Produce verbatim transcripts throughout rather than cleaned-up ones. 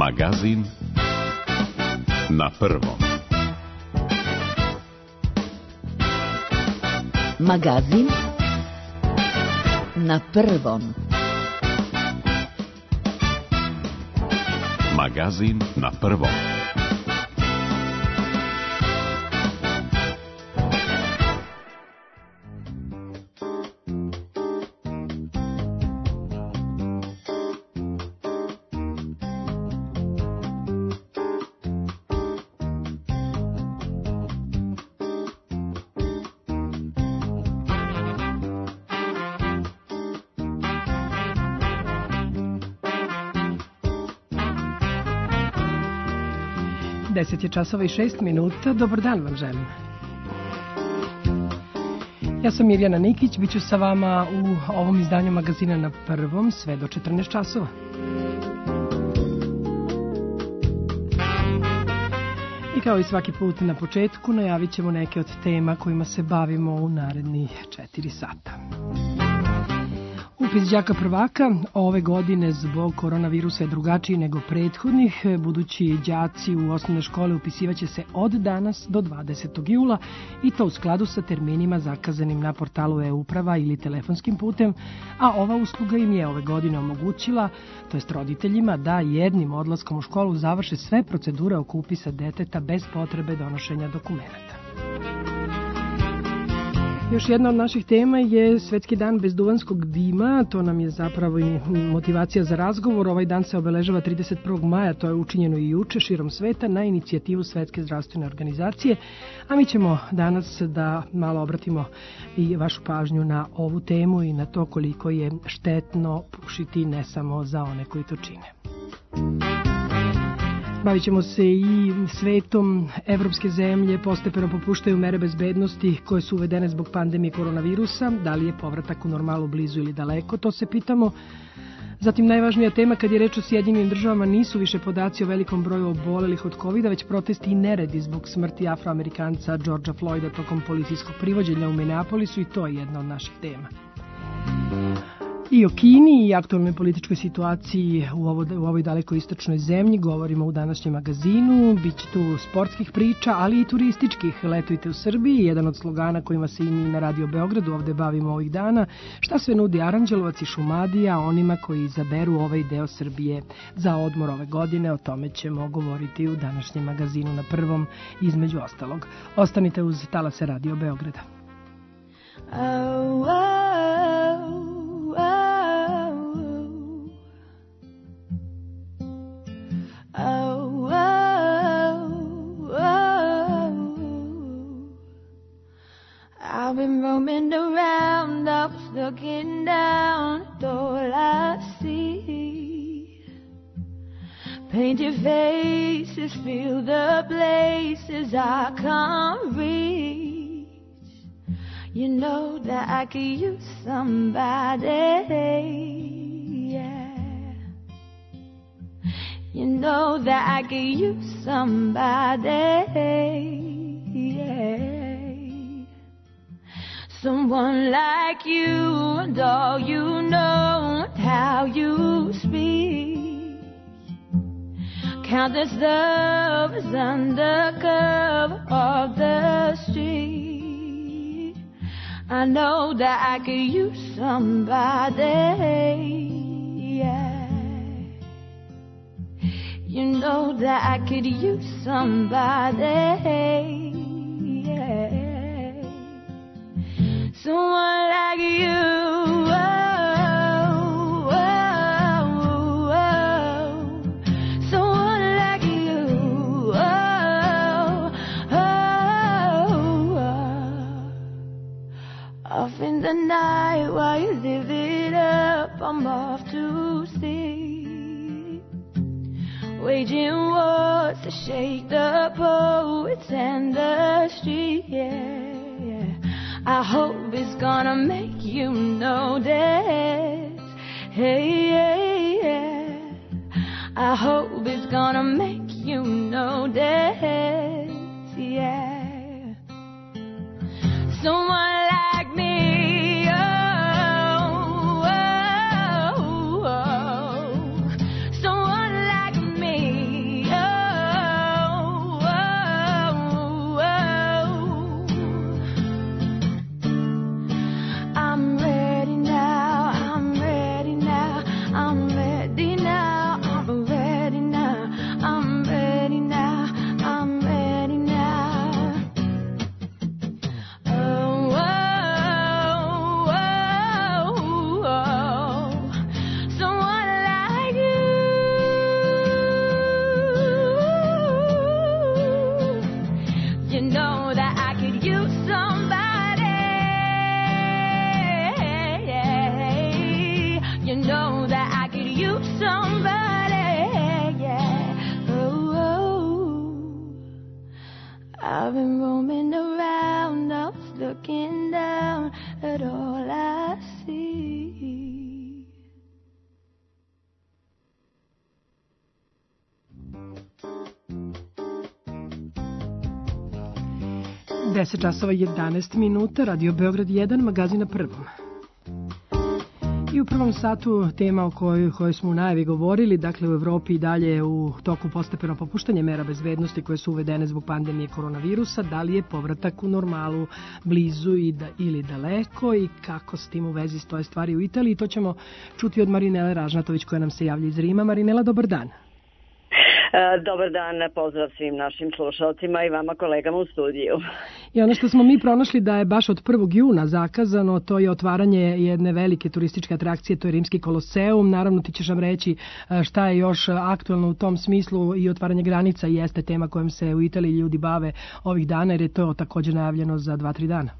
Magazin na prvom. Magazin na prvom. Magazin na prvom. deset je časova i šest minuta. Dobar dan vam želim. Ja sam Mirjana Nikić, bit ću sa vama u ovom izdanju Magazina na prvom sve do četrnaest časova. I kao i svaki put na početku najavit ćemo neke od tema kojima se bavimo u narednih četiri sata. Upis đaka prvaka ove godine zbog koronavirusa je drugačiji nego prethodnih. Budući đaci u osnovne škole upisivaće se od danas do dvadesetog jula i to u skladu sa terminima zakazanim na portalu e-uprava ili telefonskim putem, a ova usluga im je ove godine omogućila, to jest roditeljima, da jednim odlaskom u školu završe sve procedure oko upisa deteta bez potrebe donošenja dokumenata. Još jedna od naših tema je Svetski dan bez duvanskog dima. To nam je zapravo i motivacija za razgovor. Ovaj dan se obeležava trideset prvog maja, to je učinjeno i juče širom sveta na inicijativu Svetske zdravstvene organizacije. A mi ćemo danas da malo obratimo i vašu pažnju na ovu temu i na to koliko je štetno pušiti, ne samo za one koji to čine. Bavit ćemo se i svetom. Evropske zemlje postepeno popuštaju mere bezbednosti koje su uvedene zbog pandemije koronavirusa. Da li je povratak u normalu blizu ili daleko, to se pitamo. Zatim najvažnija tema kad je reč o Sjedinjenim državama nisu više podaci o velikom broju obolelih od kovida, već protesti i neredi zbog smrti Afroamerikanca Georgea Floyda tokom policijskog privođenja u Minneapolisu i to je jedna od naših tema. I o Kini i aktualnoj političkoj situaciji u, ovo, u ovoj daleko istočnoj zemlji govorimo u današnjem magazinu. Biće tu sportskih priča, ali i turističkih. Letujte u Srbiji, jedan od slogana kojima se i mi na Radio Beogradu ovde bavimo ovih dana. Šta sve nudi Aranđelovac i Šumadija onima koji izaberu ovaj deo Srbije za odmor ove godine? O tome ćemo govoriti u današnjem magazinu na prvom, između ostalog. Ostanite uz talase Radio Beograda. Oh, oh. Oh, oh, oh. I've been roaming around, I was looking down at all I see. Painted faces fill the places I can't reach. You know that I could use somebody, yeah. You know that I could use somebody, yeah. Someone like you and all you know and how you speak. Countless lovers under cover of the street. I know that I could use somebody, yeah. You know that I could use somebody, yeah. Someone like you, oh, oh, oh. Someone like you, oh, oh, oh. Off in the night while you live it up, I'm off to sea. Waging wars to shake the poets and the street, yeah, yeah. I hope it's gonna make you notice, hey, hey, yeah. I hope it's gonna make you notice, yeah. Someone like me, oh, oh, oh. Someone like me. deset časova i jedanaest minuta, Radio Beograd jedan, magazin na Prvom. I u prvom satu tema o kojoj, kojoj smo u najavi govorili, dakle u Evropi i dalje u toku postepeno popuštanje mera bezbednosti koje su uvedene zbog pandemije koronavirusa, da li je povratak u normalu blizu i da, ili daleko i kako s tim u vezi stoje stvari u Italiji. To ćemo čuti od Marinele Ražnatović koja nam se javlja iz Rima. Marinela, dobar dan. Dobar dan, pozdrav svim našim slušalcima i vama kolegama u studiju. I ono što smo mi pronašli da je baš od prvog juna zakazano, to je otvaranje jedne velike turističke atrakcije, to je Rimski Koloseum. Naravno ti ćeš nam reći šta je još aktualno u tom smislu i otvaranje granica jeste tema kojom se u Italiji ljudi bave ovih dana jer je to također najavljeno za dva, tri dana.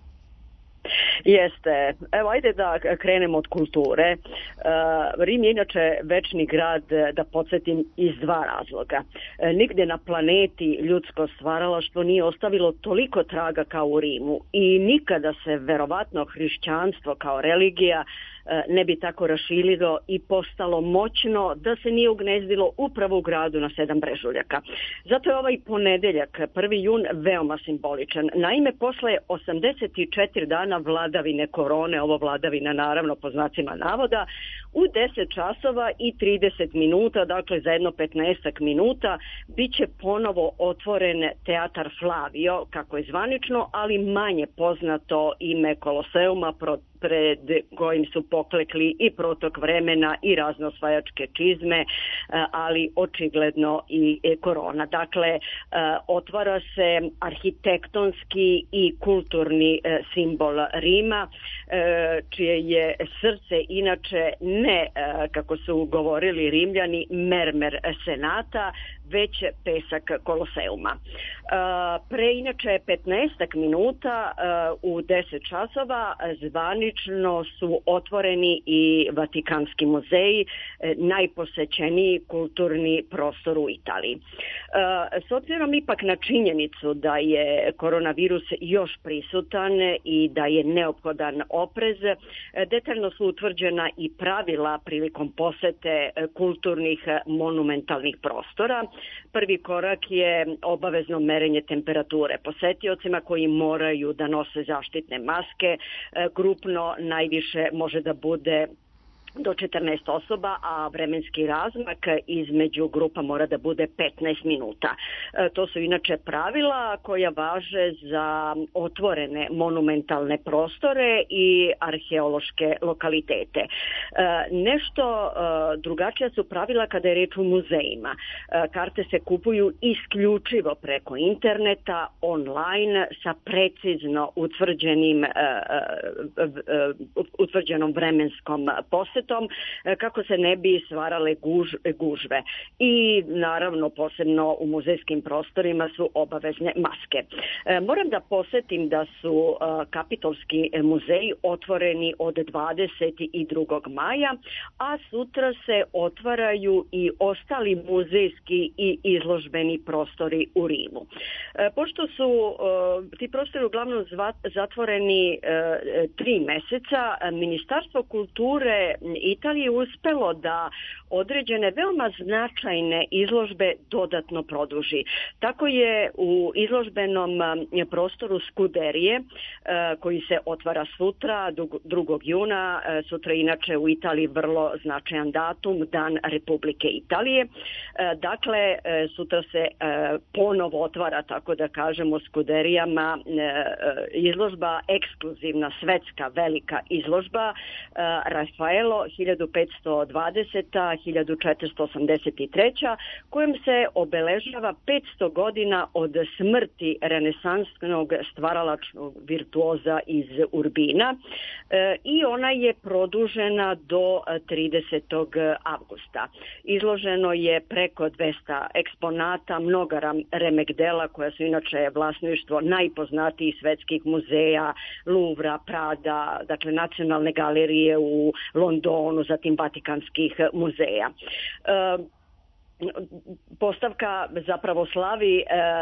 Jeste. Evo, ajde da krenemo od kulture. Rim je inače večni grad, da podsjetim, iz dva razloga. Nigde na planeti ljudsko stvaralaštvo nije ostavilo toliko traga kao u Rimu i nikada se verovatno hrišćanstvo kao religija ne bi tako raširilo i postalo moćno da se nije ugnezdilo upravo u gradu na sedam brežuljaka. Zato je ovaj ponedeljak, prvi jun, veoma simboličan. Naime, posle osamdeset četiri dana vladavine korone, ovo vladavina naravno po znacima navoda, u deset časova i trideset minuta, dakle za jedno petnaest minuta, bit će ponovo otvoren teatar Flavio, kako je zvanično, ali manje poznato ime Koloseuma, pred kojim su poklekli i protok vremena i raznosvajačke čizme, ali očigledno i korona. Dakle, otvara se arhitektonski i kulturni simbol Rima, čije je srce inače ne, kako su govorili Rimljani, mermer senata, već pesak Koloseuma. Pre inače petnaest minuta u deset časova zvanično su otvoreni i Vatikanski muzeji, najposećeniji kulturni prostor u Italiji. S obzirom ipak na činjenicu da je koronavirus još prisutan i da je neophodan oprez, detaljno su utvrđena i pravila prilikom posete kulturnih monumentalnih prostora. Prvi korak je obavezno merenje temperature posetiocima koji moraju da nose zaštitne maske. Grupno najviše može da bude do četrnaest osoba, a vremenski razmak između grupa mora da bude petnaest minuta. E, to su inače pravila koja važe za otvorene monumentalne prostore i arheološke lokalitete. E, nešto e, drugačija su pravila kada je reč u muzejima. E, karte se kupuju isključivo preko interneta, online, sa precizno utvrđenim, e, e, e, utvrđenom vremenskom posjetom, kako se ne bi stvarale guž, gužve. I naravno posebno u muzejskim prostorima su obavezne maske. E, moram da posjetim da su a, Kapitolski muzeji otvoreni od dvadeset drugog maja, a sutra se otvaraju i ostali muzejski i izložbeni prostori u Rimu. E, pošto su a, ti prostori uglavnom zva, zatvoreni a, tri meseca, Ministarstvo kulture Italije uspelo da određene veoma značajne izložbe dodatno produži. Tako je u izložbenom prostoru Scuderije, koji se otvara sutra, drugog juna, sutra inače u Italiji vrlo značajan datum, Dan Republike Italije. Dakle, sutra se ponovo otvara, tako da kažemo, u Scuderijama izložba, ekskluzivna svetska velika izložba Rafaelo hiljadu petsto dvadeseta do hiljadu četiristo osamdeset treće. kojom se obeležava petsto godina od smrti renesansnog stvaralačnog virtuoza iz Urbina e, i ona je produžena do tridesetog avgusta. Izloženo je preko dvesta eksponata, mnoga remek dela koja su inače vlasništvo najpoznatijih svetskih muzeja, Louvra, Prada, dakle Nacionalne galerije u Londonu, zatim Vatikanskih muzeja. E, Postavka zapravo slavi e,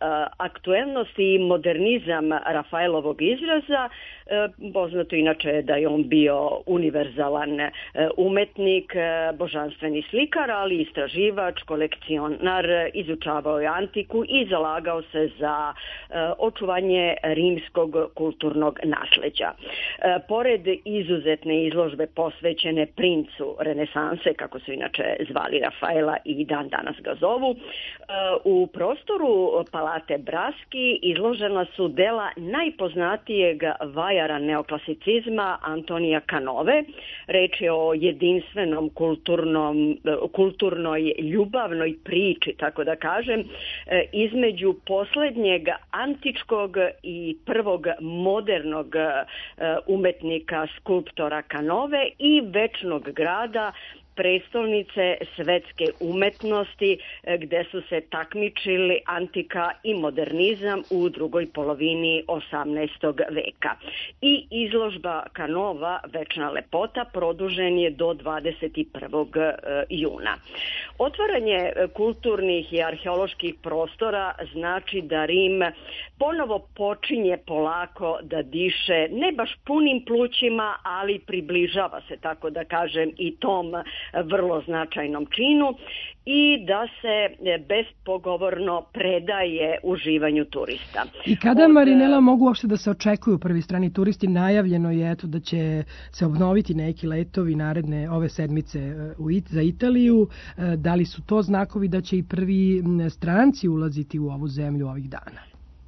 Aktuelnost i modernizam Rafaelovog izraza, poznato inače da je on bio univerzalan umetnik, božanstveni slikar, ali istraživač, kolekcionar, izučavao je antiku i zalagao se za očuvanje rimskog kulturnog nasleđa. Pored izuzetne izložbe posvećene princu renesanse, kako su inače zvali Rafaela i dan danas ga zovu, u prostoru Palate Braschi izložena su dela najpoznatijeg vajara neoklasicizma Antonija Canove. Reč je o jedinstvenom kulturnom, kulturnoj ljubavnoj priči, tako da kažem, između poslednjeg antičkog i prvog modernog umetnika, skulptora Canove i večnog grada, prestolnice svetske umetnosti, gde su se takmičili antika i modernizam u drugoj polovini osamnaestog veka. I izložba Canova, Večna lepota, produžen je do dvadeset prvog juna. Otvaranje kulturnih i arheoloških prostora znači da Rim ponovo počinje polako da diše, ne baš punim plućima, ali približava se, tako da kažem, i tom vrlo značajnom činu i da se bespogovorno predaje uživanju turista. I kada, Od... Marinela, mogu uopšte da se očekuju prvi strani turisti? Najavljeno je eto da će se obnoviti neki letovi naredne ove sedmice u It, za Italiju. Da li su to znakovi da će i prvi stranci ulaziti u ovu zemlju ovih dana?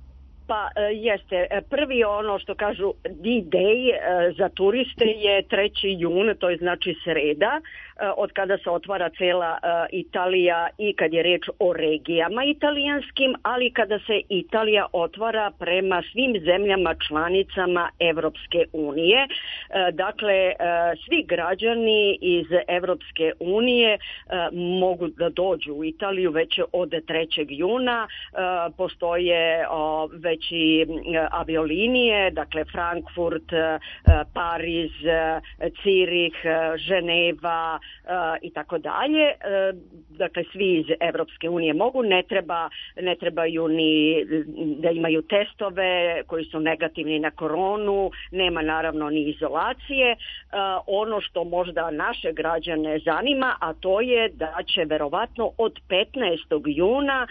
Pa jeste, prvi ono što kažu D-Day za turiste je treći jun, to je znači sreda, od kada se otvara cela Italija i kad je reč o regijama italijanskim, ali kada se Italija otvara prema svim zemljama članicama Evropske unije. Dakle, svi građani iz Evropske unije mogu da dođu u Italiju već od trećeg juna. Postoje već i aviolinije, dakle Frankfurt, Pariz, Cirih, Ženeva i tako dalje. Dakle, svi iz Evropske unije mogu, ne treba, ne trebaju ni da imaju testove koji su negativni na koronu, nema naravno ni izolacije. Ono što možda naše građane zanima, a to je da će verovatno od petnaestog juna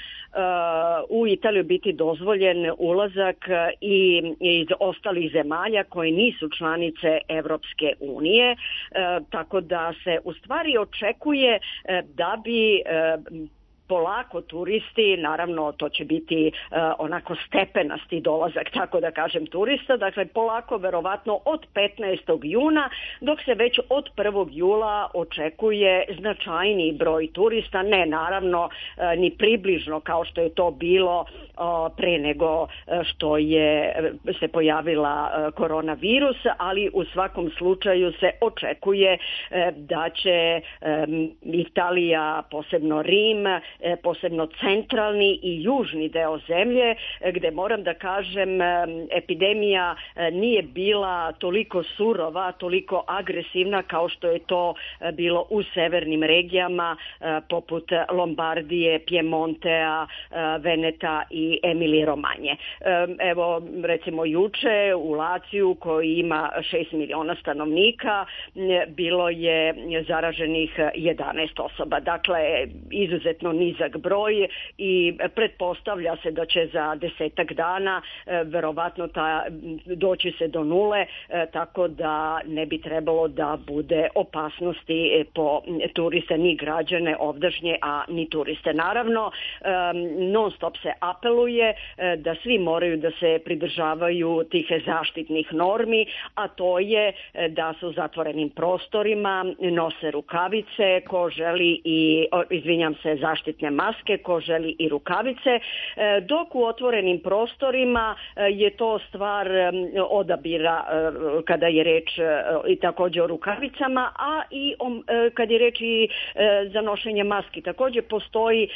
u Italiju biti dozvoljen ulazak i iz ostalih zemalja koje nisu članice Evropske unije, e, tako da se u stvari očekuje e, da bi e, polako turisti, naravno to će biti uh, onako stepenasti dolazak, tako da kažem, turista, dakle polako verovatno od petnaestog juna, dok se već od prvog jula očekuje značajniji broj turista, ne naravno uh, ni približno kao što je to bilo uh, pre nego uh, što je se pojavila uh, koronavirus, ali u svakom slučaju se očekuje uh, da će um, Italija, posebno Rim, posebno centralni i južni deo zemlje, gde moram da kažem epidemija nije bila toliko surova, toliko agresivna kao što je to bilo u severnim regijama poput Lombardije, Pjemontea, Veneta i Emilije Romanje. Evo, recimo juče u Laciju, koji ima šest miliona stanovnika, bilo je zaraženih jedanaest osoba. Dakle, izuzetno nizak broj i pretpostavlja se da će za desetak dana e, verovatno ta, doći se do nule, e, tako da ne bi trebalo da bude opasnosti po turiste, ni građane ovdašnje, a ni turiste. Naravno, e, non stop se apeluje e, da svi moraju da se pridržavaju tih zaštitnih normi, a to je e, da su u zatvorenim prostorima, nose rukavice, ko želi i, o, izvinjam se, zaštitne maske, ko želi i rukavice, dok u otvorenim prostorima je to stvar odabira kada je reč i takođe o rukavicama, a i kad je reč i za nošenje maski. Takođe postoji,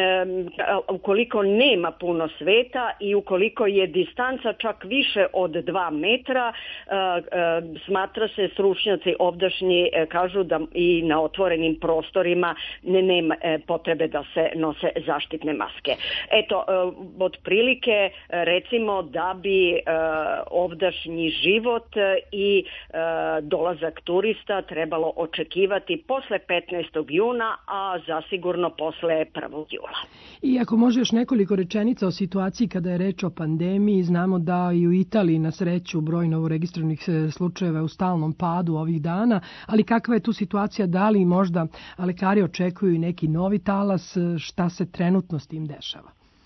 ukoliko nema puno sveta i ukoliko je distanca čak više od dva metra, smatra se, stručnjaci ovdašnji kažu da i na otvorenim prostorima nema potrebe da nose, nose zaštitne maske. Eto, otprilike recimo da bi ovdašnji život i dolazak turista trebalo očekivati posle petnaestog juna, a zasigurno posle prvog jula. I ako može još nekoliko rečenica o situaciji kada je reč o pandemiji, znamo da i u Italiji na sreću broj novoregistrovanih slučajeva u stalnom padu ovih dana, ali kakva je tu situacija, da li možda lekari očekuju i neki novi talas, šta se trenutno s tim dešava?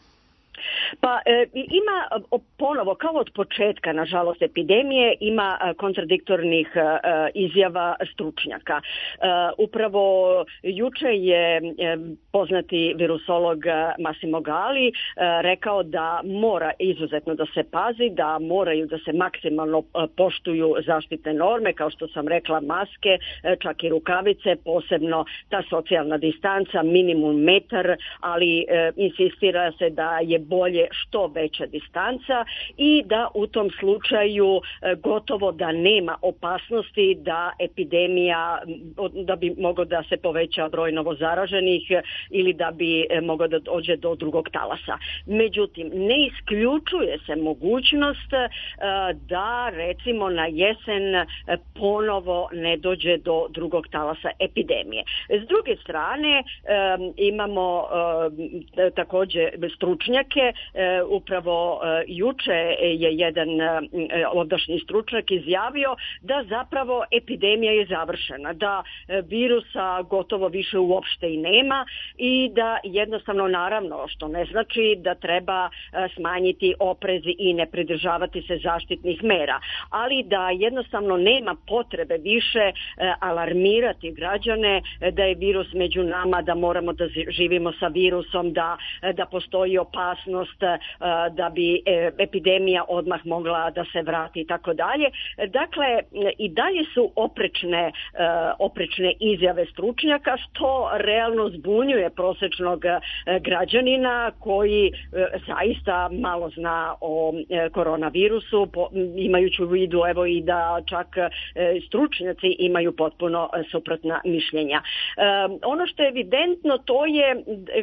Pa e, ima ponovo, kao od početka, nažalost, epidemije, ima kontradiktornih e, izjava stručnjaka. E, upravo juče je e, poznati virusolog Massimo Galli e, rekao da mora izuzetno da se pazi, da moraju da se maksimalno poštuju zaštitne norme, kao što sam rekla, maske, čak i rukavice, posebno ta socijalna distanca, minimum metar, ali e, insistira se da je bolje što veća distanca i da u tom slučaju gotovo da nema opasnosti da epidemija, da bi mogao da se poveća broj novozaraženih ili da bi mogao da dođe do drugog talasa. Međutim, ne isključuje se mogućnost da recimo na jesen ponovo ne dođe do drugog talasa epidemije. S druge strane imamo također stručnjake. Upravo juče je jedan ovdašnji stručnjak izjavio da zapravo epidemija je završena, da virusa gotovo više uopšte i nema i da jednostavno, naravno, što ne znači da treba smanjiti oprez i ne pridržavati se zaštitnih mera, ali da jednostavno nema potrebe više alarmirati građane da je virus među nama, da moramo da živimo sa virusom, da, da postoji opasnost da bi epidemija odmah mogla da se vrati i tako dalje. Dakle, i dalje su oprečne, oprečne izjave stručnjaka, što realno zbunjuje prosječnog građanina koji zaista malo zna o koronavirusu, imajući u vidu evo i da čak stručnjaci imaju potpuno suprotna mišljenja. Ono što je evidentno, to je,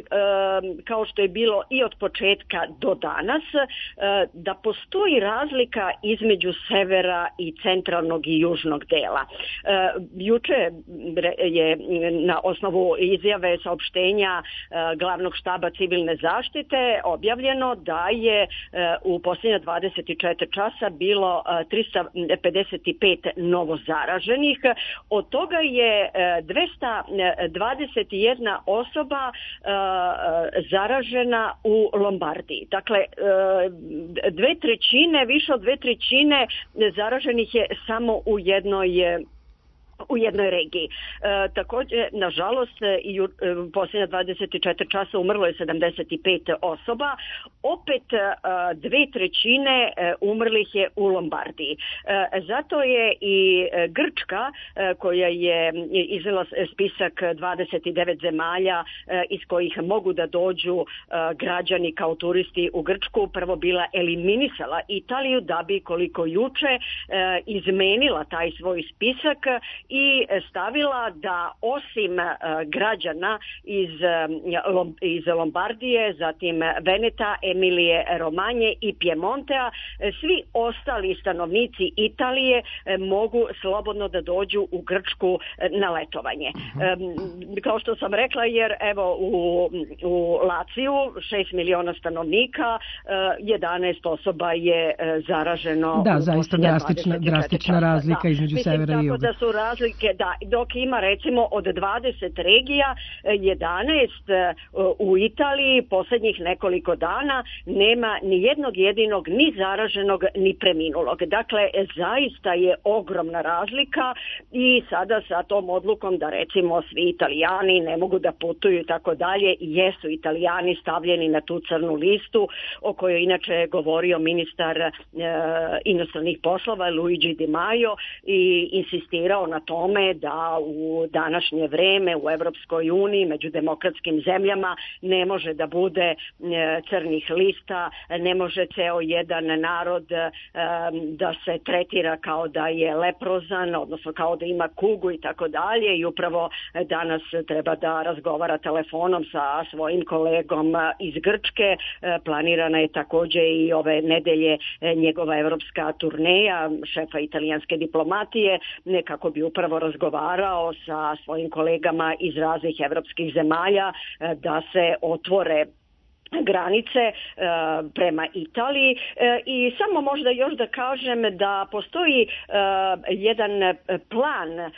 kao što je bilo i od početka do danas, da postoji razlika između severa i centralnog i južnog dela. Juče je na osnovu izjave saopštenja glavnog štaba civilne zaštite objavljeno da je u posljednja dvadeset četiri časa bilo trista pedeset pet novozaraženih, od toga je dvesta dvadeset jedna osoba zaražena u Lombardiji. Dakle, dve trećine, više od dve trećine zaraženih je samo u jednoj u jednoj regiji. E, također, nažalost, i u posljednja dvadeset četiri časa umrlo je sedamdeset pet osoba. Opet dve trećine umrlih je u Lombardiji. E, zato je i Grčka, koja je izvela spisak dvadeset devet zemalja iz kojih mogu da dođu građani kao turisti u Grčku, prvo bila eliminisala Italiju, da bi koliko juče izmenila taj svoj spisak i stavila da osim građana iz, iz Lombardije, zatim Veneta, Emilije, Romanje i Piemontea, svi ostali stanovnici Italije mogu slobodno da dođu u Grčku na letovanje. Uh-huh. Kao što sam rekla, jer evo u, u Laciju šest miliona stanovnika, jedanaest osoba je zaraženo. Da, zaista drastična, drastična razlika da. između Mislim, severa i juga. Da su razlike, da, dok ima recimo od dvadeset regija, jedanaest u Italiji posljednjih nekoliko dana nema ni jednog jedinog ni zaraženog ni preminulog. Dakle, zaista je ogromna razlika i sada sa tom odlukom da recimo svi Italijani ne mogu da putuju i tako dalje, jesu Italijani stavljeni na tu crnu listu o kojoj inače je govorio ministar e, inostranih poslova Luigi Di Maio i insistirao na to tome da u današnje vreme u Evropskoj uniji među demokratskim zemljama ne može da bude crnih lista, ne može ceo jedan narod da se tretira kao da je leprozan, odnosno kao da ima kugu i tako dalje, i upravo danas treba da razgovara telefonom sa svojim kolegom iz Grčke. Planirana je takođe i ove nedelje njegova evropska turneja šefa italijanske diplomatije, kako bi upravo razgovarao sa svojim kolegama iz raznih evropskih zemalja da se otvore granice e, prema Italiji e, i samo možda još da kažem da postoji e, jedan plan e,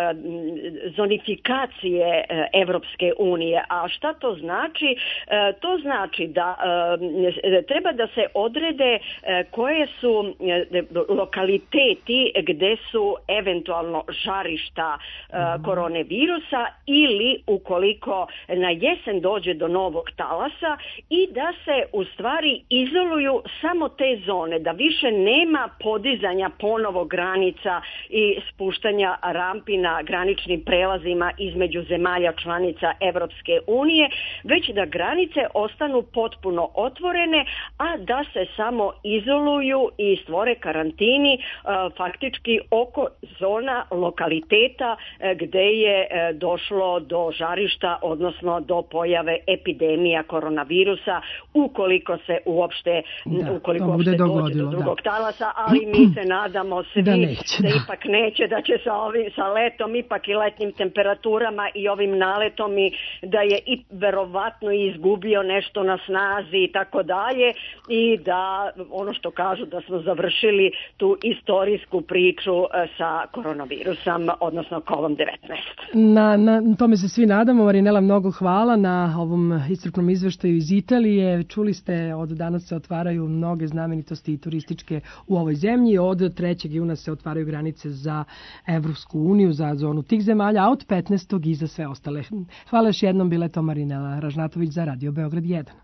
zonifikacije e, Evropske unije. A šta to znači? E, to znači da e, treba da se odrede e, koje su e, lokaliteti gde su eventualno žarišta e, koronavirusa, ili ukoliko na jesen dođe do novog talasa, i da se u stvari izoluju samo te zone, da više nema podizanja ponovo granica i spuštanja rampi na graničnim prelazima između zemalja članica Evropske unije, već da granice ostanu potpuno otvorene, a da se samo izoluju i stvore karantini faktički oko zona lokaliteta gde je došlo do žarišta, odnosno do pojave epidemija koronavirusa, ukoliko se uopšte da, ukoliko uopšte dođe do drugog da. talasa, ali mi se nadamo svi da, neće, da, da ipak neće, da će sa, ovim, sa letom, ipak i letnim temperaturama i ovim naletom, i da je i verovatno izgubio nešto na snazi i tako dalje, i da ono što kažu da smo završili tu istorijsku priču sa koronavirusom, odnosno kovid devetnaest. Na, na tome se svi nadamo. Marinela, mnogo hvala na ovom iscrpnom izveštaju iz Italije. Čuli ste, od danas se otvaraju mnoge znamenitosti turističke u ovoj zemlji. Od trećeg juna se otvaraju granice za Evropsku uniju, za zonu tih zemalja, a od petnaestog i za sve ostale. Hvala još jednom, bila je to Marinela Ražnatović za Radio Beograd jedan.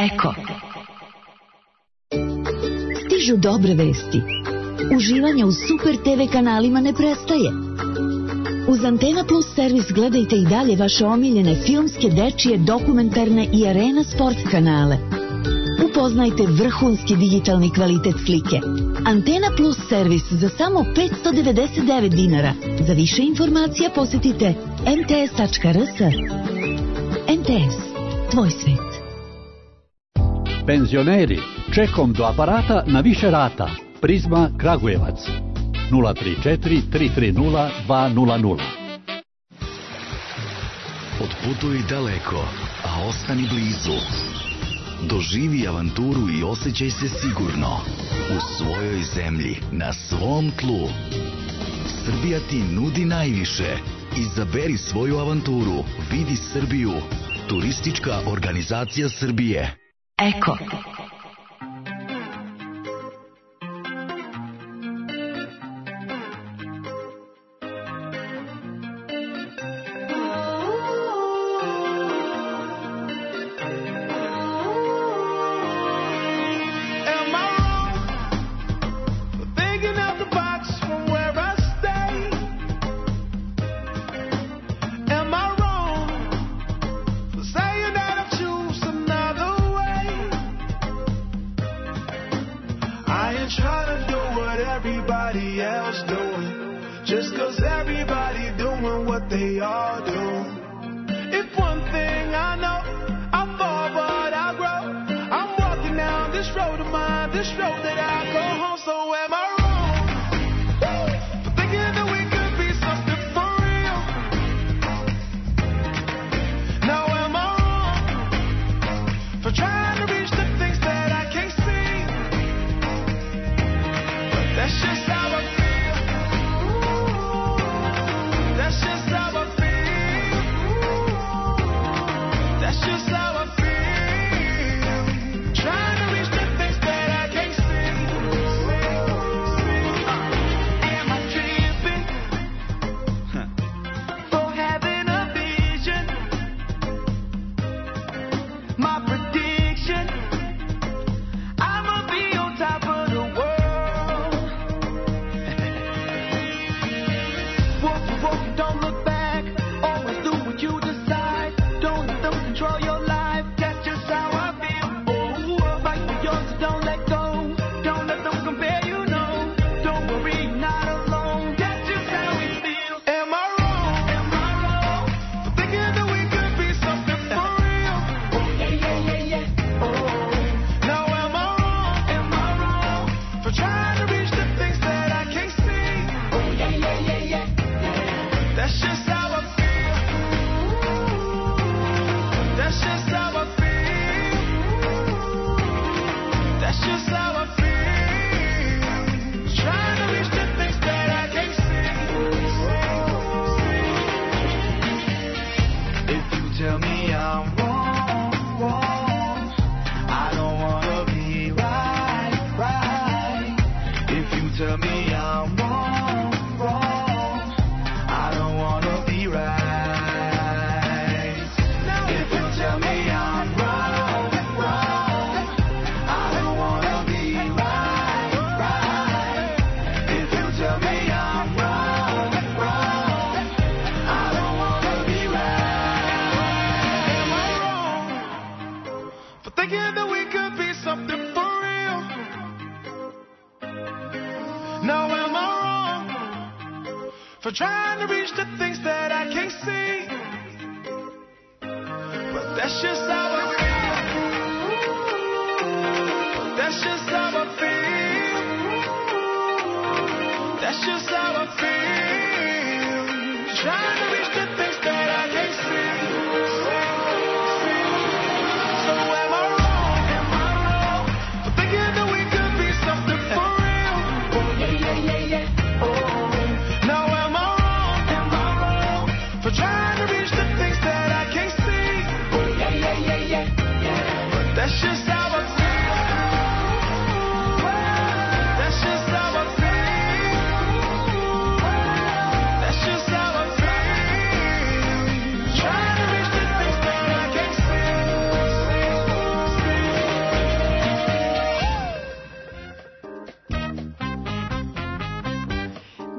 Eko. Stižu dobre vesti. Uživanje u Super te ve kanalima ne prestaje. Uz Antena Plus servis gledajte i dalje vaše omiljene filmske, dečije, dokumentarne i arena sport kanale. Upoznajte vrhunski digitalni kvalitet slike. Antena Plus servis za samo petsto devedeset devet dinara. Za više informacija posjetite em te es tačka er es. em te es, tvoj svet. Penzioneri, čekom do aparata na više rata. Prizma Kragujevac. nula tri četiri tri tri nula dva nula nula. Otputuj daleko, a ostani blizu. Doživi avanturu i osjećaj se sigurno. U svojoj zemlji, na svom tlu. Srbija ti nudi najviše. Izaberi svoju avanturu. Vidi Srbiju. Turistička organizacija Srbije. Eko.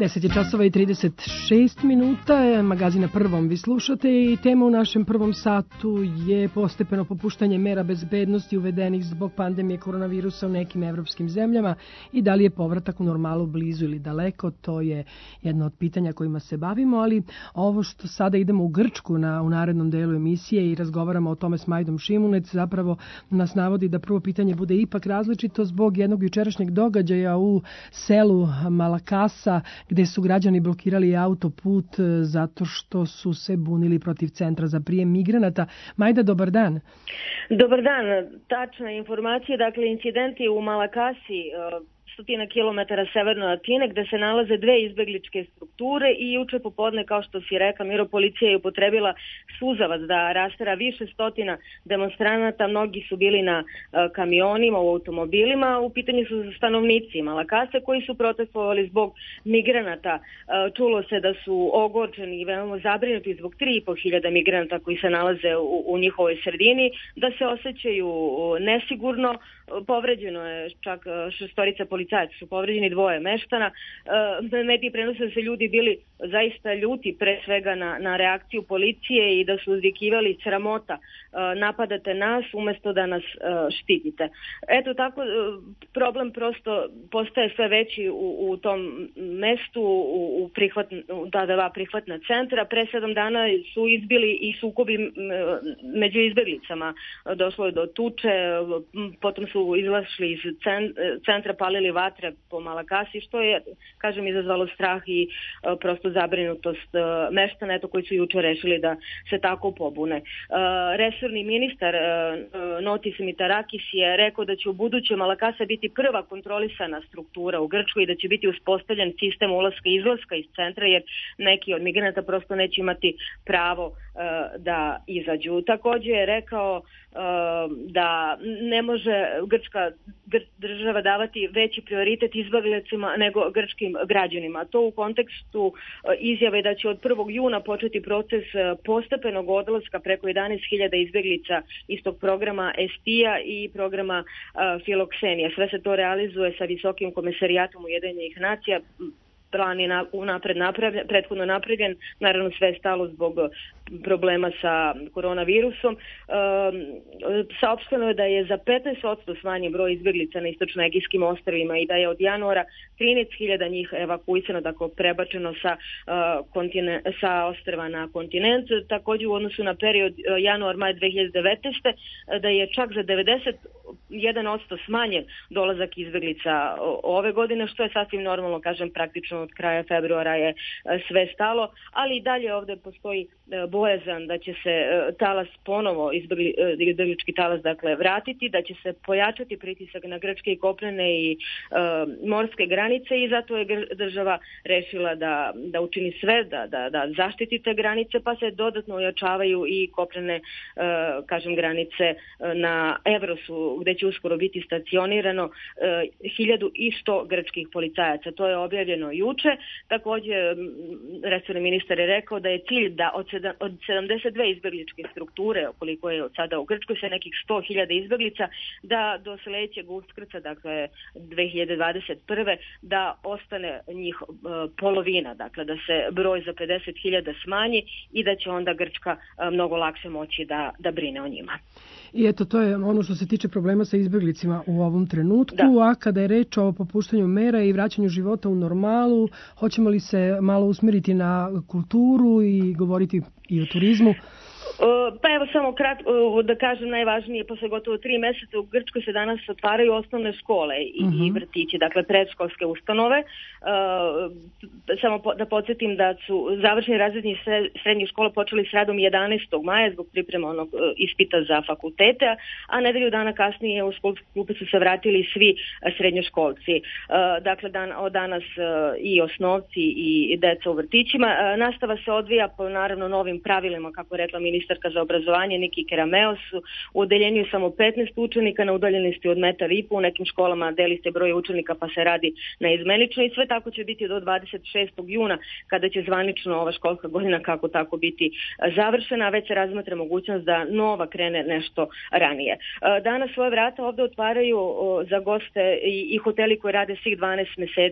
deset je časova i trideset šest minuta, magazin na Prvom vi slušate i tema u našem prvom satu je postepeno popuštanje mera bezbednosti uvedenih zbog pandemije koronavirusa u nekim evropskim zemljama i da li je povratak u normalu blizu ili daleko, to je jedno od pitanja kojima se bavimo, ali ovo što sada idemo u Grčku na, u narednom delu emisije i razgovaramo o tome s Majdom Šimunec, zapravo nas navodi da prvo pitanje bude ipak različito zbog jednog jučerašnjeg događaja u selu Malakasa, gde su građani blokirali autoput zato što su se bunili protiv centra za prijem migranata. Majda, dobar dan. Dobar dan. Tačna informacija, dakle, incidenti u Malakasi, stotina kilometara severno od Atine, gde se nalaze dve izbegličke strukture i juče popodne, kao što si rekla, Miro, policija je upotrebila suzavac da rastera više stotina demonstranata, mnogi su bili na kamionima, u automobilima, u pitanju su stanovnici Malakase koji su protestovali zbog migranata. Čulo se da su ogorčeni i veoma zabrinuti zbog tri i po hiljada migranata koji se nalaze u, u njihovoj sredini, da se osjećaju nesigurno. Povređeno je čak šestorica policajaca, su povređeni dvoje meštana. E, mediji prenose da se ljudi bili zaista ljuti pre svega na, na reakciju policije i da su uzvikivali sramota, e, napadate nas umesto da nas e, štitite. Eto tako, e, problem prosto postaje sve veći u, u tom mestu, u, u prihvat, da, dva prihvatna centra. Pre sedam dana su izbili i sukobi među izbeglicama. Došlo je do tuče, potom su izlašli iz centra, palili vatre po Malakasi, što je, kažem, izazvalo strah i uh, prosto zabrinutost uh, meštana, eto, koji su juče rešili da se tako pobune. Uh, resorni ministar uh, Notis Mitarakis je rekao da će u buduće Malakasa biti prva kontrolisana struktura u Grčkoj i da će biti uspostavljen sistem ulaska i izlaska iz centra, jer neki od migranata prosto neće imati pravo uh, da izađu. Takođe je rekao uh, da ne može Grčka država davati veći prioritet izbeglicima nego grčkim građanima. To u kontekstu izjave da će od prvog juna početi proces postepenog odlaska preko jedanaest hiljada izbeglica iz tog programa Estija i programa Filoksenija. Sve se to realizuje sa visokim komesarijatom Ujedinjenih nacija. Plan je unapred napravljen, prethodno napravljen, naravno sve je stalo zbog problema sa koronavirusom. E, saopšteno je da je za petnaest posto smanjen broj izbeglica na istočno-egijskim ostrvima i da je od januara trinaest hiljada njih evakuisano, dakle prebačeno sa, uh, kontine, sa ostrva na kontinent. Također u odnosu na period uh, januar-maj dve hiljade devetnaeste. da je čak za devedeset jedan posto smanjen dolazak izbeglica ove godine, što je sasvim normalno, kažem, praktično od kraja februara je sve stalo, ali i dalje ovde postoji bojazan da će se talas ponovo, izbegli, izbeglički talas, dakle, vratiti, da će se pojačati pritisak na grčke i kopnene i uh, morske granice i zato je država rešila da, da učini sve, da, da, da zaštiti te granice, pa se dodatno ojačavaju i kopnene, uh, kažem, granice na Evrosu, gde će uskoro biti stacionirano uh, hiljadu i sto grčkih policajaca. To je objavljeno juče. Takođe, resorni ministar je rekao da je cilj da od, sedam, od sedamdeset dve izbegličke strukture, koliko je od sada u Grčkoj, sa nekih sto hiljada izbeglica, da do sledećeg Uskrsa, dakle dve hiljade dvadeset prve. da ostane njih uh, polovina, dakle da se broj za pedeset hiljada smanji i da će onda Grčka uh, mnogo lakše moći da, da brine o njima. I eto, to je ono što se tiče problema sa izbeglicima u ovom trenutku, da. A kada je reč o popuštanju mera i vraćanju života u normalu, hoćemo li se malo usmeriti na kulturu i govoriti i o turizmu? Pa evo samo kratko da kažem najvažnije, posle gotovo tri meseca u Grčkoj se danas otvaraju osnovne škole i, uh-huh. i vrtići, dakle predškolske ustanove. Uh, samo po, da podsjetim da su završeni razredni srednjih škola počeli s radom jedanaestog maja zbog priprema onog uh, ispita za fakultete, a nedelju dana kasnije u školske klupe su se vratili svi uh, srednjoškolci. Uh, dakle, dan, od danas uh, i osnovci i deca u vrtićima. Uh, nastava se odvija po naravno novim pravilima, kako rekla ministarka za obrazovanje Niki Kerameos. U odeljenju je samo petnaest učenika na udaljenosti od metar i po. U nekim školama deli se broj učenika pa se radi naizmenično i sve tako će biti do dvadeset šestog juna kada će zvanično ova školska godina kako tako biti završena, a već se razmatra mogućnost da nova krene nešto ranije. Danas svoje vrata ovde otvaraju za goste i, i hoteli koji rade svih dvanaest meseci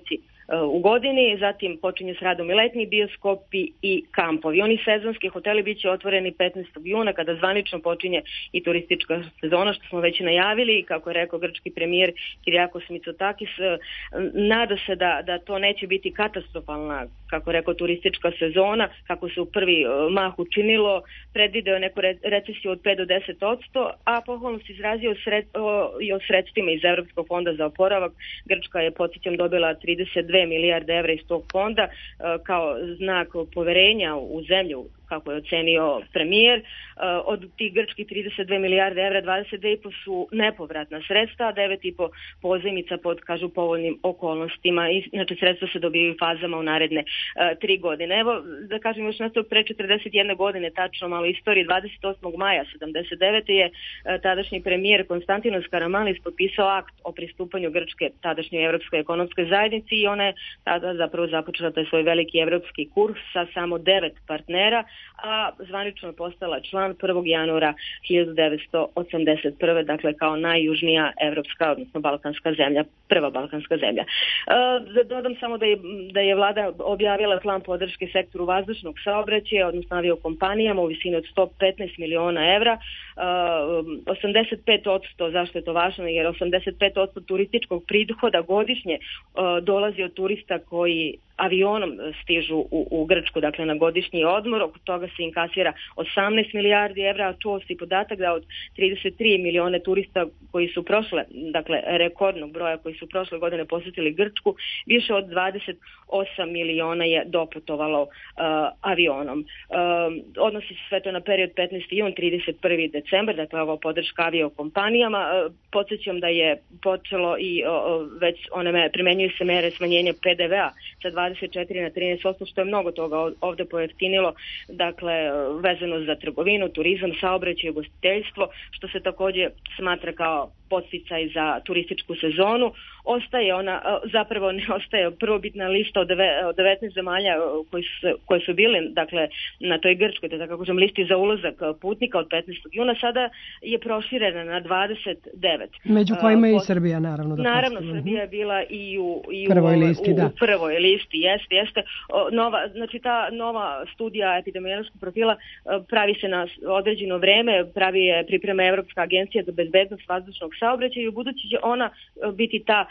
u godini, zatim počinju s radom i letnji bioskopi i kampovi. Oni sezonski hoteli bit će otvoreni petnaestog juna kada zvanično počinje i turistička sezona, što smo već najavili i kako je rekao grčki premijer Kyriakos Mitsotakis, nada se da, da to neće biti katastrofalna, kako je rekao, turistička sezona, kako se u prvi mah učinilo, predvideo neku recesiju od pet do deset odsto, a pohvalno se izrazio sred, o, i o sredstvima iz Evropskog fonda za oporavak. Grčka je, podsjećam, dobila trideset dve milijarde evra iz tog fonda kao znak poverenja u zemlju, kako je ocenio premijer. Od tih grčkih trideset dve milijarde evra, dvadeset dve i po su nepovratna sredstva, a devet i po pozajmica pod, kažu, povoljnim okolnostima. I, znači, sredstva se dobijaju fazama u naredne uh, tri godine. Evo, da kažem, još nastavog pre četrdeset jedne godine, tačno malo istorije, dvadeset osmog maja sedamdeset devete je uh, tadašnji premijer Konstantinos Karamalis potpisao akt o pristupanju Grčke tadašnjoj Evropskoj ekonomskoj zajednici i ona je tada zapravo započela taj svoj veliki evropski kurs sa samo devet partnera, a zvanično je postala član prvog januara hiljadu devetsto osamdeset prve. dakle kao najjužnija evropska, odnosno balkanska zemlja, prva balkanska zemlja. E, dodam samo da je, da je vlada objavila plan podrške sektoru vazdušnog saobraćaja, odnosno aviokompanijama u visini od sto petnaest miliona evra. E, osamdeset pet odsto, zašto je to važno, jer osamdeset pet odsto turističkog prihoda godišnje e, dolazi od turista koji avionom stižu u, u Grčku, dakle na godišnji odmor. Oko toga se inkasira osamnaest milijardi evra, a čuo se i podatak da od trideset tri milione turista koji su prošle, dakle rekordnog broja koji su prošle godine posjetili Grčku, više od dvadeset osam miliona je doputovalo uh, avionom. Uh, odnosi se sve to na period petnaesti jun, trideset prvi decembar, dakle ovo podrška aviokompanijama. Uh, podsjećam da je počelo i uh, već one primenjuju se mere smanjenja pe de vea sa dvadeset četiri na trinaest odsto, što je mnogo toga ovde pojeftinilo, dakle vezano za trgovinu, turizam, saobraćaj i ugostiteljstvo, što se takođe smatra kao podsticaj za turističku sezonu. Ostaje ona, zapravo ne ostaje prvobitna lista od devetnaest zemalja koji su, koje su bile, dakle, na toj Grčkoj, da tako kažem, listi za ulazak putnika od petnaestog juna, sada je proširena na dvadeset devet. Među kojima je i Srbija, naravno. Da naravno, postavim. Srbija je bila i u, i prvoj u, listi, u, da. u prvoj listi, jeste, jeste. Nova, znači ta nova studija epidemiološkog profila pravi se na određeno vreme, pravi je priprema Evropska agencija za bezbednost vazdušnog saobraćaja i u budući će ona biti ta,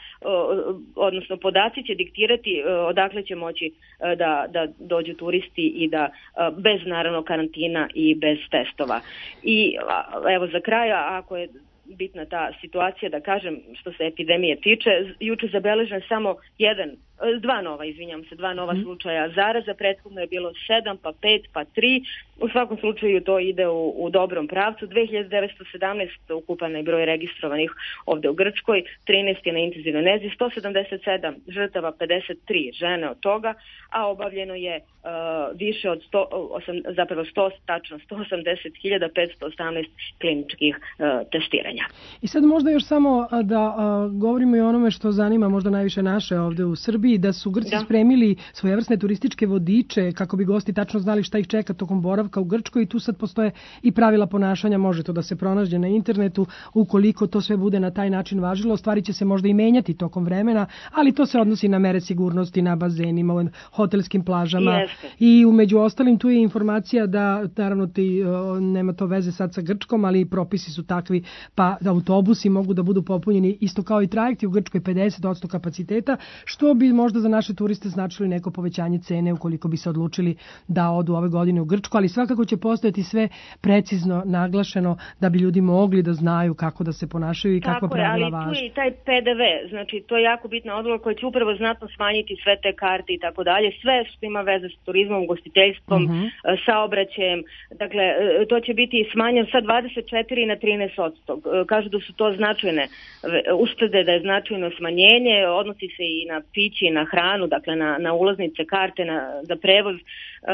odnosno podaci će diktirati odakle će moći da, da dođu turisti i da bez naravno karantina i bez testova. I evo za kraj, ako je bitna ta situacija, da kažem, što se epidemije tiče, juče zabeležen samo jedan, dva nova, izvinjam se, dva nova slučaja zaraza, prethodno je bilo sedam, pa pet, pa tri. U svakom slučaju to ide u, u dobrom pravcu. dve hiljade devetsto sedamnaest ukupan je broj registrovanih ovde u Grčkoj, trinaest je na intenzivnoj nezi, sto sedamdeset sedam žrtava, pedeset tri žene od toga, a obavljeno je uh, više od sto, osam, zapravo sto, tačno sto osamdeset hiljada petsto osamnaest kliničkih uh, testiranja. I sad možda još samo da uh, govorimo i o onome što zanima možda najviše naše ovde u Srbiji, da su Grci da. spremili svojevrsne turističke vodiče kako bi gosti tačno znali šta ih čeka tokom boravka u Grčkoj i tu sad postoje i pravila ponašanja, može to da se pronađe na internetu, ukoliko to sve bude na taj način važilo, stvari će se možda i menjati tokom vremena, ali to se odnosi na mere sigurnosti, na bazenima, hotelskim plažama. Jeste. I umeđu ostalim tu je informacija da, naravno ti nema to veze sad sa Grčkom, ali propisi su takvi, pa autobusi mogu da budu popunjeni isto kao i trajekti u Grčkoj pedeset odsto kapaciteta, što bi možda za naše turiste značilo neko povećanje cene ukoliko bi se odlučili da odu ove godine u Grčku, ali svakako će postojati sve precizno naglašeno da bi ljudi mogli da znaju kako da se ponašaju i kakva pravila važe. Tako je, ali tu je i taj pe de ve, znači to je jako bitna odluka koja će upravo znatno smanjiti sve te karte i tako dalje, sve što ima veze s turizmom, gostiteljstvom, uh-huh. saobraćajem, dakle to će biti smanjeno sa dvadeset četiri na trinaest odsto. Kažu da su to značajne uštede, da je značajno smanjenje, odnosi se i na piće i na hranu, dakle na, na ulaznice, karte na, za prevoz, e,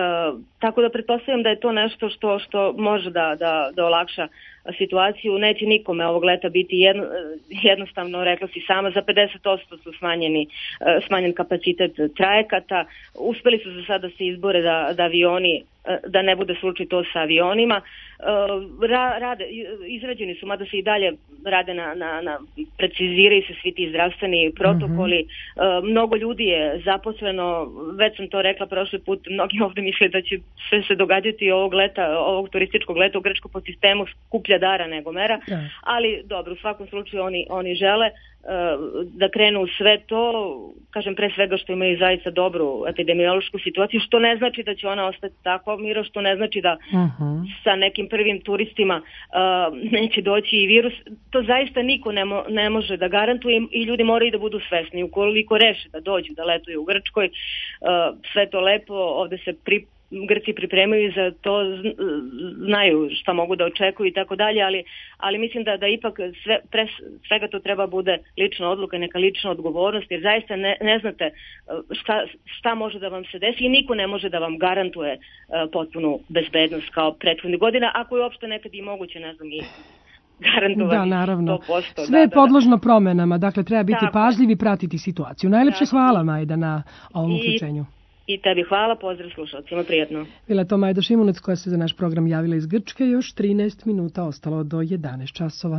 tako da pretpostavljam da je to nešto što, što može da, da, da olakša situaciju. Neće nikome ovog leta biti jedno, jednostavno, rekla si sama, za pedeset odsto su smanjeni, smanjen kapacitet trajekata. Uspeli su za sada se izbore da, da avioni, da ne bude slučaj to sa avionima. Ra, rade, izrađeni su, mada se i dalje rade na, na, na preciziraju se svi ti zdravstveni protokoli, mm-hmm. mnogo ljudi je zaposleno, već sam to rekla prošli put, mnogi ovde misle da će sve se događati ovog leta, ovog turističkog leta u Grčkoj po sistemu skuplja dara nego mera, yeah. ali dobro, u svakom slučaju oni, oni žele da krenu u sve to, kažem pre svega što imaju zaista dobru epidemiološku situaciju, što ne znači da će ona ostati tako, Miro, što ne znači da uh-huh. sa nekim prvim turistima uh, neće doći i virus. To zaista niko ne, mo- ne može da garantuje i ljudi moraju da budu svesni. Ukoliko reše da dođu, da letuju u Grčkoj, uh, sve to lepo, ovde se pri Grci pripremaju za to, znaju šta mogu da očekuju i tako dalje, ali, ali mislim da, da ipak sve, pre svega to treba bude lična odluka, neka lična odgovornost, jer zaista ne, ne znate šta, šta može da vam se desi i niko ne može da vam garantuje uh, potpunu bezbednost kao prethodnih godina, ako je uopšte nekad i moguće, ne znam, i garantovati. Da, naravno. sto posto. Sve je da, podložno da. promenama, dakle treba biti tako pažljiv i pratiti situaciju. Najlepše tako. Hvala, Majda, na ovom I... uključenju. I tebi hvala, pozdrav slušalcima, prijetno. Bila je to Majda Šimunec koja se za naš program javila iz Grčke, još trinaest minuta ostalo do jedanaest časova.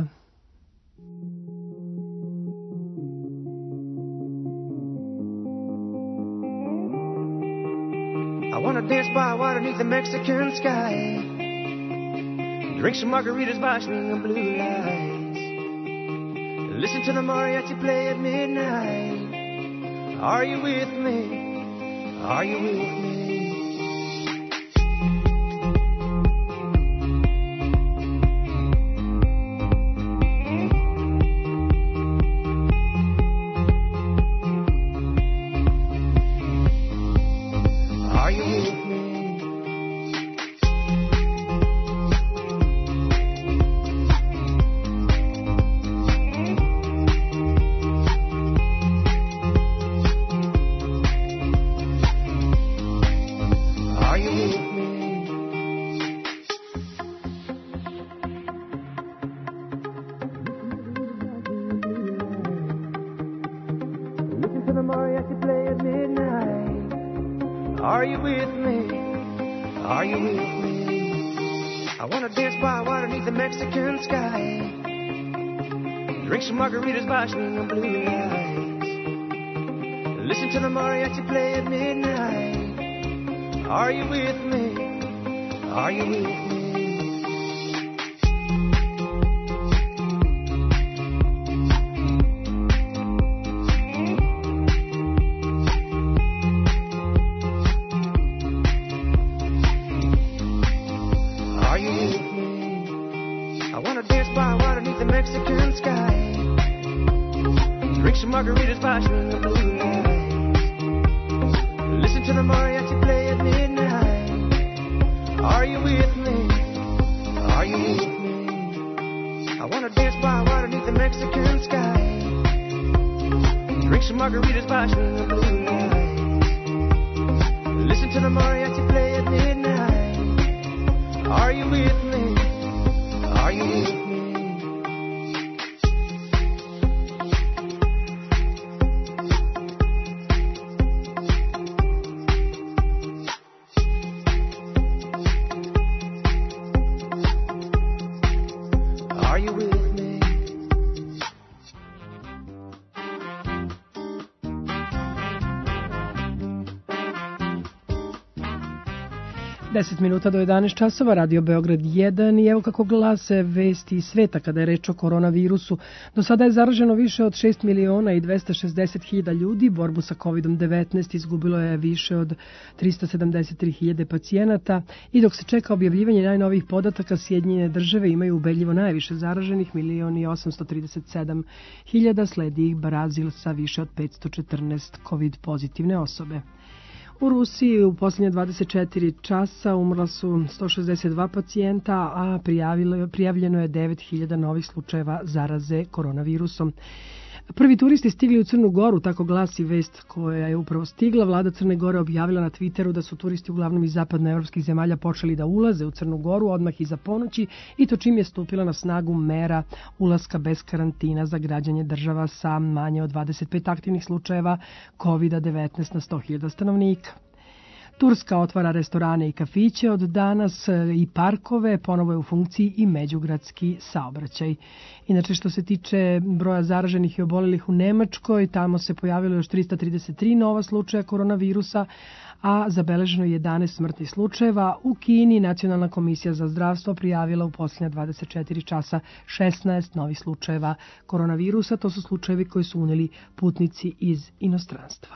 I wanna dance by water beneath the Mexican sky, drink some margaritas by swinging blue lights, listen to the mariachi play at midnight. Are you with me? Are you with me? Are you with me? Are you with me? Are you with me? I wanna dance by water beneath the Mexican sky, drink some margaritas by swinging blue lights, listen to the mariachi play at midnight. Are you with me? Are you with me? Margaritas by swinging blue lights, listen to the mariachi play at midnight. Are you with me? Are you with me? I wanna dance by water beneath the Mexican sky, drink some margaritas by swinging blue lights, listen to the mariachi play at midnight. Are you with me? Are you with me? deset minuta do jedanaest časova, Radio Beograd jedan i evo kako glase vesti iz sveta kada je reč o koronavirusu. Do sada je zaraženo više od šest miliona i dvesta šezdeset hiljada ljudi, borbu sa kovid devetnaest izgubilo je više od trista sedamdeset tri hiljade pacijenata i dok se čeka objavljivanje najnovijih podataka, Sjedinjene države imaju ubedljivo najviše zaraženih, milion i osamsto trideset sedam hiljada, sledi ih Brazil sa više od petsto četrnaest covid pozitivne osobe. U Rusiji u posljednje dvadeset četiri časa umrla su sto šezdeset dva pacijenta, a prijavljeno je devet hiljada novih slučajeva zaraze koronavirusom. Prvi turisti stigli u Crnu Goru, tako glasi vest koja je upravo stigla. Vlada Crne Gore objavila na Twitteru da su turisti uglavnom iz zapadnoevropskih zemalja počeli da ulaze u Crnu Goru odmah iza ponoći i to čim je stupila na snagu mera ulaska bez karantina za građane država sa manje od dvadeset pet aktivnih slučajeva kovid devetnaest na sto hiljada stanovnika. Turska otvara restorane i kafiće od danas i parkove, ponovo je u funkciji i međugradski saobraćaj. Inače, što se tiče broja zaraženih i obolelih u Nemačkoj, tamo se pojavilo još trista trideset tri nova slučaja koronavirusa, a zabeleženo je jedanaest smrtnih slučajeva. U Kini Nacionalna komisija za zdravstvo prijavila u posljednja dvadeset četiri časa šesnaest novih slučajeva koronavirusa. To su slučajevi koji su uneli putnici iz inostranstva.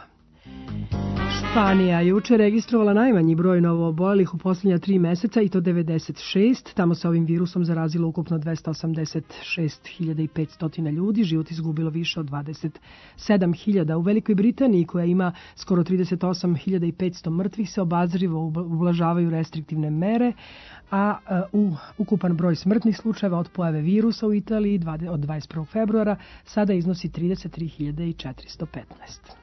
Španija juče registrovala najmanji broj novoobolelih u posljednja tri meseca i to devedeset šest. Tamo se ovim virusom zarazilo ukupno dvesta osamdeset šest hiljada petsto ljudi, život izgubilo više od dvadeset sedam hiljada. U Velikoj Britaniji, koja ima skoro trideset osam hiljada petsto mrtvih, se obazrivo ublažavaju restriktivne mere, a u ukupan broj smrtnih slučajeva od pojave virusa u Italiji od dvadeset prvog februara sada iznosi trideset tri hiljade četiristo petnaest.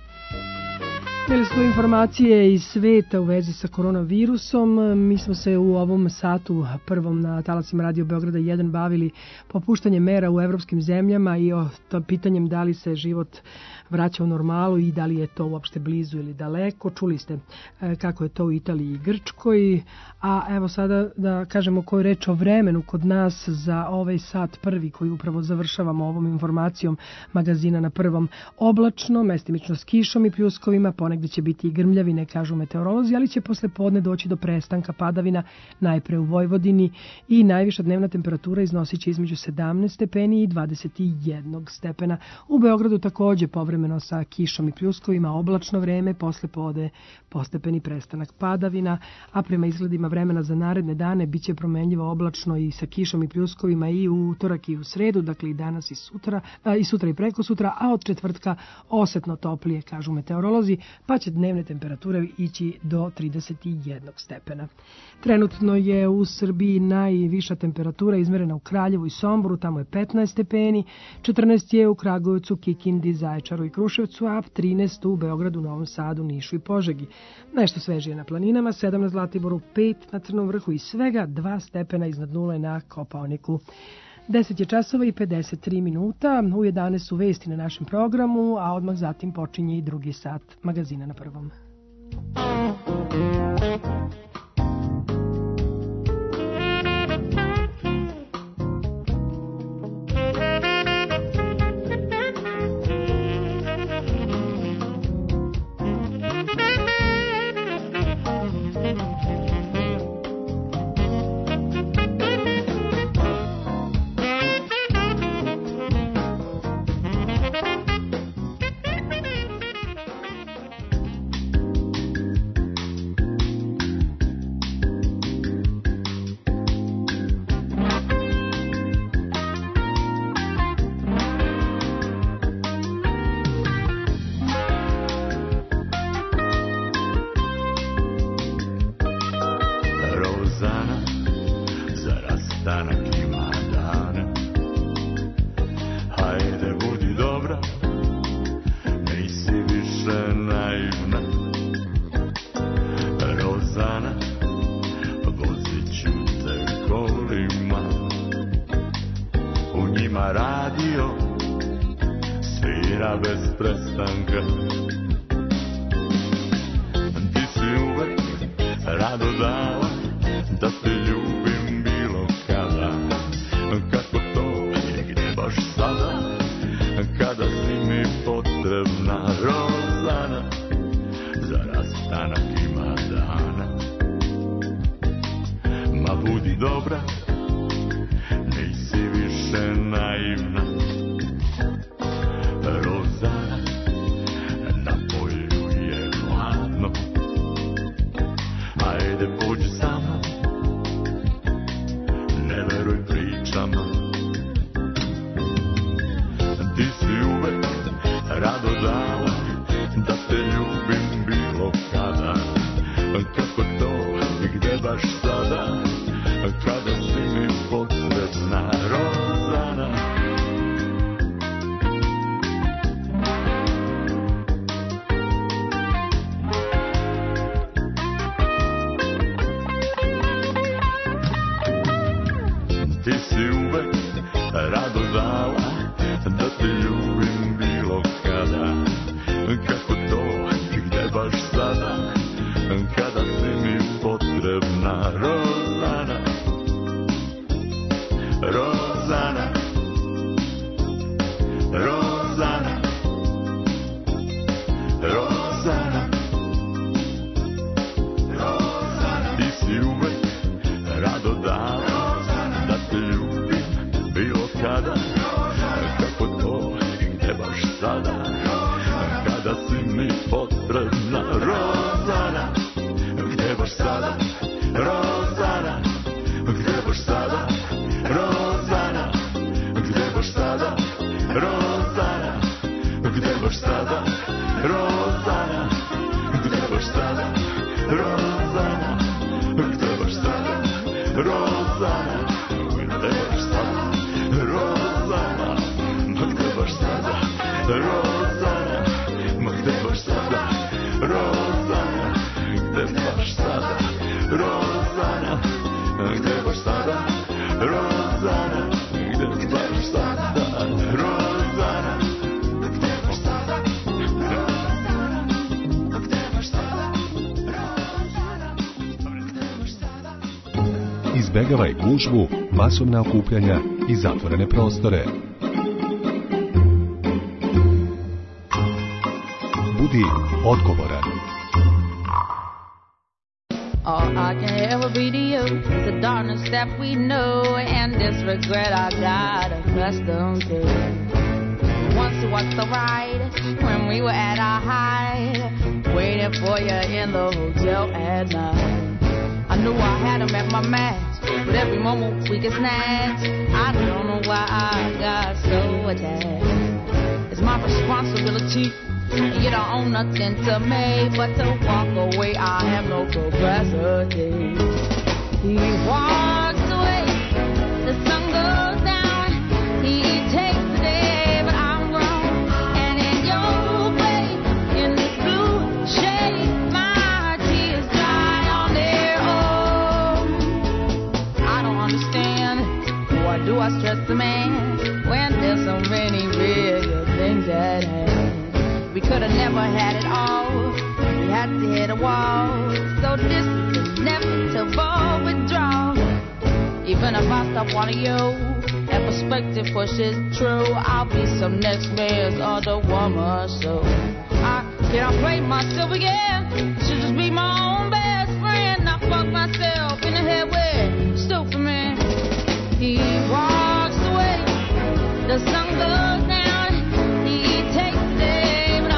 Imali smo informacije iz sveta u vezi sa koronavirusom. Mi smo se u ovom satu prvom na talasima Radio Beograda jedan bavili popuštanjem mera u evropskim zemljama i o to pitanjem da li se život vraća u normalu i da li je to uopšte blizu ili daleko. Čuli ste kako je to u Italiji i Grčkoj, a evo sada da kažemo koju reč o vremenu kod nas za ovaj sat prvi koji upravo završavamo ovom informacijom magazina na prvom. Oblačno, mestimično s kišom i pljuskovima, ponegdje će biti i grmljavine, kažu meteorolozi, ali će posle podne doći do prestanka padavina najpre u Vojvodini i najviša dnevna temperatura iznosit će između sedamnaest stepeni i dvadeset jedan stepena. U Beogradu takođe povremeno sa kišom i pljuskovima, oblačno vreme, posle podne postepeni prestanak padavina, a prema izgledima vremena za naredne dane bit će promenljivo oblačno i sa kišom i pljuskovima i u utorak i u sredu, dakle i danas i sutra, a, i sutra i preko sutra, a od četvrtka osetno toplije, kažu meteorolozi, pa će dnevne temperature ići do trideset jedan stepena. Trenutno je u Srbiji najviša temperatura izmerena u Kraljevu i Somboru, tamo je petnaest stepeni, četrnaest je u Kragujevcu, Kikindi, Zaječaru i Kruševcu, a trinaest u Beogradu, Novom Sadu, Nišu i Požegi. Nešto svežije na planinama, sedam na Zlatiboru, pet na Crnom vrhu i svega dva stepena iznad nule na Kopaoniku. deset je časova i pedeset tri minuta, u jedanaest su vesti na našem programu, a odmah zatim počinje i drugi sat magazina na prvom. Kako to i gde baš sada, kada, kako to i gde baš sada, kada si mi potrebna Rozana, gde baš sada, Rozana, gde baš sada, Rozana, gde baš sada, Rozana, gde baš sada, Rozana, gde baš sada, Rozana, gde baš sada, Rozana, gde baš sada, Rozana, gde baš sada, Rozana, gde baš sada, Rozana, gde baš sada, Rozana, gde baš sada, Rozana, gde baš sada, Rozana, gde baš sada, Izbegavaj gužvu, masovna okupljanja i zatvorene prostore. Budi odgovoran. All I can ever be to you is the darkness that we know and this regret I got accustomed to. Once it was the ride when we were at our height, waiting for you in the hotel at night. I knew I had him at my match, but every moment we get snatched. I don't know why I got so attached. It's my responsibility, and you don't own nothing to me but to walk away. I have no capacity. He walks away, the sun goes down. He takes the day, but I'm grown. And in your way, in this blue shade, my tears dry on their own. I don't understand, why do I stress the man when there's so many real things at hand? We could have never had it all. We had to hit a wall. So this is inevitable withdrawal. Even if I stop wanting you, that perspective pushes true. I'll be some next man's other woman. So I can't play myself again. I should just be my own best friend. Not fuck myself in the head with stupid man. He walks away. The sun goes down. He takes the day.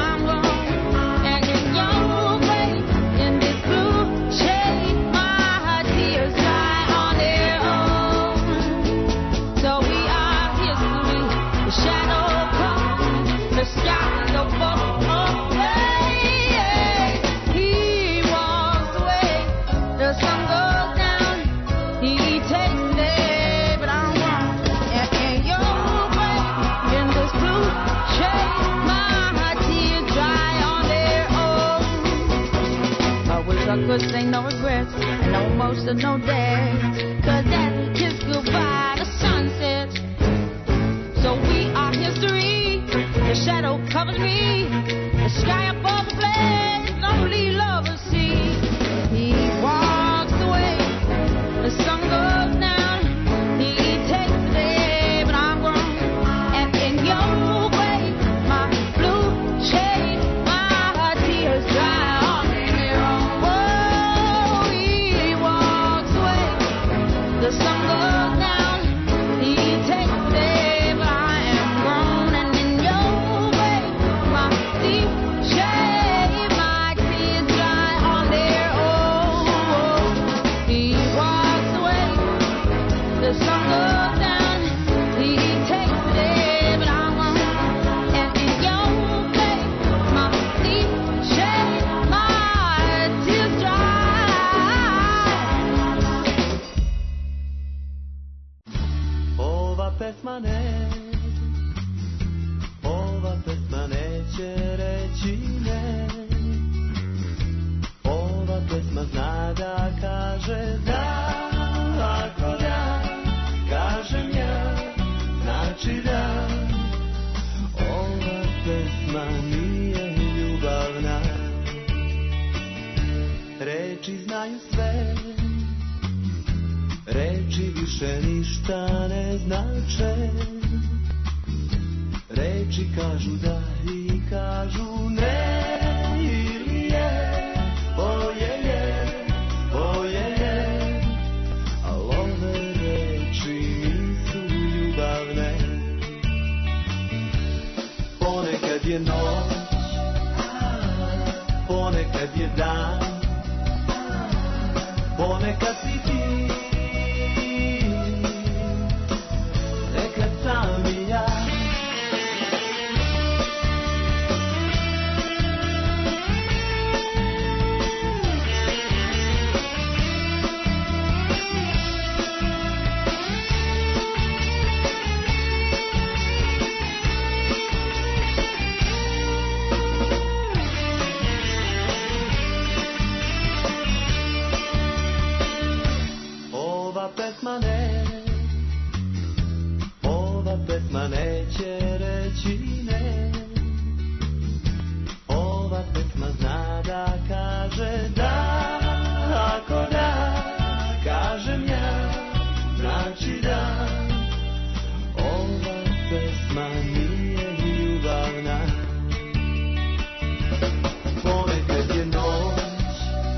Could say no regrets and no emotion, no dares. Cause as we kiss goodbye, the sun sets. So we are history. The shadow covers me. The sky above the blaze, lonely lovers see. He walks away. The sun goes down. He takes the day, but I'm grown. And in your way, my blue shade, my tears dry. The sun goes down, he takes the day, but I am grown. And in your way, my deep shade, my tears dry on their own. He walks away, the sun goes down, he takes the day, but I'm grown. And in your way, my deep shade, my tears dry. Pesma ne, ova pesma neće reći ne. Ova pesma zna da kaže da, ako da, kažem ja, znači da. Ova pesma nije ljubavna, reči znaju sve. Reči više ništa ne znače. Reči kažu da i kažu ne. Ili je, boje je, boje je. Al ove reči nisu ljubavne. je noć, ponekad je dan, ponekad si ti, nekad sam i ja. Pesma ne, ova pesma neće reći ne, ova pesma zna da kaže da, ako da, kažem ja, znači da, ova pesma nije ljubavna. Ponekad je noć,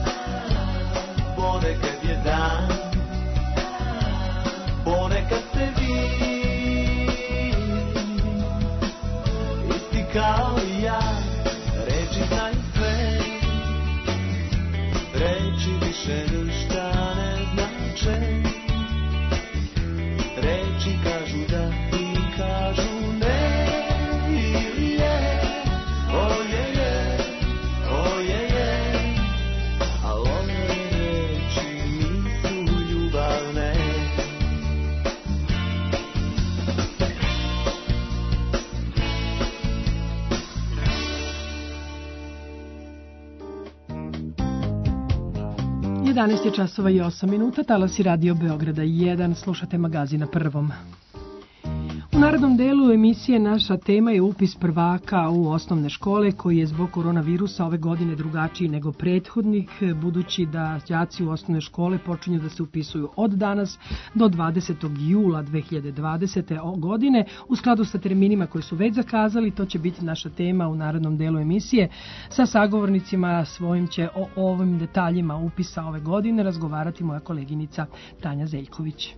ponekad je dan, ponekad ste vi, isti kao i ja, reči znaju sve, reči više ništa ne znače, reči kažu da i kažu ne, ili je, oje je, oje je, al ove reči nisu ljubavne. jedanaest je časova i osam minuta, talasi Radio Beograda jedan, slušate magazin na Prvom. U narednom delu emisije naša tema je upis prvaka u osnovne škole koji je zbog koronavirusa ove godine drugačiji nego prethodnih, budući da đaci u osnovne škole počinju da se upisuju od danas do dvadesetog jula dve hiljade dvadesete. godine. U skladu sa terminima koji su već zakazali, to će biti naša tema u narednom delu emisije. Sa sagovornicima svojim će o ovim detaljima upisa ove godine razgovarati moja koleginica Tanja Zeljković.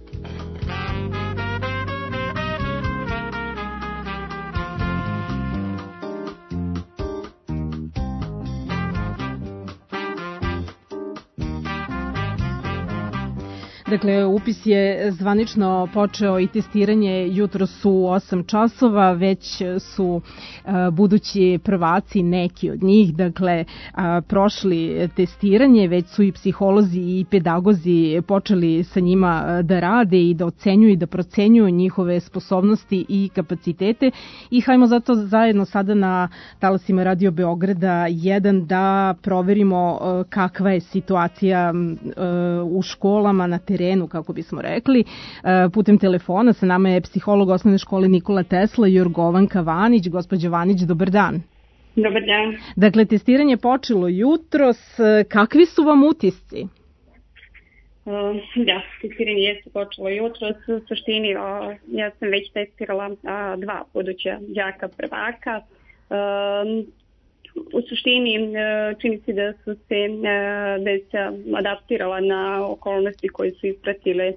Dakle, upis je zvanično počeo i testiranje jutros u osam časova, već su uh, budući prvaci, neki od njih, dakle, uh, prošli testiranje, već su i psiholozi i pedagozi počeli sa njima da rade i da ocenjuju i da procenjuju njihove sposobnosti i kapacitete. I hajmo zato zajedno sada na talasima Radio Beograda jedan da proverimo uh, kakva je situacija uh, u školama na terenu, kako bismo rekli. Putem telefona sa nama je psiholog osnovne škole Nikola Tesla, Jorgovanka Vanić. Gospođa Vanić, dobar dan. Dobar dan. Dakle, testiranje je počelo jutros. Kakvi su vam utisci? Uh, da, testiranje jeste počelo jutros. U suštini, uh, ja sam već testirala uh, dva buduća đaka prvaka. Uh, U suštini čini se da su se deca adaptirala na okolnosti koje su ispratile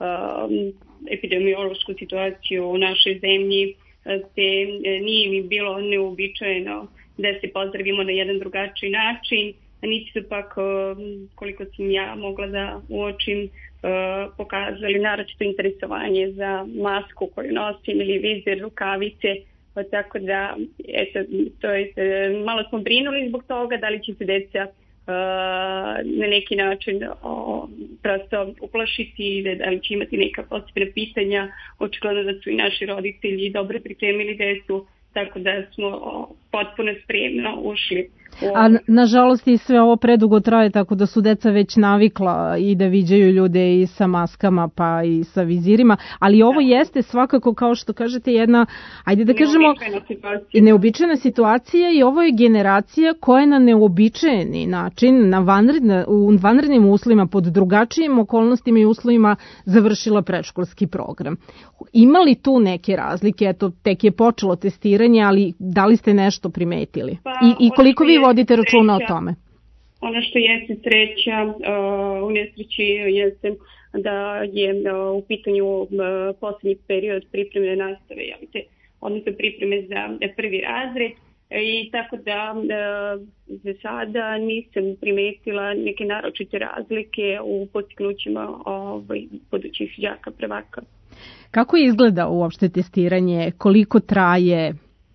epidemiološku situaciju u našoj zemlji, te nije mi bilo neuobičajeno da se pozdravimo na jedan drugačiji način, a niti su pak, koliko sam ja mogla da uočim, pokazali naročito interesovanje za masku koju nosim ili vizir, rukavice. Pa tako da, eto, to je, malo smo brinuli zbog toga da li će se deca uh, na neki način o, prosto uplašiti, da li će imati neka posebna pitanja. Očigledno da su i naši roditelji dobro pripremili decu, tako da smo o, potpuno spremno ušli. A nažalost i sve ovo predugo traje, tako da su deca već navikla i da viđaju ljude i sa maskama pa i sa vizirima, ali ovo jeste svakako, kao što kažete, jedna, ajde da kažemo, neobičajna situacija. neobičajna situacija i ovo je generacija koja je na neobičajeni način, na vanredna, u vanrednim uslovima, pod drugačijim okolnostima i uslovima završila predškolski program. Ima li tu neke razlike? Eto, tek je počelo testiranje, ali da li ste nešto primetili? Pa, I, i koliko vi vodite računa o tome? Ono što jeste sreća uh, u nesreći jeste da je uh, u pitanju uh, posljednji period pripremne nastave, javite, odnosno pripreme za prvi razred. I tako da za sada nisam primetila neke naročite razlike u postignućima ovaj, budućih đaka prvaka. Kako izgleda uopšte testiranje? Koliko traje?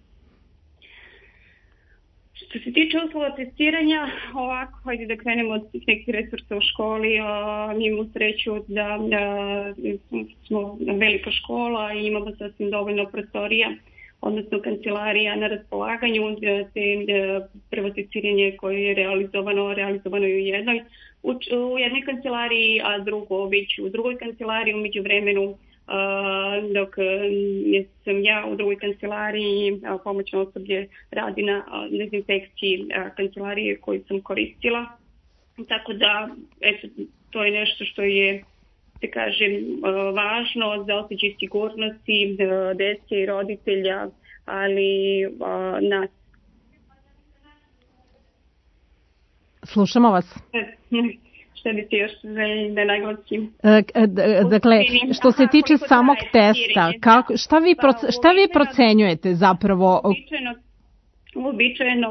Što se tiče uslova testiranja, ovako, hajde da krenemo od nekih resursa u školi. Mi imamo sreću da, da smo velika škola i imamo sasvim dovoljno prostorija, odnosno kancelarija na raspolaganju. Te prvo testiranje koje je realizovano, realizovano je u jednoj, u, u jednoj kancelariji, a drugo već u drugoj kancelariji. Umeđu vremenu, Uh, dok sam ja u drugoj kancelariji, uh, pomoćno osoblje radi na uh, dezinfekciji uh, kancelarije koju sam koristila. Tako da, eto, to je nešto što je, da kažem, uh, važno za osjećaj sigurnosti uh, dece i roditelja, ali uh, nas. Slušamo vas. Šta bi ti još da naglasim? Dakle, što se tiče samog testa, kako, šta, vi proce, šta vi procenjujete zapravo? Uobičajeno, uobičajeno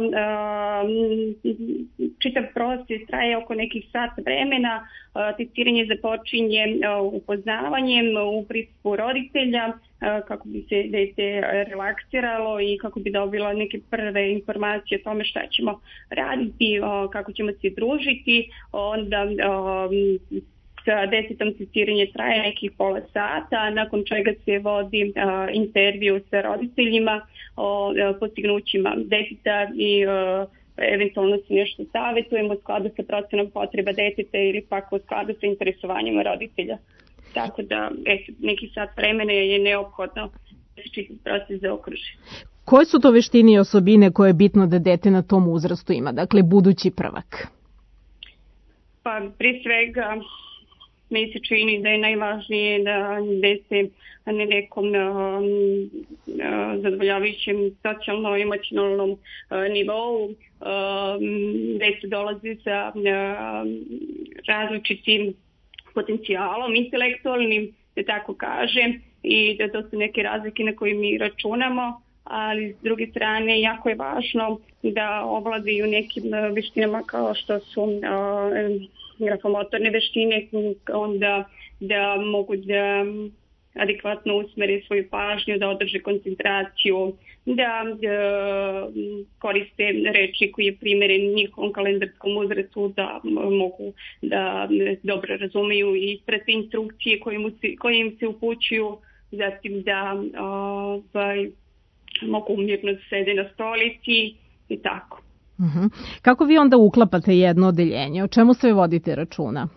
čitav proces traje oko nekih sat vremena. Testiranje započinje upoznavanjem u prisustvu roditelja, kako bi se dete relaksiralo i kako bi dobila neke prve informacije o tome šta ćemo raditi, kako ćemo se družiti. Onda sa desetom testiranje traje nekih pola sata, nakon čega se vodi intervju sa roditeljima o postignućima deteta i eventualno se nešto savjetujemo u skladu sa procenom potreba deteta ili pak u skladu sa interesovanjima roditelja. Tako da eto, neki sat vremena je neophodno da se čitav proces zaokruži. Koje su to veštine i osobine koje je bitno da dete na tom uzrastu ima, dakle budući prvak? Pa prije svega mi se čini da je najvažnije da dete na nekom uh, zadovoljavajućem socijalno-emocionalnom uh, nivou. Uh, dete dolazi sa uh, različitim potencijalom, intelektualnim, da tako kažem, i da to su neke razlike na koje mi računamo, ali s druge strane jako je važno da ovladaju nekim veštinama kao što su uh, grafomotorne veštine, onda da mogu da adekvatno usmere svoju pažnju, da održe koncentraciju, da, da koriste reči koji je primjeren njihovom kalendarskom uzrastu, da mogu da dobro razumeju i prate instrukcije koje, mu se, koje im se upućuju, zatim da ovaj, mogu mirno da sede na stolici i tako. Uh-huh. Kako vi onda uklapate jedno odeljenje? O čemu sve vodite računa?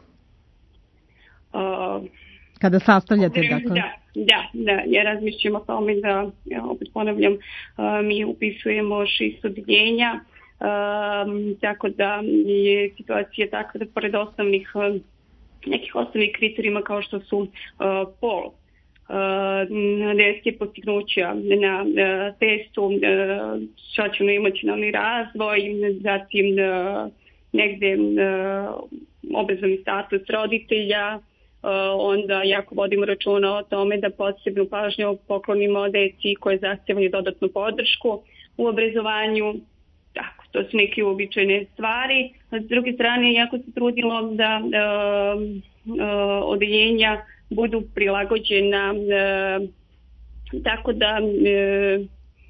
Uh, Kada sastavljate, dakle? Da, da, da, ja razmišljam o tome da, ja opet ponavljam, uh, mi upisujemo šest odeljenja, uh, tako da je situacija takva da pored osnovnih, uh, nekih osnovnih kriterijuma kao što su uh, pol, uh, deske postignuća na uh, testu, uh, socijalno-emocionalni razvoj, zatim uh, negde uh, obrazovni status roditelja, Uh, onda jako vodimo računa o tome da posebnu pažnju poklonimo deci koje zahtevaju dodatnu podršku u obrazovanju. Tako, to su neke uobičajene stvari. S druge strane, jako se trudilo da uh, uh, odeljenja budu prilagođena uh, tako da uh,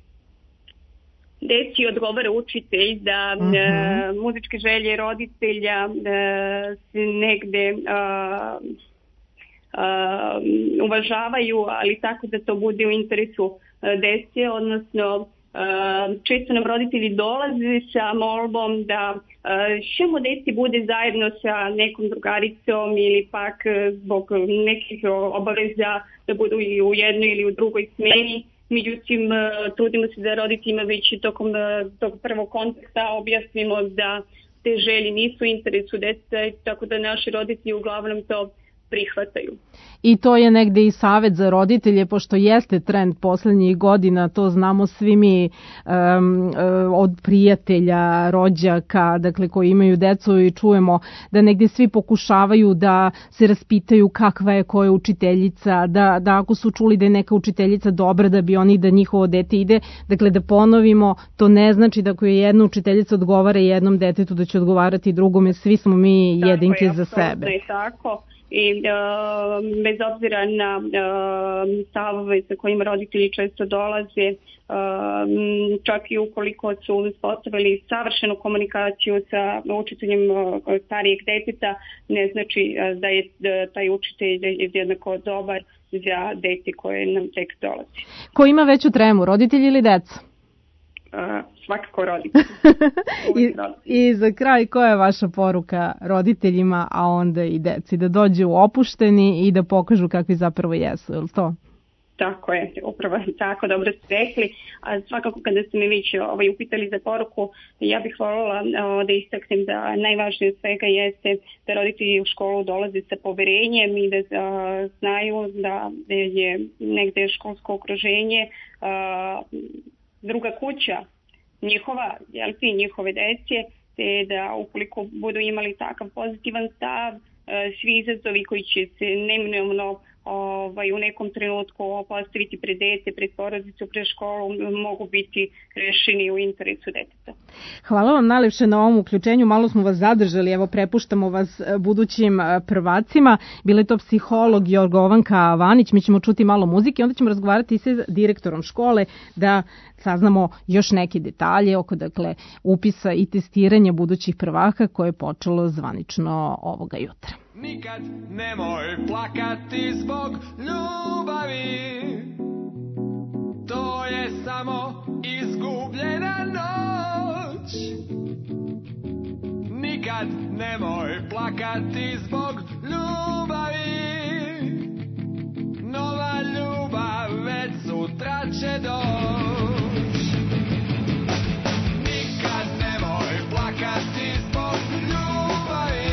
deci odgovara učitelj, da uh-huh. uh, muzičke želje roditelja uh, se negde uh, Uh, uvažavaju, ali tako da to bude u interesu uh, dece, odnosno uh, često nam roditelji dolaze sa molbom da uh, šemo deci bude zajedno sa nekom drugaricom ili pak uh, zbog nekih obaveza da budu i u jednoj ili u drugoj smeni. Međutim, uh, trudimo se da roditeljima već tokom uh, tog prvog kontakta objasnimo da te želje nisu u interesu dece, tako da naši roditelji uglavnom to prihvataju. I to je negde i savet za roditelje, pošto jeste trend poslednjih godina, to znamo svi mi um, od prijatelja, rođaka, dakle koji imaju decu i čujemo da negde svi pokušavaju da se raspitaju kakva je koja učiteljica, da, da ako su čuli da je neka učiteljica dobra da bi oni da njihovo dete ide, dakle da ponovimo, to ne znači da ako je jedna učiteljica odgovara jednom detetu da će odgovarati drugome, svi smo mi jedinke tako je, za sebe. Tako je, tako. I uh, bez obzira na uh, stavove sa kojima roditelji često dolaze, uh, čak i ukoliko su uspostavili savršenu komunikaciju sa učiteljem uh, starijeg deteta, ne znači uh, da je uh, taj učitelj jednako dobar za dete koje nam tek dolazi. Ko ima veću tremu, roditelji ili deca? Uh, svakako roditelji. I, I za kraj, koja je vaša poruka roditeljima, a onda i deci, da dođu opušteni i da pokažu kakvi zapravo jesu, je li to? Tako je, upravo tako, dobro ste rekli. A svakako kada ste me već ovaj, upitali za poruku, ja bih voljela o, da istaknem da najvažnije od svega jeste da roditelji u školu dolaze sa poverenjem i da a, znaju da je negde školsko okruženje a, druga kuća njihova, jel ti, njihove dece, te da ukoliko budu imali takav pozitivan stav, svi izazovi koji će se neminovno ovaj, u nekom trenutku postaviti pred dete, pred porodicu, pred školu, mogu biti rešeni u interesu deteta. Hvala vam najlepše na ovom uključenju, malo smo vas zadržali, evo prepuštamo vas budućim prvacima. Bila je to psiholog Jorgovanka Vanić, mi ćemo čuti malo muzike, onda ćemo razgovarati sa direktorom škole da saznamo još neke detalje oko dakle upisa i testiranja budućih prvaka koje je počelo zvanično ovoga jutra. Nikad nemoj plakati zbog ljubavi, to je samo izgubljena noć. Nikad nemoj plakati zbog ljubavi, nova ljubav već sutra će doć. Nikad nemoj plakati zbog ljubavi,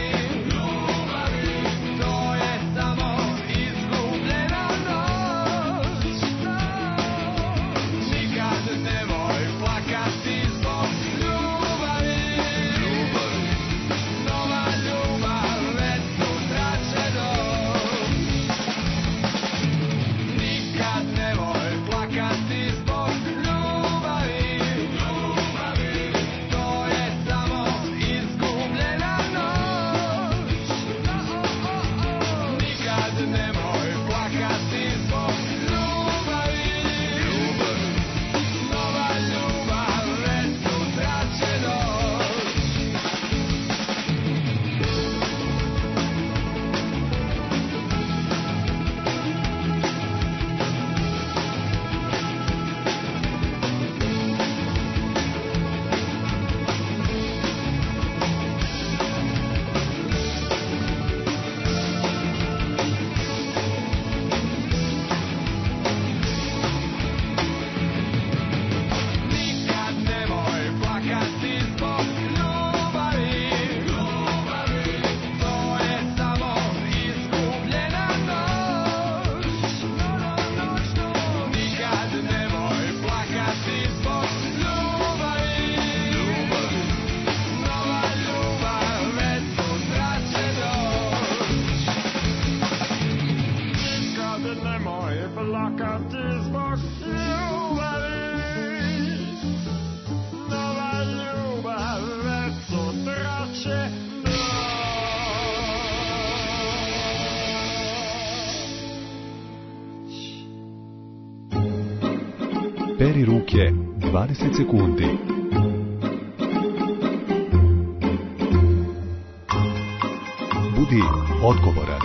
Peri ruke dvadeset sekundi. Budi odgovoran.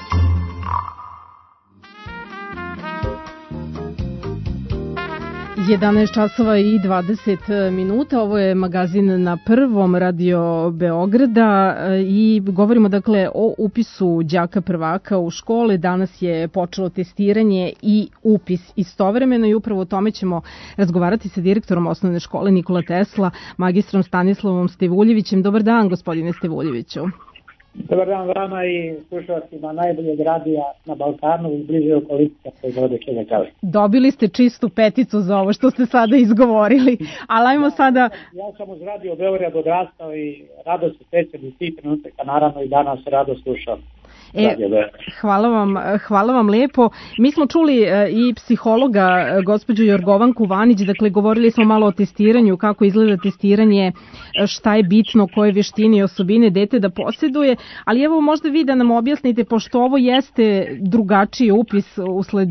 jedanaest časova i dvadeset minuta, ovo je magazin na Prvom, Radio Beograda i govorimo dakle o upisu đaka prvaka u škole. Danas je počelo testiranje i upis istovremeno i upravo o tome ćemo razgovarati sa direktorom osnovne škole Nikola Tesla, magistrom Stanislavom Stevuljevićem. Dobar dan, gospodine Stevuljeviću. Dobar dan vama i slušalcima najboljeg radija na Balkanu i bliže okolice koji vode će da kažem. Dobili ste čistu peticu za ovo što ste sada izgovorili, ali ajmo sada... Ja sam uz radio Beograd odrastao i rado se sećam iz tih trenutaka, naravno i danas rado slušam. E, hvala vam, hvala vam lepo. Mi smo čuli e, i psihologa e, gospođu Jorgovanku Vanić, dakle govorili smo malo o testiranju, kako izgleda testiranje, šta je bitno, koje vještine i osobine dete da posjeduje, ali evo možda vi da nam objasnite, pošto ovo jeste drugačiji upis usled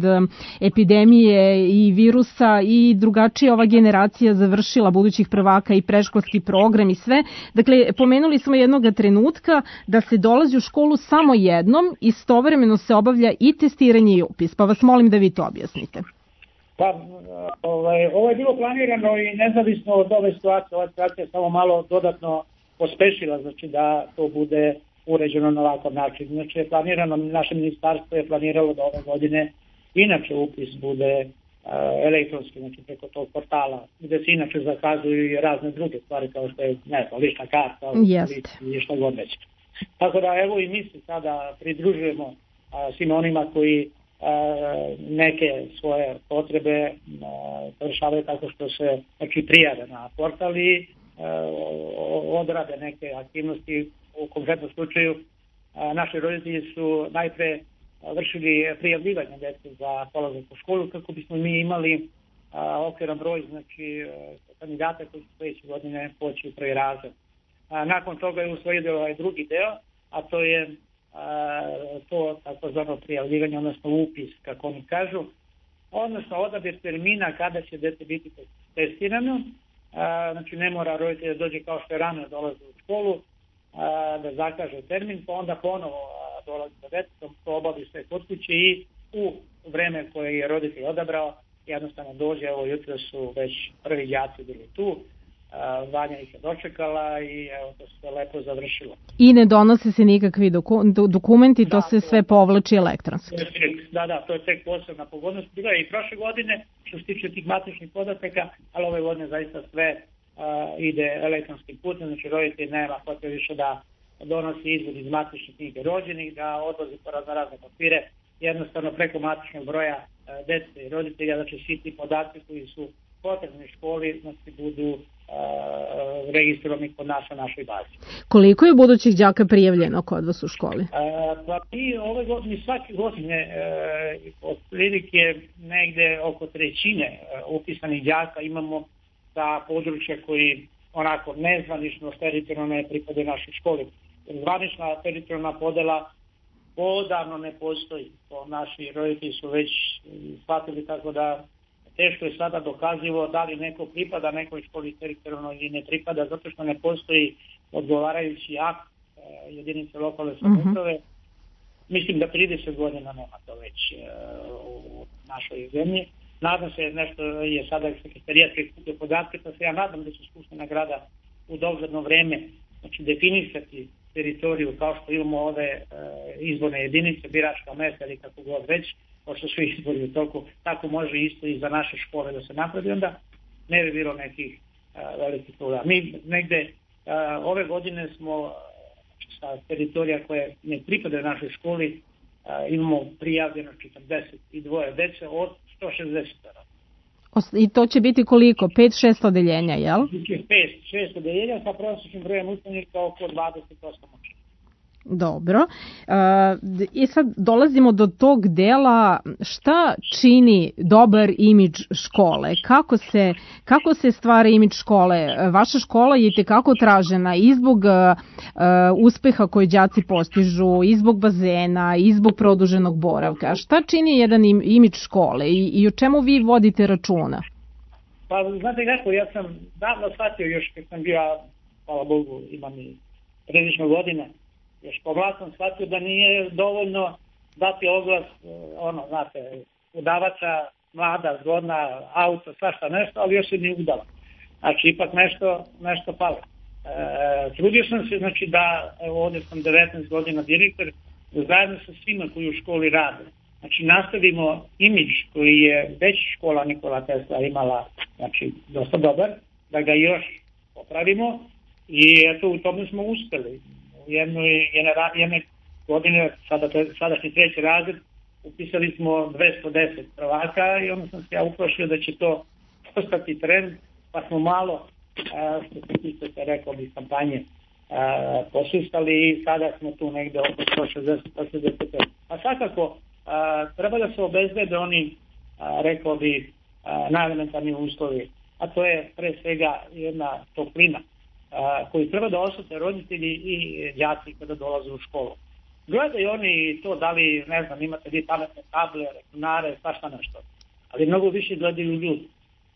epidemije i virusa i drugačije ova generacija završila budućih prvaka i preškolski program i sve. Dakle, pomenuli smo jednog trenutka da se dolazi u školu samo jednom, istovremeno se obavlja i testiranje i upis, pa vas molim da vi to objasnite. Pa, ovaj, ovo je bilo planirano i nezavisno od ove situacije, ova situacija je samo malo dodatno pospešila, znači da to bude uređeno na ovakav način. Znači je planirano, naše ministarstvo je planiralo da ove godine inače upis bude uh, elektronski, znači preko tog portala, gde se inače zakazuju i razne druge stvari kao što je, ne znam, lična karta i što god već. Tako da evo i mi se sada pridružujemo a, svim onima koji a, neke svoje potrebe rešavaju tako što se znači, prijave na portal i a, odrade neke aktivnosti. U konkretnom slučaju a, naši roditelji su najpre vršili prijavljivanje dece za polazak u školu kako bismo mi imali a, okviran broj znači, kandidata koji su sledeće godine poći u prvi razred. A, nakon toga je usvojio ovaj drugi deo, a to je a, to takozvano prijavljivanje, odnosno upis, kako oni kažu, odnosno odabir termina kada će dete biti testirano. A, znači ne mora roditelj da dođe kao što je rano dolazi u školu, a, da zakaže termin, pa onda ponovo a, dolazi sa detetom, to obavi sve kod kuće i u vreme koje je roditelj odabrao jednostavno dođe, evo jutro su već prvi đaci bili tu, Vanja ih je dočekala i evo to se lepo završilo. I ne donose se nikakvi doku, dokumenti, to da, se sve povlači elektronski. Da, da, to je tek posebna pogodnost. Bila je i prošle godine što se tiče tih matičnih podataka, ali ove godine zaista sve uh, ide elektronskim putem, znači roditelj nema potrebe više da donosi izvod iz matične knjige rođenih, da odlazi po razne razne papire, jednostavno preko matičnog broja uh, dece i roditelja, znači svi ti podaci koji su potrebni školi, znači budu uh, registrovani kod nas na našoj bazi. Koliko je budućih đaka prijavljeno kod vas u školi? Uh, pa mi ove godine, svake godine uh, od prilike negde oko trećine uh, upisanih đaka imamo za područja koji onako nezvanično teritorijalno ne pripadaju našoj školi. Zvanična teritorijalna podela odavno ne postoji. To naši roditelji su već shvatili, tako da teško je sada dokazivo da li neko pripada nekoj školi teritorijalno ili ne pripada, zato što ne postoji odgovarajući akt e, jedinice lokalne samouprave. Mm-hmm. Mislim da trideset godina nema to već e, u našoj zemlji. Nadam se, nešto je sada sekretarijat prikupio podatke, pa se ja nadam da će Skupština grada u dogledno vreme znači, definisati teritoriju kao što imamo ove e, izborne jedinice, biračka mesta ili kako god već, pošto su izbori u toku, tako može isto i za naše škole da se napravi, onda ne bi bilo nekih a, velikih problema. Mi negde a, ove godine smo sa teritorija koje ne pripadaju našoj školi a, imamo prijavljeno četrdeset dva dece od sto šezdeset. I to će biti koliko? pet šest odeljenja, jel? pet šest odeljenja sa prosječnim brojem učenika oko dvadeset osam učenika. Dobro. I sad dolazimo do tog dela šta čini dobar imidž škole. Kako se, kako se stvara imidž škole? Vaša škola je itekako tražena i zbog uspeha koje đaci postižu, i zbog bazena, i zbog produženog boravka. Šta čini jedan imidž škole i, i o čemu vi vodite računa? Pa znate kako, ja sam davno shvatio još kad sam bio, hvala Bogu, imam i prilično godine, još poglas sam shvatio da nije dovoljno dati oglas, ono, znate, udavača, mlada, zgodna, auto, svašta nešto, ali još se nije udala. Znači, ipak nešto, nešto palo. E, trudio sam se, znači da, evo ovdje sam devetnaest godina direktor, zajedno sa svima koji u školi rade. Znači, nastavimo imidž koji je već škola Nikola Tesla imala, znači, dosta dobar, da ga još popravimo i eto, u tome smo uspeli. u jednoj, genera, jednoj godine, sada, sadašnji treći razred, upisali smo dvesta deset prvaka i onda sam se ja uplašio da će to postati trend, pa smo malo, što se tiče se rekao bi kampanje, posustali i sada smo tu negde oko sto šezdeset do šezdeset pet. A svakako treba da se obezbede oni, rekao bi, najelementarni uslovi, a to je pre svega jedna toplina koju treba da osete roditelji i đaci kada dolaze u školu. Gledaju oni to da li, ne znam, imate vi pametne table, računare, svašta nešto, ali mnogo više gledaju ljudi.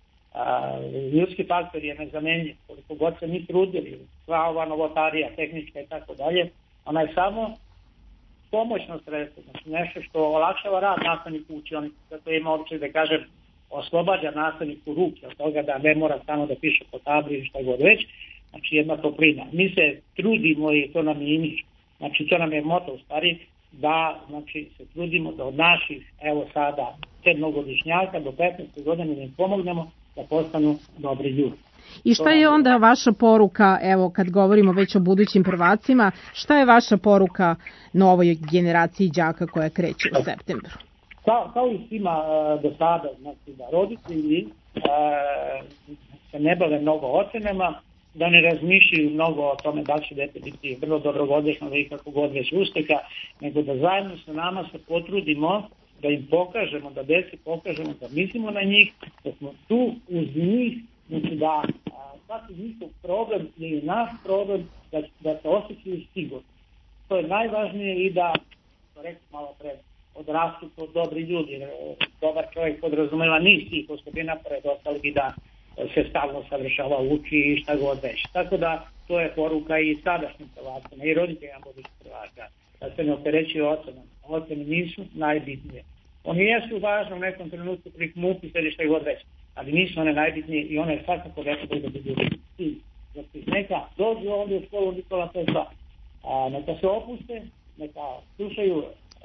Ljudski faktor je nezamenljiv, koliko god se mi trudili, sva ova novotarija, tehnička i tako dalje, ona je samo pomoćno sredstvo, znači nešto što olakšava rad nastavniku u učionici, zato ima običaj da kažem, oslobađa nastavniku ruke od toga da ne mora samo da piše po tabli ili šta god već, znači jedna toplina. Mi se trudimo i to nam je imidž, znači to nam je moto u stvari, da znači, se trudimo da od naših, evo sada, sedmogodišnjaka do petnaeste godine im pomognemo da postanu dobri ljudi. I šta je onda vaša poruka, evo kad govorimo već o budućim prvacima, šta je vaša poruka novoj generaciji đaka koja kreće u septembru? Kao, kao i svima uh, do sada, znači da roditelji uh, se ne bave mnogo ocenama, da ne razmišljaju mnogo o tome da će dete biti vrlo dobrogodešno, da ih kako god već usteha, nego da zajedno sa nama se potrudimo da im pokažemo, da deci pokažemo da mislimo na njih, da smo tu uz njih, znači da svaki njihov problem je naš problem, da, da se osjećaju sigurno. To je najvažnije i da, to rekao malo pre, odrastu kao dobri ljudi. Dobar čovjek podrazumeva niz tih osobina pred ostalih i da se stalno savršava, uči i šta god već. Tako da to je poruka i sadašnjim prvacima i roditeljima budućih prvaka. Da se ne opterećuju ocenama. Ocene nisu najbitnije. Oni jesu važni u nekom trenutku prilikom upisa ili šta god već, ali nisu one najbitnije i one svakako da treba da budu cilj. Znači neka dođu ovdje u školu Nikola Tesla, a neka se opuste, neka slušaju,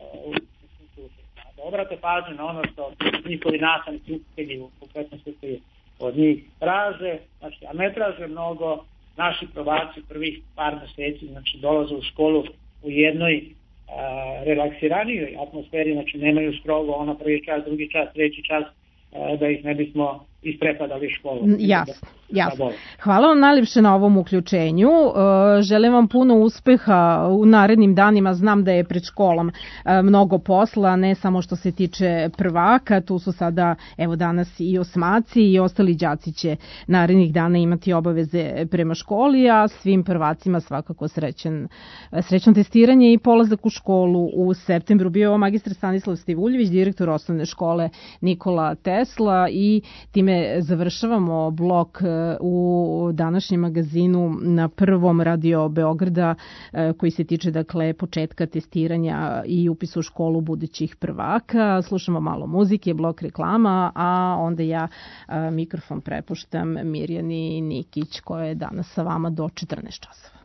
da obrate pažnju na ono što njihovi nastavnici, učitelji u konkretnom slučaju od njih traže, znači, a ne traže mnogo. Naši prvaci prvih par meseci, znači dolaze u školu u jednoj a, relaksiranijoj atmosferi, znači nemaju strogo ono prvi čas, drugi čas, treći čas, a, da ih ne bismo isprepadali školu. Jasno, jasno. Hvala vam najljepše na ovom uključenju. Želim vam puno uspeha u narednim danima. Znam da je pred školom mnogo posla, ne samo što se tiče prvaka, tu su sada evo danas i osmaci i ostali đaci će narednih dana imati obaveze prema školi, a svim prvacima svakako srećan, srećno testiranje i polazak u školu u septembru. Bio je magistar Stanislav Stivuljević, direktor osnovne škole Nikola Tesla, i time završavamo blok u današnjem magazinu na Prvom Radio Beograda koji se tiče dakle početka testiranja i upisa u školu budućih prvaka. Slušamo malo muzike, blok reklama, a onda ja mikrofon prepuštam Mirjani Nikić koja je danas sa vama do četrnaest časova.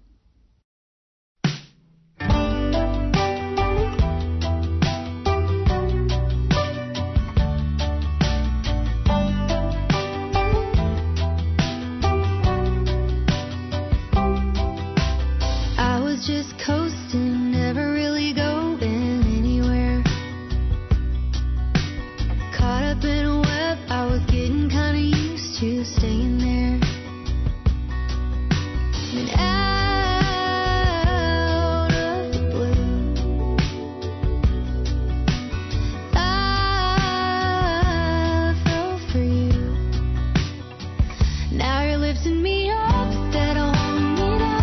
Just coasting, never really going anywhere. Caught up in a web, I was getting kinda used to staying there. And out of the blue, I fell for you. Now you're lifting me up instead of holding me down.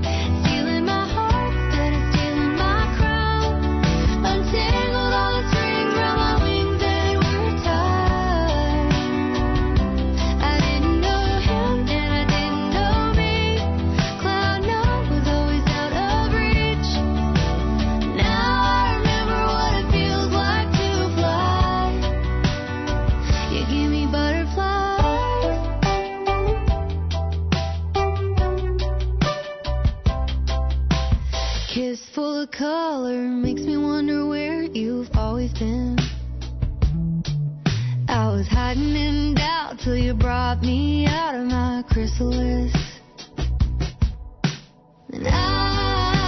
Full of color makes me wonder where you've always been. I was hiding in doubt till you brought me out of my chrysalis. And I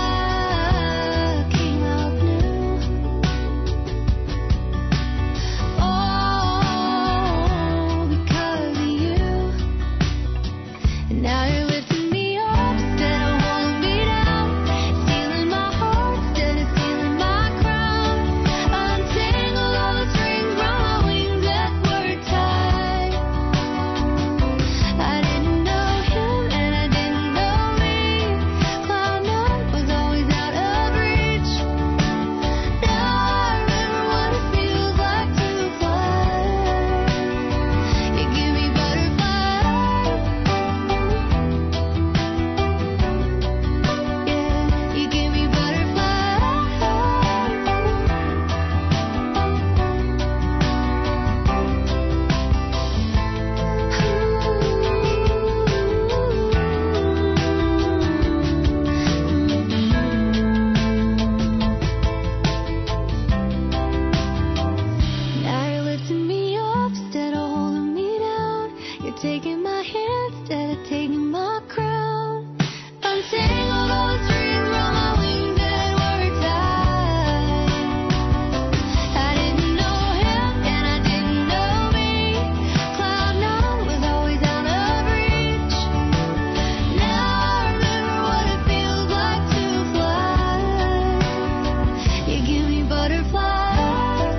taking my hand instead of taking my crown. Untangle those strings from my wings that were tied. I didn't know him and I didn't know me. Cloud nine was always out of reach. Now I remember what it feels like to fly. You give me butterflies.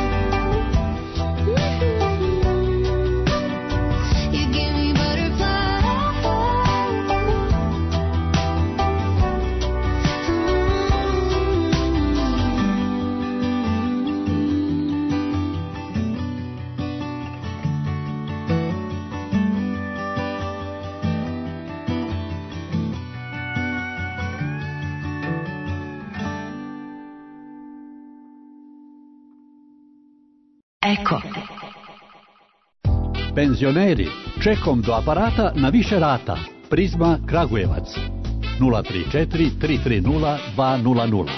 You give me Eko. Penzioneri, čekom do aparata na više rata. Prizma Kragujevac. nula tri četiri tri tri nula dva nula nula.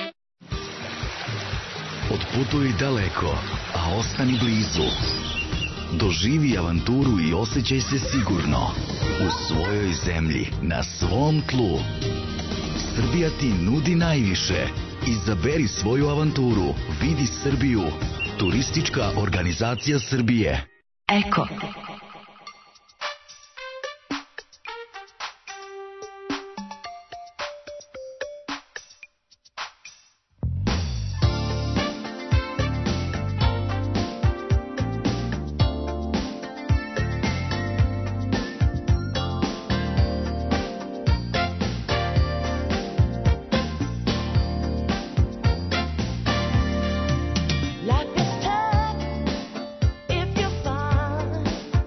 Otputuj daleko, a ostani blizu. Doživi avanturu i osjećaj se sigurno. U svojoj zemlji, na svom tlu. Srbija ti nudi najviše. Izaberi svoju avanturu. Vidi Srbiju. Turistička organizacija Srbije. Eko. Life is tough if you're fine.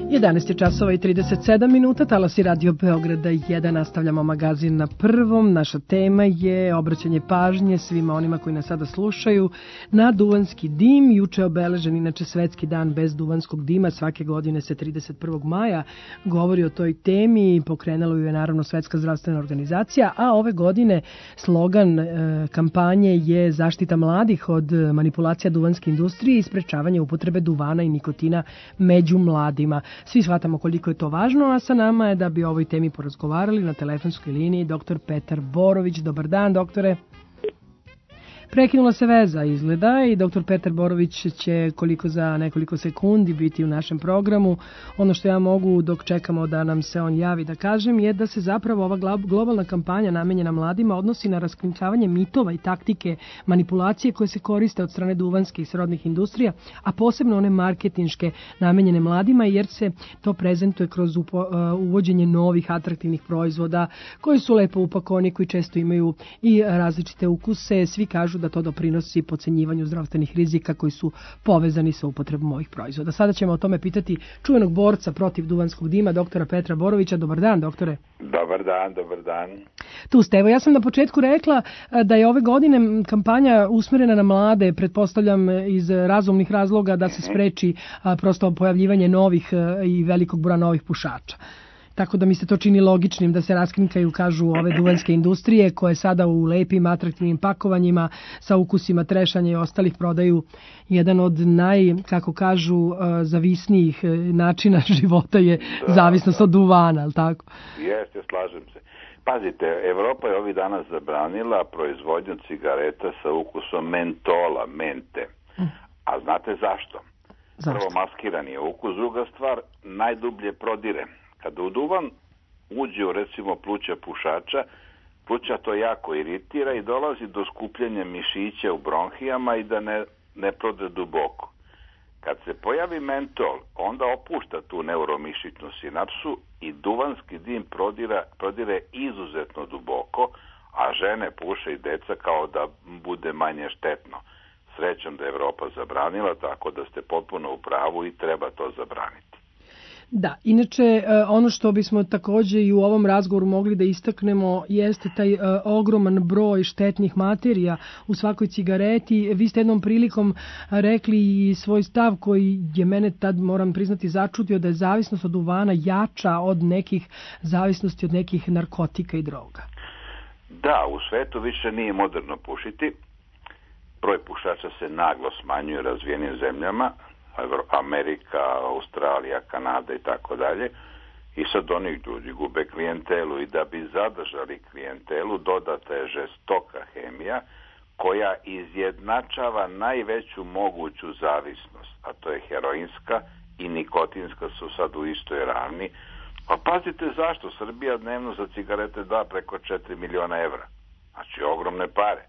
jedanaest je časova i trideset sedam minuta, talasi Radio Beograda jedan, nastavljamo magazin na prvom. Naša tema je obraćanje pažnje svima onima koji nas sada slušaju na duvanski dim. Juče je obeležen inače svetski dan bez duvanskog dima, svake godine se trideset prvog maja govori o toj temi, pokrenula ju je naravno Svetska zdravstvena organizacija, a ove godine slogan e, kampanje je zaštita mladih od manipulacija duvanske industrije i sprečavanje upotrebe duvana i nikotina među mladima. Svi shvatamo koliko je to važno, a sa nama je da bi o ovoj temi porazgovarali na telefonskoj liniji doktor Petar Borović. Dobar dan, doktore. Prekinula se veza izgleda i doktor Petar Borović će koliko za nekoliko sekundi biti u našem programu. Ono što ja mogu dok čekamo da nam se on javi da kažem je da se zapravo ova globalna kampanja namenjena mladima odnosi na raskrinkavanje mitova i taktike manipulacije koje se koriste od strane duvanske i srodnih industrija, a posebno one marketinške namenjene mladima, jer se to prezentuje kroz upo, uh, uvođenje novih atraktivnih proizvoda koji su lepo upakovani, koji često imaju i različite ukuse. Svi kažu da to doprinosi podcenjivanju zdravstvenih rizika koji su povezani sa upotrebom ovih proizvoda. Sada ćemo o tome pitati čuvenog borca protiv duvanskog dima, doktora Petra Borovića. Dobar dan, doktore. Dobar dan, dobar dan. Tu ste. Evo, ja sam na početku rekla da je ove godine kampanja usmerena na mlade, pretpostavljam iz razumnih razloga da se spreči prosto pojavljivanje novih i velikog broja novih pušača. Tako da mi se to čini logičnim da se raskrinkaju, kažu, ove duvanske industrije koje sada u lepim, atraktivnim pakovanjima sa ukusima trešanja i ostalih prodaju jedan od naj, kako kažu, zavisnijih načina života je da, zavisnost da. od duvana, ali tako? Jeste, slažem se. Pazite, Evropa je ovih dana zabranila proizvodnju cigareta sa ukusom mentola, mente. A znate zašto? zašto? Prvo, maskirani je ukus, druga stvar, najdublje prodire. Kada u duvan uđe u recimo pluća pušača, pluća to jako iritira i dolazi do skupljenja mišića u bronhijama i da ne, ne prode duboko. Kad se pojavi mentol, onda opušta tu neuromišićnu sinapsu i duvanski dim prodira, prodire izuzetno duboko, a žene puše i deca kao da bude manje štetno. Srećom da je Evropa zabranila, tako da ste potpuno u pravu i treba to zabraniti. Da, inače ono što bismo takođe i u ovom razgovoru mogli da istaknemo jeste taj uh, ogroman broj štetnih materija u svakoj cigareti. Vi ste jednom prilikom rekli i svoj stav koji je mene tad, moram priznati, začudio, da je zavisnost od duvana jača od nekih zavisnosti od nekih narkotika i droga. Da, u svetu više nije moderno pušiti. Broj pušača se naglo smanjuje u razvijenim zemljama, Amerika, Australija, Kanada i tako dalje, i sad onih ljudi gube klijentelu i da bi zadržali klijentelu dodata je žestoka hemija koja izjednačava najveću moguću zavisnost, a to je heroinska i nikotinska su sad u istoj ravni. A pazite zašto, Srbija dnevno za cigarete da preko četiri miliona evra, znači ogromne pare.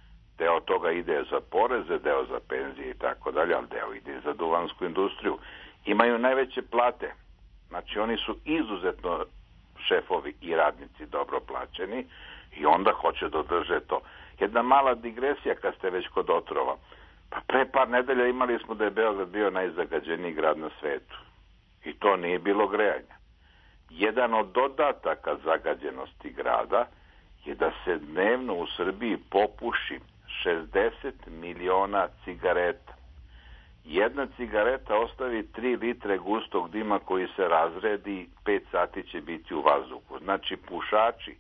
Deo toga ide za poreze, deo za penzije i tako dalje, ali deo ide za duvansku industriju. Imaju najveće plate. Znači oni su izuzetno šefovi i radnici dobro plaćeni i onda hoće da održe to. Jedna mala digresija kad ste već kod otrova. Pa pre par nedelja imali smo da je Beograd bio najzagađeniji grad na svetu. I to nije bilo grejanja. Jedan od dodataka zagađenosti grada je da se dnevno u Srbiji popuši šezdeset miliona cigareta. Jedna cigareta ostavi tri litre gustog dima koji se razredi, pet sati će biti u vazduhu. Znači pušači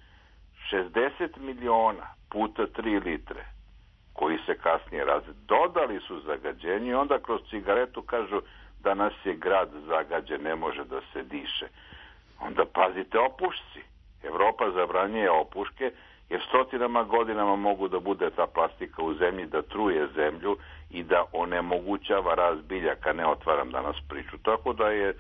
šezdeset miliona puta tri litre koji se kasnije razredi, dodali su zagađenje i onda kroz cigaretu kažu da nas je grad zagađen, ne može da se diše. Onda pazite opušci. Evropa zabranjuje opuške jer stotinama godinama mogu da bude ta plastika u zemlji, da truje zemlju i da onemogućava rast biljaka. Ne otvaram danas priču. Tako da je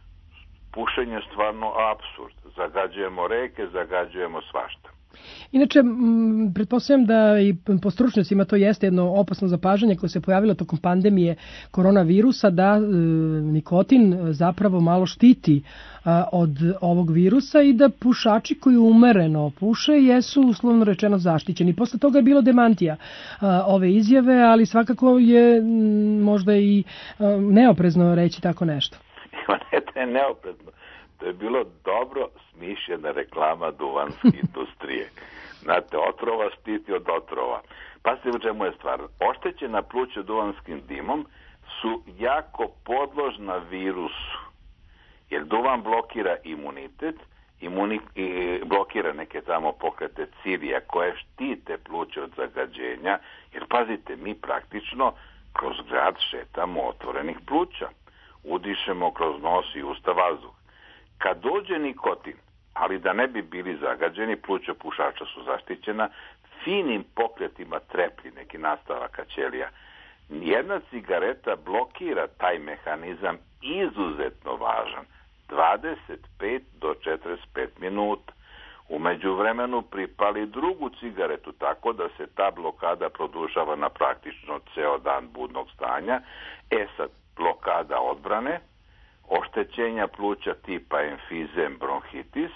pušenje stvarno apsurd. Zagađujemo reke, zagađujemo svašta. Inače, m, pretpostavljam da i po stručnjacima to jeste jedno opasno zapažanje koje se pojavilo tokom pandemije koronavirusa, da e, nikotin zapravo malo štiti a, od ovog virusa i da pušači koji umereno puše jesu uslovno rečeno zaštićeni. Posle toga je bilo demantija a, ove izjave, ali svakako je m, možda i a, neoprezno reći tako nešto. Ne ne, neoprezno. To je bilo dobro smišljena reklama duvanske industrije. Znate, otrova štiti od otrova. Pazite u čemu je stvar. Oštećena pluća duvanskim dimom su jako podložna virusu. Jer duvan blokira imunitet, imuni, i blokira neke tamo pokrete cirija koje štite pluće od zagađenja. Jer pazite, mi praktično kroz grad šetamo otvorenih pluća. Udišemo kroz nos i usta vazduh. Kad dođe nikotin, ali da ne bi bili zagađeni, pluća pušača su zaštićena, finim pokretima treplji, neki nastavaka ćelija. Jedna cigareta blokira taj mehanizam izuzetno važan, dvadeset pet do četrdeset pet minuta. U međuvremenu pripali drugu cigaretu tako da se ta blokada produžava na praktično ceo dan budnog stanja. E sad, blokada odbrane, oštećenja pluća tipa emfizem, bronhitis,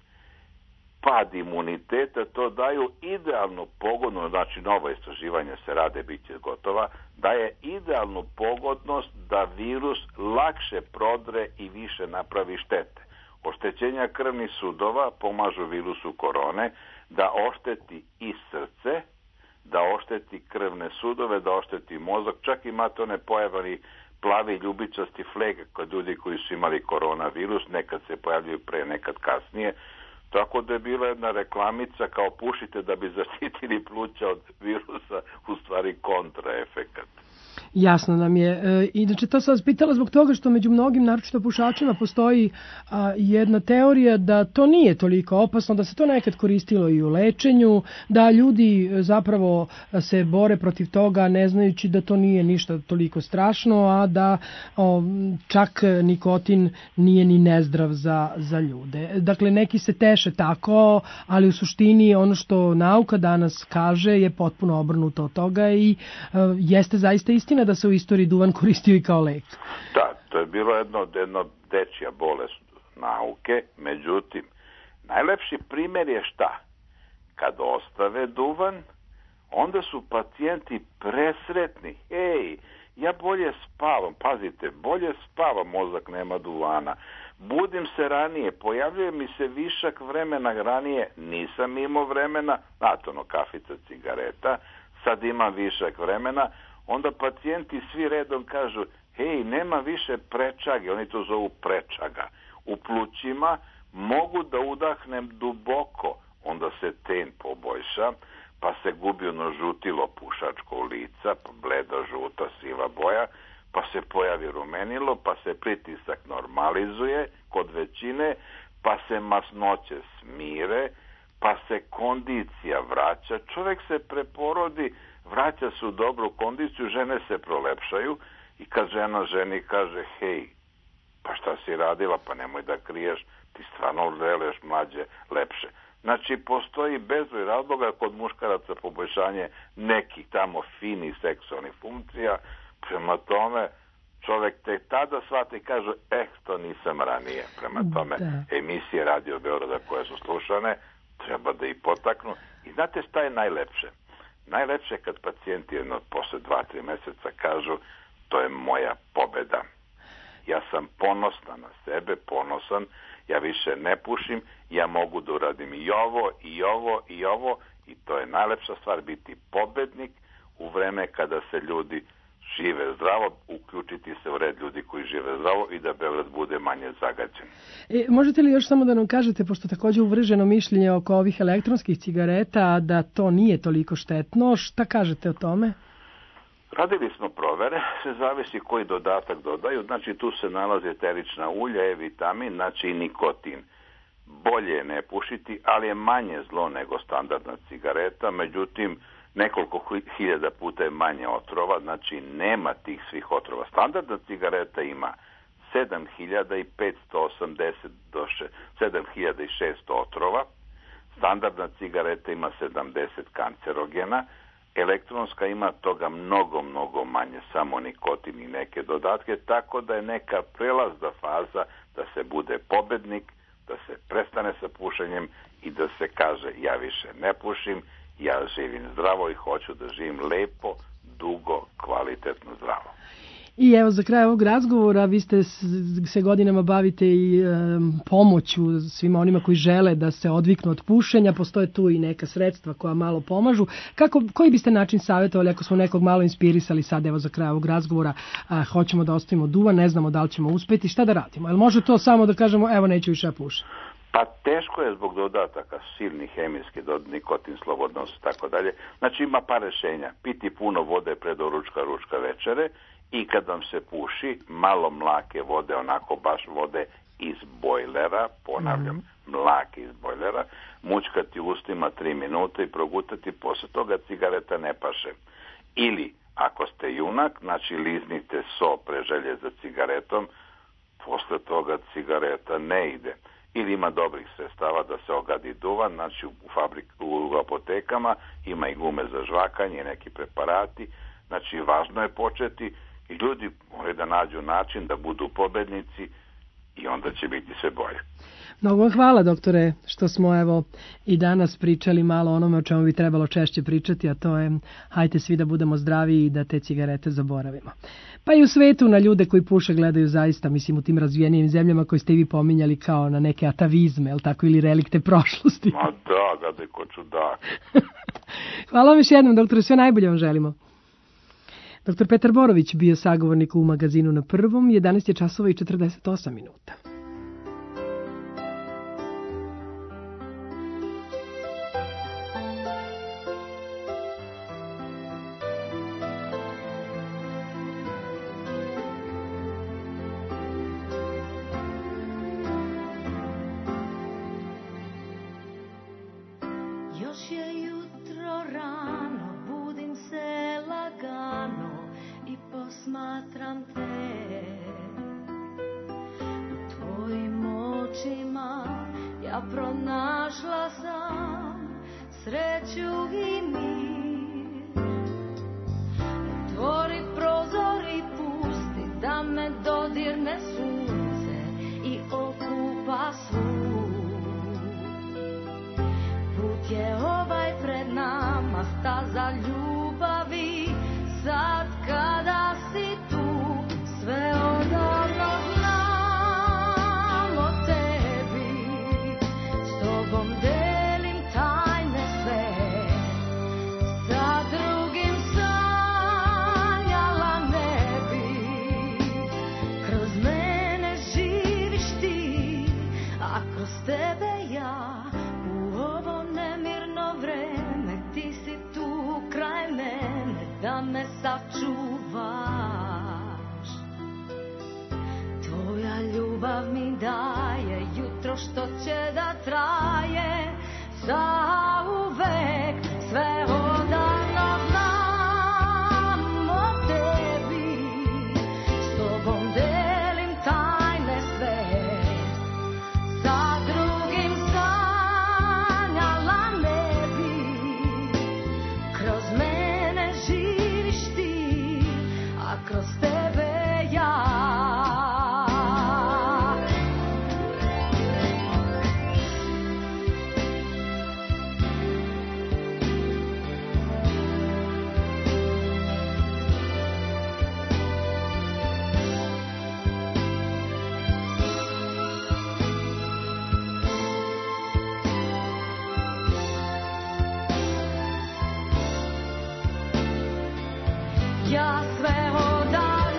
pad imuniteta, to daju idealnu pogodnost, znači novo istraživanje se rade, bit će gotova, daje idealnu pogodnost da virus lakše prodre i više napravi štete. Oštećenja krvnih sudova pomažu virusu korone da ošteti i srce, da ošteti krvne sudove, da ošteti mozak, čak imate one pojavani plavi ljubičasti fleg kod ljudi koji su imali koronavirus, nekad se pojavljaju pre, nekad kasnije. Tako da je bila jedna reklamica kao pušite da bi zaštitili pluća od virusa, u stvari kontraefekat. Jasno nam je. E, inače, to sam vas pitala zbog toga što među mnogim, naročito pušačima, postoji a, jedna teorija da to nije toliko opasno, da se to nekad koristilo i u lečenju, da ljudi zapravo se bore protiv toga ne znajući da to nije ništa toliko strašno, a da o, čak nikotin nije ni nezdrav za, za ljude. Dakle, neki se teše tako, ali u suštini ono što nauka danas kaže je potpuno obrnuto od toga i a, jeste zaista istina da se u istoriji duvan koristio i kao lek. Da, to je bilo jedno, jedno dečija bolest nauke, međutim, najlepši primjer je šta? Kad ostave duvan, onda su pacijenti presretni. Ej, ja bolje spavam, pazite, bolje spavam, mozak nema duvana. Budim se ranije, pojavljuje mi se višak vremena ranije, nisam imao vremena, znate ono, kafica, cigareta, sad imam višak vremena, onda pacijenti svi redom kažu, hej, nema više prečage, oni to zovu prečaga, u plućima, mogu da udahnem duboko, onda se ten poboljša, pa se gubi ono žutilo pušačko lica, pa bleda žuta siva boja, pa se pojavi rumenilo, pa se pritisak normalizuje kod većine, pa se masnoće smire, pa se kondicija vraća, čovjek se preporodi, vraća se u dobru kondiciju, žene se prolepšaju i kad žena ženi kaže, hej, pa šta si radila, pa nemoj da kriješ, ti stvarno želeš mlađe, lepše. Znači, postoji bezbroj razloga kod muškaraca poboljšanje nekih tamo finih seksualnih funkcija, prema tome čovjek te tada shvata i kaže, eh, to nisam ranije. Prema tome, da. Emisije Radio Beograda koje su slušane, treba da ih potaknu. I znate šta je najlepše? Najlepše kad pacijenti jedno posle dva, tri meseca kažu, to je moja pobeda. Ja sam ponosna na sebe, ponosan, ja više ne pušim, ja mogu da uradim i ovo, i ovo, i ovo, i to je najlepša stvar, biti pobednik u vreme kada se ljudi žive zdravo, uključiti se u red ljudi koji žive zdravo i da Beograd bude manje zagađen. E, možete li još samo da nam kažete, pošto također uvrženo mišljenje oko ovih elektronskih cigareta, da to nije toliko štetno, šta kažete o tome? Radili smo provere, se zavisi koji dodatak dodaju, znači tu se nalaze eterična ulja, E-vitamin, znači i nikotin. Bolje je ne pušiti, ali je manje zlo nego standardna cigareta, međutim nekoliko hiljada puta je manje otrova, znači nema tih svih otrova. Standardna cigareta ima sedam hiljada petsto osamdeset do sedam hiljada šesto otrova, standardna cigareta ima sedamdeset kancerogena, elektronska ima toga mnogo, mnogo manje, samo nikotin i neke dodatke, tako da je neka prelazna faza da se bude pobednik, da se prestane sa pušenjem i da se kaže ja više ne pušim, ja živim zdravo i hoću da živim lepo, dugo, kvalitetno zdravo. I evo za kraj ovog razgovora, vi ste s- se godinama bavite i em, pomoću svima onima koji žele da se odviknu od pušenja, postoje tu i neka sredstva koja malo pomažu. Kako, koji biste način savjetovali ako smo nekog malo inspirisali sad evo za kraj ovog razgovora, a, hoćemo da ostavimo duvan, ne znamo da li ćemo uspeti, šta da radimo? Jel može to samo da kažemo evo neću više ja pušiti? Pa teško je zbog dodataka, silni hemijski, dod, nikotin, slobodnost i tako dalje. Znači ima par rešenja. Piti puno vode pred doručka, ručka, večere i kad vam se puši, malo mlake vode, onako baš vode iz bojlera, ponavljam, mlake iz bojlera, mućkati ustima tri minuta i progutati, posle toga cigareta ne paše. Ili, ako ste junak, znači liznite so pre želje za cigaretom, posle toga cigareta ne ide. Ili ima dobrih sredstava da se ogadi duvan, znači u, fabrik, u apotekama ima i gume za žvakanje i neki preparati, znači važno je početi i ljudi moraju da nađu način da budu pobednici i onda će biti sve bolje. Mnogo vam hvala, doktore, što smo evo i danas pričali malo o onome o čemu bi trebalo češće pričati, a to je hajte svi da budemo zdravi i da te cigarete zaboravimo. Pa i u svetu na ljude koji puše gledaju zaista, mislim, u tim razvijenijim zemljama koje ste i vi pominjali kao na neke atavizme, jel tako, ili relikte prošlosti. Ma da, gledaj ko čudak. Hvala vam još jednom, doktore, sve najbolje vam želimo. Doktor Petar Borović bio sagovornik u magazinu Na prvom, jedanaest je časova i četrdeset osam minuta. Još je jutro rano, budim se lagano i posmatram te. U tvojim očima ja pronašla sam sreću i mir. Otvori prozor i pusti da me dodirne sunce i okupa svu. Put je ovaj pred nama, staza ljubavi, sad kada si tu, sve odavno znam o tebi, s tobom delim tajne sve, sa drugim sanjala ne bi, kroz mene živiš ti, a kroz tebe ja. Nemirno vreme, ti si tu kraj mene, da me sačuvaš. Tvoja ljubav mi daje jutro što će da traje zauvek, sve odavno znam o tebi, s tobom delim tajne sve, sa drugim sanjala ne bi, kroz mene živiš ti, a kroz tebe ja. Ja sve odavno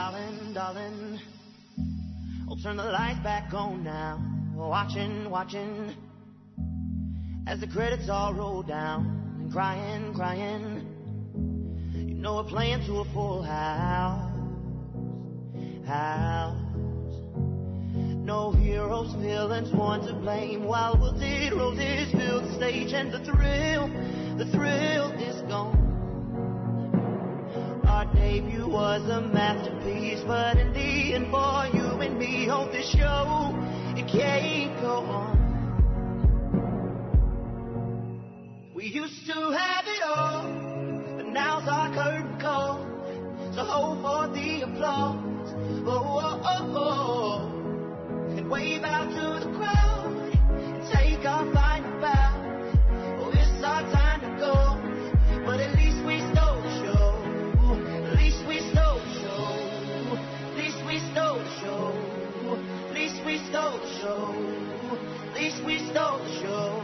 Darling, darling, I'll turn the lights back on now. Watching, watching, as the credits all roll down. And crying, crying, you know we're playing to a full house. House. No heroes, villains, one to blame. While wilted roses fill the stage, and the thrill, the thrill is gone. Our debut was a masterpiece, but in the end, for you and me, on this show, it can't go on. We used to have it all, but now's our curtain call. So hold for the applause. Oh, oh, oh, oh. And wave out to the crowd and take our final bow. Oh, it's our time to go, but at least we stole the show. At least we stole the show. At least we stole the show. At least we stole the show. At least we stole the show.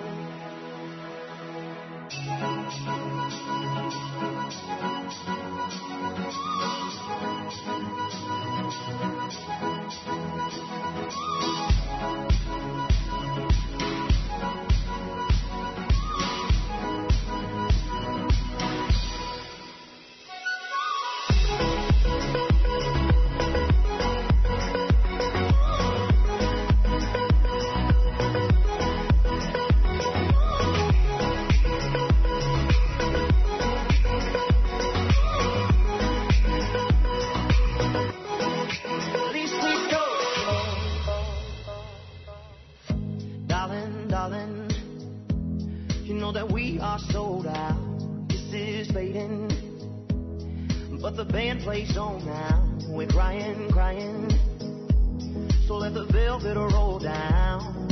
Plays on now, we're crying, crying. So let the velvet roll down,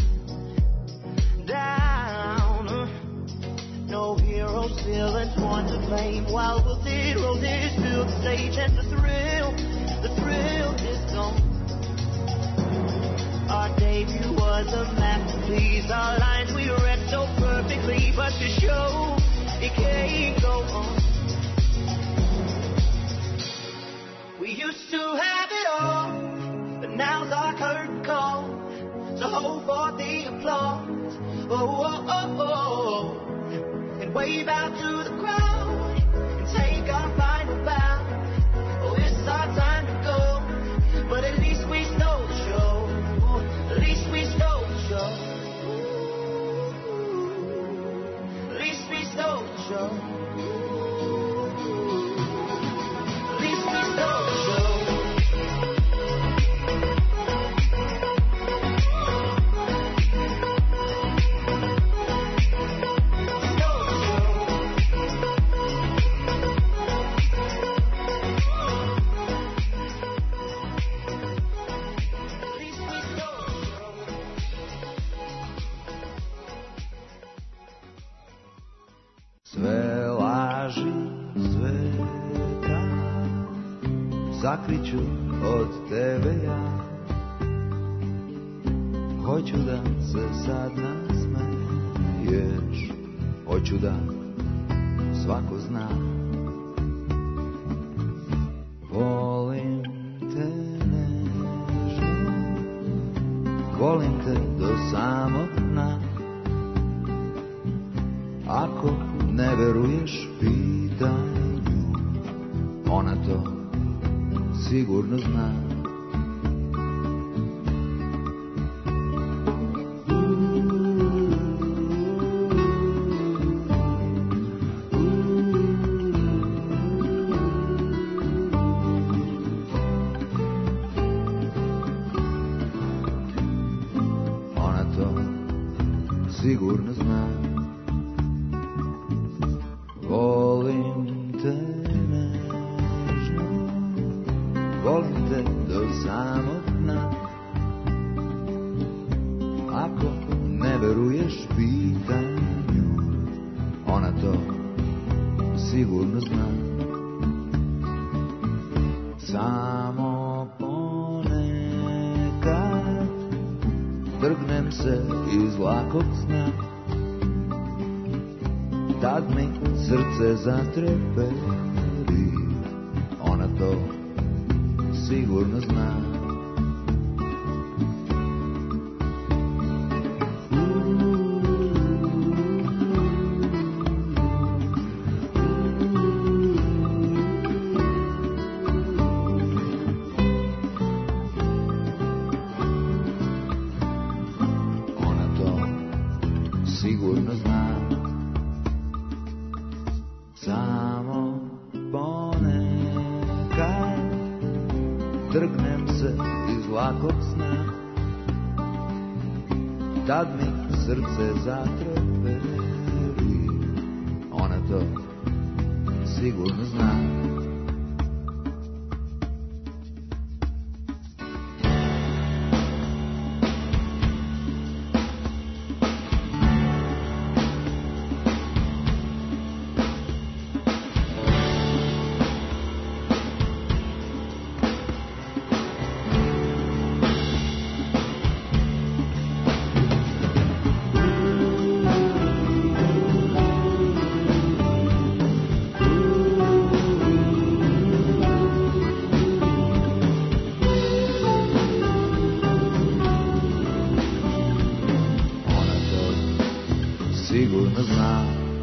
down. No heroes, villains, one to blame. While wilted roses fill the stage, and the thrill, the thrill is gone. Our debut was a masterpiece. Our lines we read so perfectly, but the show, it can't go on. We used to have it all, but now's our curtain call. So hold for the applause. Oh, oh, oh, oh. And wave out to the crowd and take our final bow. Oh, it's our time to go, but at least we stole the show. At least we stole the show. At least we stole the show. At least we stole the show. Sakriću od tebe ja. Hoću da se sad nasmeješ. Hoću da svako zna. Volim te nežno. Volim te do samog dna. Ako ne veruješ, pitaj nju. Ona to sigurno zna. Ona to sigurno zna. Volim te nežno. Volim te do samog dna. Ako ne veruješ, pitaj nju. Ona to sigurno zna. Samo ponekad trgnem se iz lakog sna. Tad mi srce zatreperi. Ona to sigurno trgnem se iz lakog sna, tad mi srce zatreperi, ona to sigurno zna. Sigurno zna.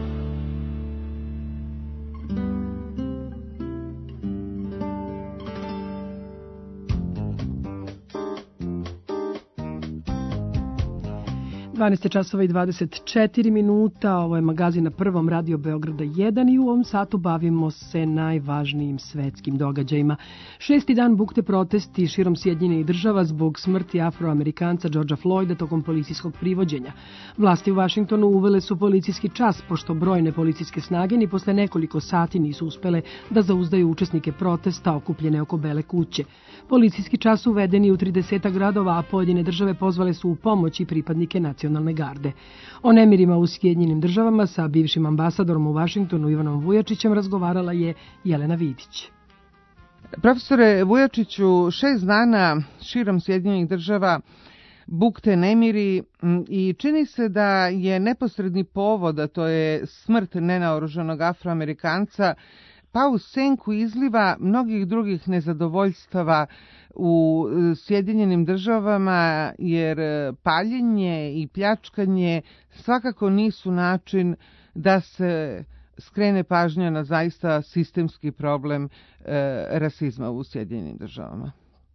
dvanaest časova i dvadeset četiri minuta, ovo je magazin na Prvom, Radio Beograda jedan i u ovom satu bavimo se najvažnijim svetskim događajima. Šesti dan bukte protesti širom Sjedinjenih država zbog smrti Afroamerikanca Georgea Floyda tokom policijskog privođenja. Vlasti u Vašingtonu uvele su policijski čas, pošto brojne policijske snage ni posle nekoliko sati nisu uspele da zauzdaju učesnike protesta okupljene oko Bele kuće. Policijski čas uveden je u trideset gradova, a pojedine države pozvale su u pomoć i pripadnike nacionalne garde. O nemirima u Sjedinjenim državama sa bivšim ambasadorom u Vašingtonu Ivanom Vujačićem razgovarala je Jelena Vidić. Profesore Vujačiću, šest dana širom Sjedinjenih država bukte nemiri i čini se da je neposredni povod, a to je smrt nenaoružanog Afroamerikanca, pa u senku izliva mnogih drugih nezadovoljstava u Sjedinjenim državama, jer paljenje i pljačkanje svakako nisu način da se skrene pažnja na zaista sistemski problem e, rasizma u Sjedinjenim državama.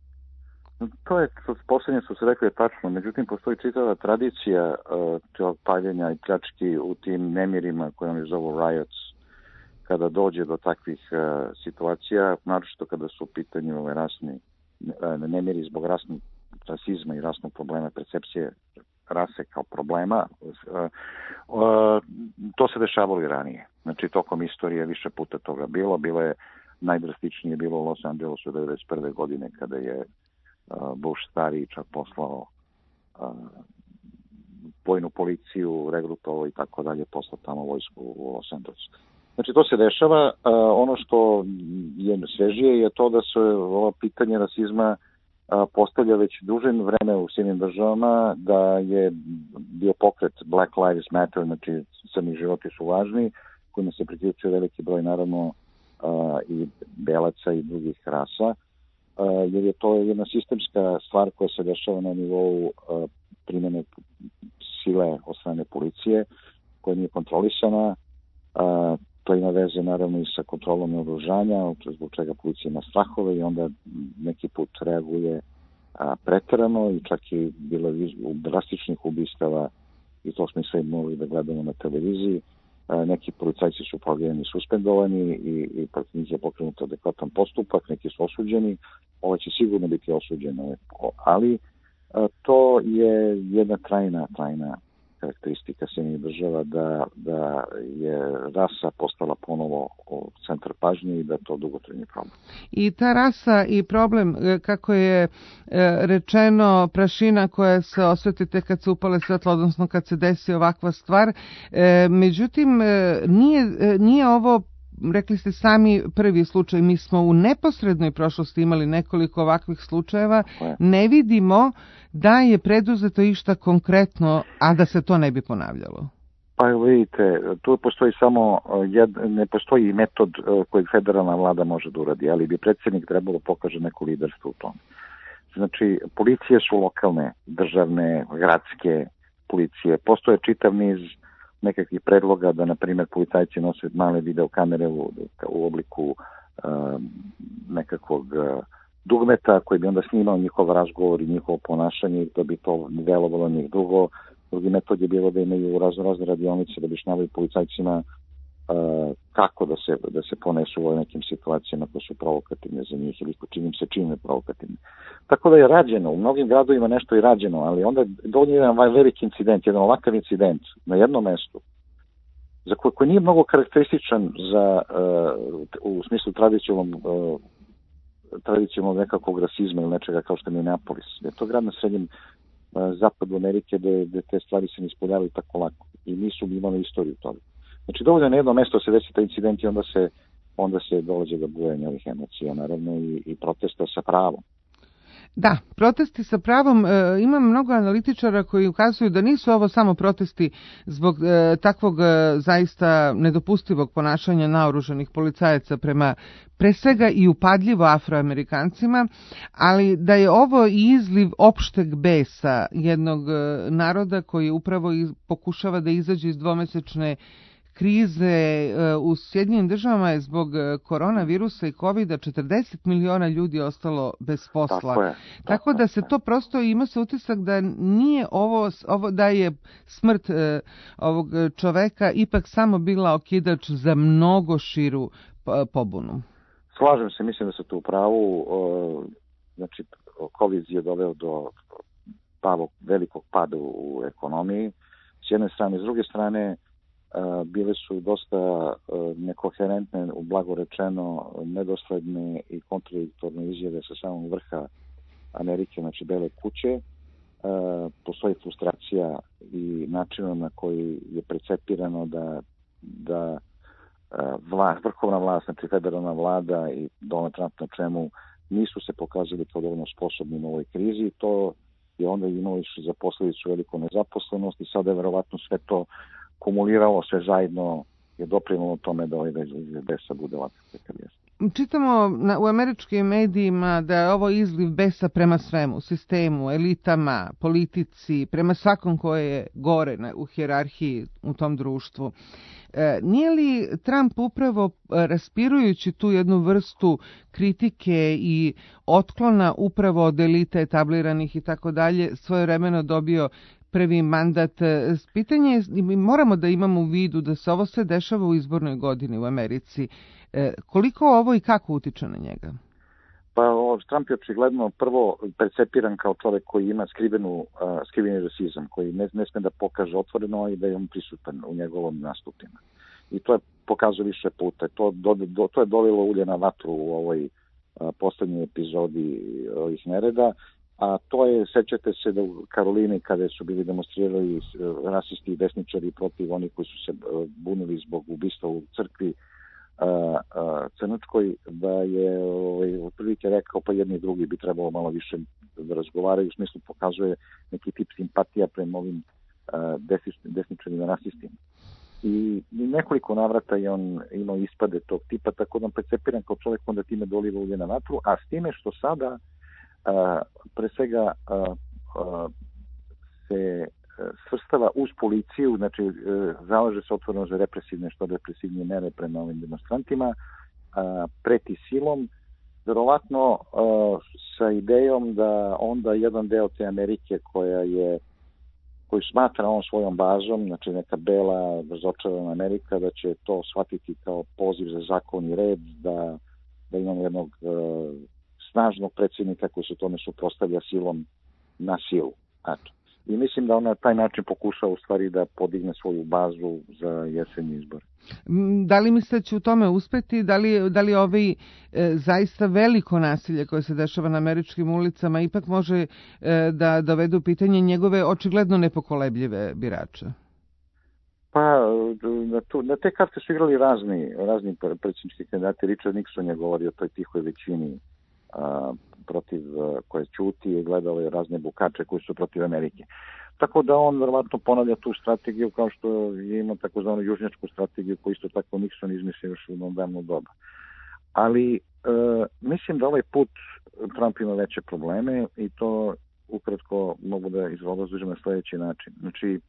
To je, posljednje što se rekli je tačno, međutim postoji čitava tradicija uh, paljenja i pljački u tim nemirima koje oni zovu riots, kada dođe do takvih uh, situacija, naročito kada su u pitanju ove rasni uh, nemiri zbog rasnog rasizma i rasnog problema, percepcije rase kao problema, uh, uh, to se dešavalo i ranije. Znači, tokom istorije više puta toga bilo. Bilo je, najdrastičnije bilo u Los Angelesu devedeset prve godine kada je uh, Bush stariji čak poslao uh, vojnu policiju, regrutovao i tako dalje, poslao tamo vojsku u Los Angelesu. Znači, to se dešava. Uh, ono što je svežije je to da se ovo pitanje rasizma uh, postavlja već duže vreme u Sjedinjenim državama, da je bio pokret Black Lives Matter, znači crni životi su važni, kojima se priključuje veliki broj, naravno, uh, i belaca i drugih rasa, uh, jer je to jedna sistemska stvar koja se dešava na nivou uh, primjene sile od strane policije, koja nije kontrolisana. Uh, to ima veze, naravno, i sa kontrolom naoružanja, zbog čega policija ima strahove i onda neki put reaguje uh, preterano i čak i bilo je drastičnih ubistava i to smo i sve mogli da gledamo na televiziji. Neki policajci su pogledani, suspendovani i, i protiv njih je pokrenut adekvatan postupak, neki su osuđeni, ovo će sigurno biti osuđeno, ali a, to je jedna trajna, trajna karakteristika Sjedinjenih država da, da je rasa postala ponovo centar pažnje i da to dugotrajni problem. I ta rasa i problem, kako je rečeno, prašina koja se osvetite kad se upale svetlo, odnosno kad se desi ovakva stvar, međutim nije, nije ovo, rekli ste sami, prvi slučaj. Mi smo u neposrednoj prošlosti imali nekoliko ovakvih slučajeva. Ne vidimo da je preduzeto išta konkretno, a da se to ne bi ponavljalo. Pa vidite, tu postoji samo jed, ne postoji metod kojeg federalna vlada može da uradi, ali bi predsjednik trebalo pokaže neko liderstvo u tom. Znači, policije su lokalne, državne, gradske policije. Postoje čitav niz nekakvih predloga da, na primjer, policajci nose male videokamere u, u obliku uh, nekakvog uh, dugmeta koji bi onda snimao njihov razgovor i njihovo ponašanje, da bi to delovalo njih. Drugo, drugi metod je bilo da imaju razno razne radionice da bi šnjavaju policajcima kako da se, da se ponesu u nekim situacijama koje su provokativne za njih ili čini im se čine provokativne. Tako da je rađeno, u mnogim gradovima nešto je rađeno, ali onda dođe jedan ovaj veliki incident, jedan ovakav incident na jednom mestu, za koji, koji nije mnogo karakterističan za, uh, u smislu tradicionalnog uh, tradicionalnog nekakvog rasizma ili nečega kao što je Minneapolis. Je to grad na srednjem uh, zapadu Amerike gde, gde te stvari se ne ispoljavaju tako lako i nisu imali istoriju toga. Znači dovoljno na jedno mesto se desi taj incident i onda se, onda se dolazi do bujanja ovih emocija, naravno, i, i protesta sa pravom. Da, protesti sa pravom, e, ima mnogo analitičara koji ukazuju da nisu ovo samo protesti zbog e, takvog e, zaista nedopustivog ponašanja naoružanih policajaca prema pre svega i upadljivo Afroamerikancima, ali da je ovo izliv opšteg besa jednog e, naroda koji upravo iz, pokušava da izađe iz dvomesečne krize u Sjedinjenim državama je zbog koronavirusa i kovida četrdeset miliona ljudi ostalo bez posla. Tako je, tako, tako da se to prosto ima se utisak da nije ovo, ovo da je smrt e, ovog čoveka ipak samo bila okidač za mnogo širu pobunu. Slažem se, mislim da se tu u pravu. O, znači, COVID je doveo do pavog, velikog pada u ekonomiji. S jedne strane, s druge strane, Uh, bile su dosta uh, nekoherentne, blago rečeno, nedosledne i kontradiktorne izjave sa samog vrha Amerike, znači Bele kuće. Uh, postoji frustracija i načinom na koji je precepirano da, da uh, vlast, vrhovna vlast, znači federalna vlada i Donald Trump na čemu nisu se pokazali kao dovoljno sposobni u ovoj krizi. To je onda imalo za posledicu veliku nezaposlenost i sada je verovatno sve to kumuliralo, sve zajedno je doprinalo tome da ovaj izliv besa bude ovakav kakav jeste. Čitamo na, u američkim medijima da je ovo izliv besa prema svemu, sistemu, elitama, politici, prema svakom koje je gore na, u hijerarhiji u tom društvu. E, nije li Trump upravo raspirujući tu jednu vrstu kritike i otklona upravo od elite etabliranih i tako dalje svojevremeno dobio prvi mandat? Pitanje je, mi moramo da imamo u vidu da se ovo sve dešava u izbornoj godini u Americi. E, koliko ovo i kako utiče na njega? Pa Trump je očigledno prvo percepiran kao čovjek koji ima skrivenu, uh, skriveni rasizam, koji ne, ne sme da pokaže otvoreno i da je on prisutan u njegovom nastupima. I to je pokazao više puta. To, do, do, to je dolilo ulje na vatru u ovoj uh, poslednjoj epizodi ovih nereda. A to je, sećate se da u Karolini kada su bili demonstrirali rasisti i desničari protiv onih koji su se bunili zbog ubistva u crkvi a, a, Crnačkoj, da je ovaj, otprilike rekao pa jedni i drugi bi trebalo malo više da razgovaraju, u smislu pokazuje neki tip simpatija prema ovim a, desničarima rasistima. I nekoliko navrata je on imao ispade tog tipa, tako da on percepiran kao čovjek onda time doliva ulje na vatru, a s time što sada Uh, pre svega uh, uh, se uh, svrstava uz policiju, znači uh, zalaže se otvoreno za represivne, što represivnije mere prema ovim demonstrantima, uh, preti silom, verovatno uh, sa idejom da onda jedan deo te Amerike koja je koju smatra on svojom bazom, znači neka bela, razočarana Amerika, da će to shvatiti kao poziv za zakon i red, da, da imamo jednog uh, snažnog predsjednika koji se tome suprotstavlja silom na silu. Eto. I mislim da on na taj način pokuša u stvari da podigne svoju bazu za jesenji izbor. Da li mislite da će u tome uspeti? Da li, da li ovaj e, zaista veliko nasilje koje se dešava na američkim ulicama ipak može e, da dovede u pitanje njegove očigledno nepokolebljive birače? Pa, na, tu, na te karte su igrali razni, razni predsjednički kandidati. Richard Nixon je govorio o toj tihoj većini a, protiv a, koje ćuti i gledalo je razne bukače koji su protiv Amerike. Tako da on verovatno ponavlja tu strategiju kao što je imao takozvanu južnjačku strategiju koju isto tako Nixon izmislio još u davno doba. Ali e, mislim da ovaj put Trump ima veće probleme i to ukratko mogu da izložim na sljedeći način. Znači, e,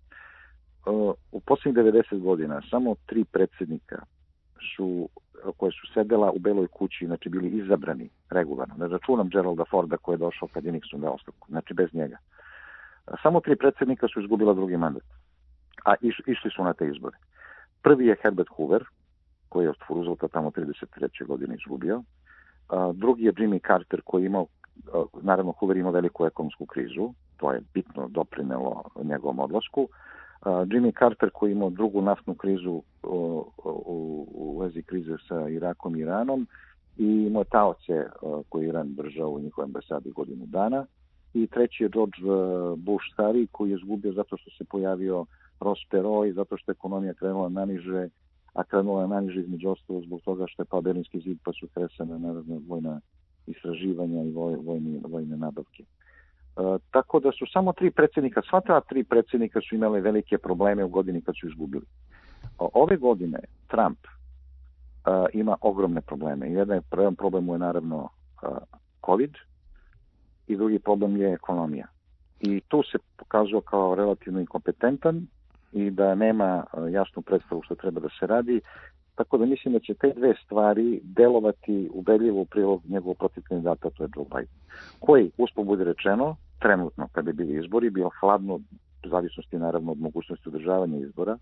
u posljednjih devedeset godina samo tri predsjednika su koje su sedela u Beloj kući, znači bili izabrani regularno. Ne računam Geralda Forda koji je došao kad je Nixon dao ostavku, znači bez njega. Samo tri predsjednika su izgubila drugi mandat, a iš, išli su na te izbore. Prvi je Herbert Hoover, koji je od Roosevelta tamo trideset treće godine izgubio. Drugi je Jimmy Carter koji je imao, naravno Hoover imao veliku ekonomsku krizu, to je bitno doprinelo njegovom odlasku. Jimmy Carter koji je imao drugu naftnu krizu u, u, u vezi krize sa Irakom i Iranom i imao taoce koji je Iran držao u njihovoj ambasadi godinu dana. I treći je George Bush stari koji je izgubio zato što se pojavio Ross Perot i zato što je ekonomija krenula naniže, a krenula naniže između ostalo zbog toga što je pao Berlinski zid pa su kresane naravno vojna istraživanja i voj, vojne, vojne nabavke. E, tako da su samo tri predsjednika, sva ta tri predsjednika su imale velike probleme u godini kad su izgubili. O, ove godine Trump e, ima ogromne probleme. Jedan je, prvi problem mu je naravno e, COVID i drugi problem je ekonomija. I tu se pokazao kao relativno inkompetentan i da nema jasnu predstavu što treba da se radi. Tako da mislim da će te dve stvari delovati ubedljivo u prilog njegovog protiv kandidata, to je Joe Biden. Koji, uspod bude rečeno, trenutno kada je bili izbori, bio hladno, u zavisnosti naravno od mogućnosti održavanja izbora,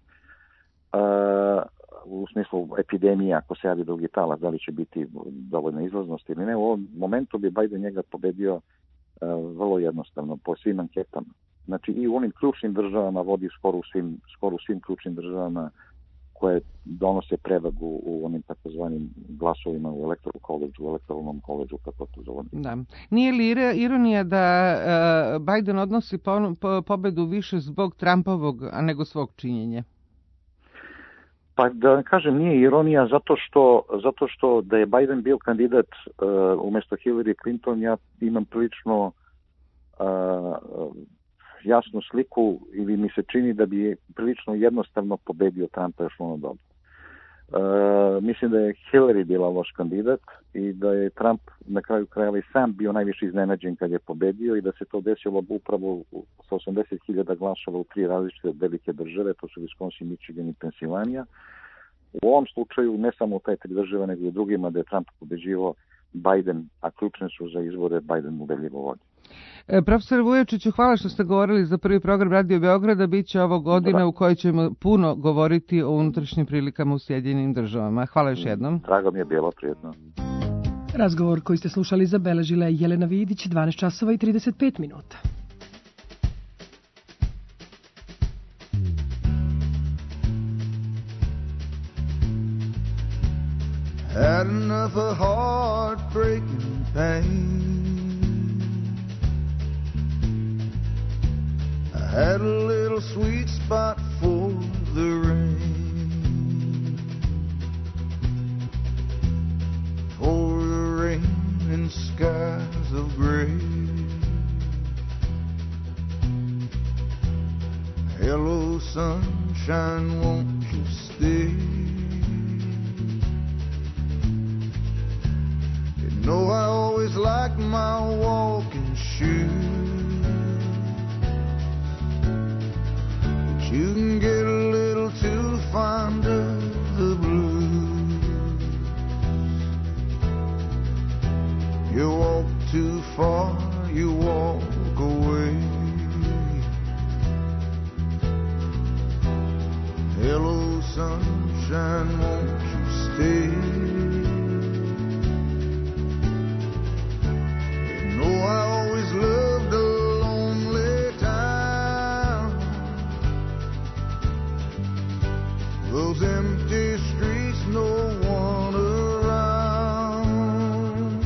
uh, u smislu epidemije, ako se javi drugi talas, da li će biti dovoljna izlaznost ili ne. U ovom momentu bi Biden njega pobedio uh, vrlo jednostavno, po svim anketama. Znači i u onim ključnim državama vodi skoro u svim, skoro u svim ključnim državama koje donose prevagu u onim takozvanim glasovima u electoral college, u electoralnom koleđu, kako to zove. Da. Nije li ironija da uh, Biden odnosi po, po, pobedu više zbog Trumpovog, a nego svog činjenja? Pa da kažem, nije ironija zato što, zato što da je Biden bio kandidat uh, umjesto Hillary Clinton, ja imam prilično uh, jasnu sliku ili mi se čini da bi prilično jednostavno pobedio Trumpa još ono dobro. E, mislim da je Hillary bila loš kandidat i da je Trump na kraju krajeva i sam bio najviše iznenađen kad je pobedio i da se to desilo upravo sa osamdeset hiljada glasova u tri različite velike države, to su Wisconsin, Michigan i Pensilvanija. U ovom slučaju ne samo u taj tri države, nego i drugima da je Trump pobeđivao Biden, a ključne su za izbore, Biden ubedljivo vodi. E, profesor Vujačiću, hvala što ste govorili za prvi program Radio Beograda. Biće ovo godina da. u kojoj ćemo puno govoriti o unutrašnjim prilikama u Sjedinjenim državama. Hvala još jednom. Drago mi je bilo, prijetno. Razgovor koji ste slušali zabeležila je Jelena Vidić, dvanaest časova i trideset pet minuta. Had enough of heartbreaking pain. I had a little sweet spot for the rain, for the rain and skies of gray. Hello, sunshine, won't you stay? No, I always liked my walking shoes, but you can get a little too fond of the blues. You walk too far, you walk away. Hello, sunshine, won't you stay? I always loved a lonely town, those empty streets, no one around.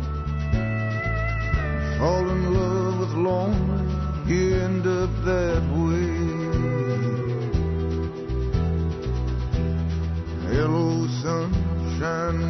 Fall in love with lonely, you end up that way. Hello, sunshine,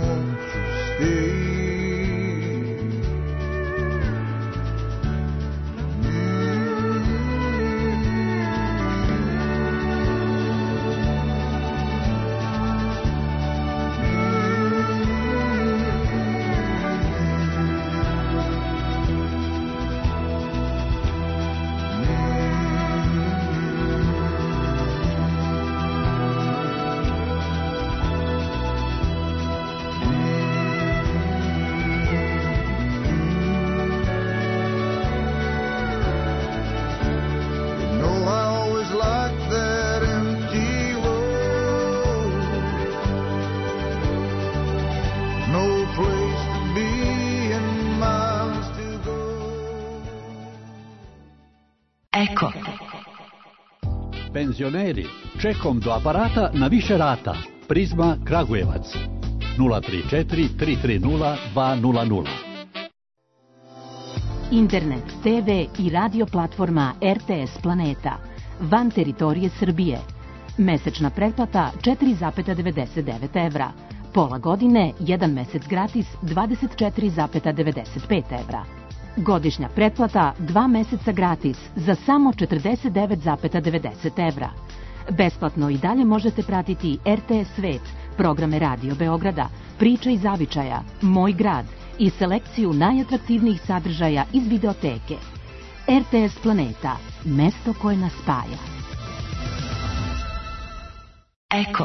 place to be and miles to go. Eko. Penzioneri, čekom do aparata na više rata. Prizma Kragujevac. nula tri četiri tri tri nula dva nula nula. Internet, te ve i radio platforma er te es Planeta. Van teritorije Srbije. Mesečna pretplata četiri zarez devedeset devet evra. Pola godine, jedan mesec gratis dvadeset četiri zarez devedeset pet evra. Godišnja pretplata dva meseca gratis za samo četrdeset devet zarez devedeset evra. Besplatno i dalje možete pratiti er te es Svet, programe Radio Beograda, Priča i zavičaja, Moj grad i selekciju najatraktivnijih sadržaja iz videoteke. er te es Planeta, mesto koje nas spaja. Eko.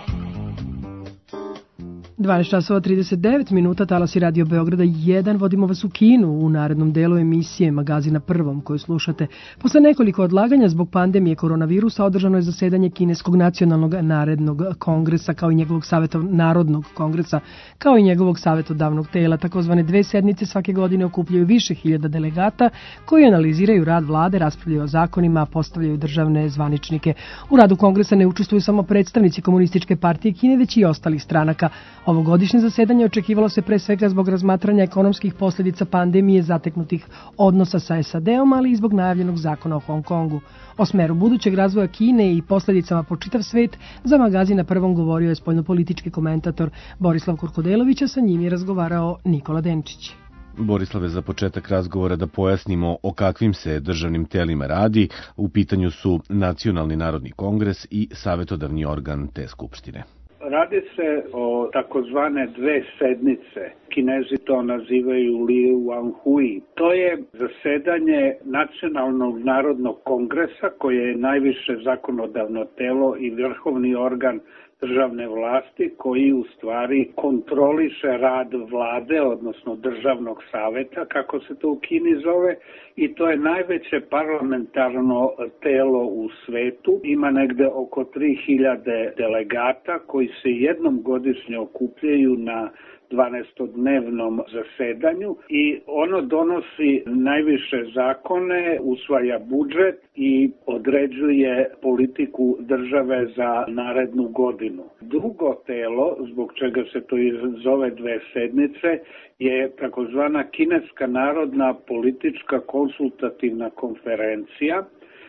dvanaest časova trideset devet minuta, talasi Radio Beograda jedan, vodimo vas u Kinu u narednom delu emisije Magazina Prvom koju slušate. Posle nekoliko odlaganja zbog pandemije koronavirusa održano je zasedanje Kineskog nacionalnog narednog kongresa kao i njegovog savjetov narodnog kongresa kao i njegovog savjetodavnog tela. Takozvane dve sednice svake godine okupljaju više hiljada delegata koji analiziraju rad vlade, raspravljaju o zakonima, postavljaju državne zvaničnike. U radu kongresa ne učestvuju samo predstavnici Komunističke partije Kine, već i ostalih stranaka. Ovogodišnje zasedanje očekivalo se pre svega zbog razmatranja ekonomskih posljedica pandemije, zateknutih odnosa sa es a de-om, ali i zbog najavljenog zakona o Hong Kongu. O smeru budućeg razvoja Kine i posljedicama po čitav svet za Magazin na Prvom govorio je spoljnopolitički komentator Borislav Kurkodelović, a sa njim je razgovarao Nikola Denčić. Borislave, za početak razgovora da pojasnimo o kakvim se državnim telima radi. U pitanju su Nacionalni narodni kongres i savjetodavni organ te skupštine. Radi se o takozvane dve sednice. Kinezi to nazivaju Li Wan Hui. To je zasedanje Nacionalnog narodnog kongresa koje je najviše zakonodavno telo i vrhovni organ državne vlasti koji u stvari kontroliše rad vlade, odnosno državnog saveta, kako se to u Kini zove, i to je najveće parlamentarno telo u svetu. Ima negde oko tri hiljade delegata koji se jednom godišnje okupljaju na dvanaestodnevnom zasedanju i ono donosi najviše zakone, usvaja budžet i određuje politiku države za narednu godinu. Drugo telo, zbog čega se to zove dve sednice, je takozvana Kineska narodna politička konsultativna konferencija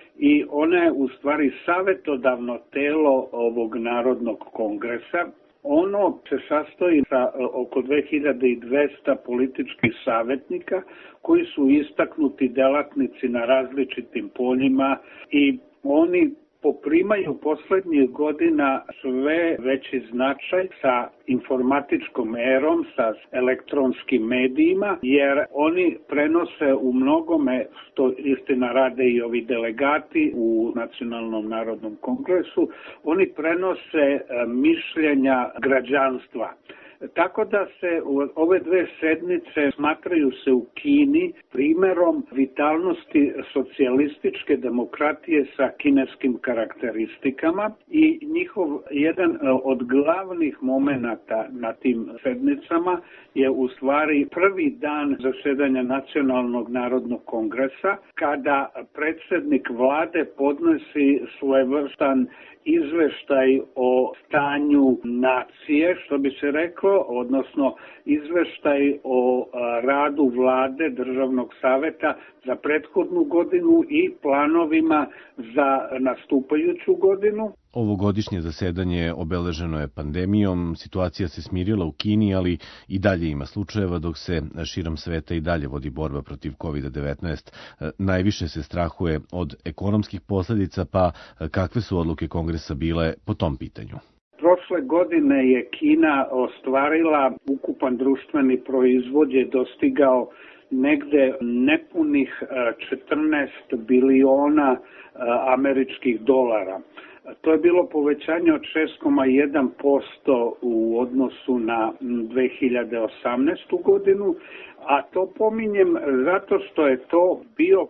i ona je u stvari savjetodavno telo ovog narodnog kongresa. Ono se sastoji sa oko dve hiljade dvesta političkih savjetnika koji su istaknuti delatnici na različitim poljima i oni poprimaju poslednjih godina sve veći značaj sa informatičkom erom, sa elektronskim medijima, jer oni prenose u mnogome, što istina rade i ovi delegati u Nacionalnom narodnom kongresu, oni prenose mišljenja građanstva. Tako da se ove dve sednice smatraju se u Kini primerom vitalnosti socijalističke demokratije sa kineskim karakteristikama i njihov jedan od glavnih momenata na tim sednicama je u stvari prvi dan zasedanja Nacionalnog narodnog kongresa kada predsjednik vlade podnosi svojevrstan izveštaj o stanju nacije, što bi se reklo, odnosno izveštaj o radu vlade, državnog saveta za prethodnu godinu i planovima za nastupajuću godinu. Ovogodišnje zasedanje obeleženo je pandemijom, situacija se smirila u Kini, ali i dalje ima slučajeva dok se širom sveta i dalje vodi borba protiv kovid devetnaest. Najviše se strahuje od ekonomskih posljedica, pa kakve su odluke kongresa bile po tom pitanju? Prošle godine je Kina ostvarila ukupan društveni proizvod je dostigao negde nepunih četrnaest biliona američkih dolara. To je bilo povećanje od šest zarez jedan posto u odnosu na dve hiljade osamnaestu godinu, a to pominjem zato što je to bio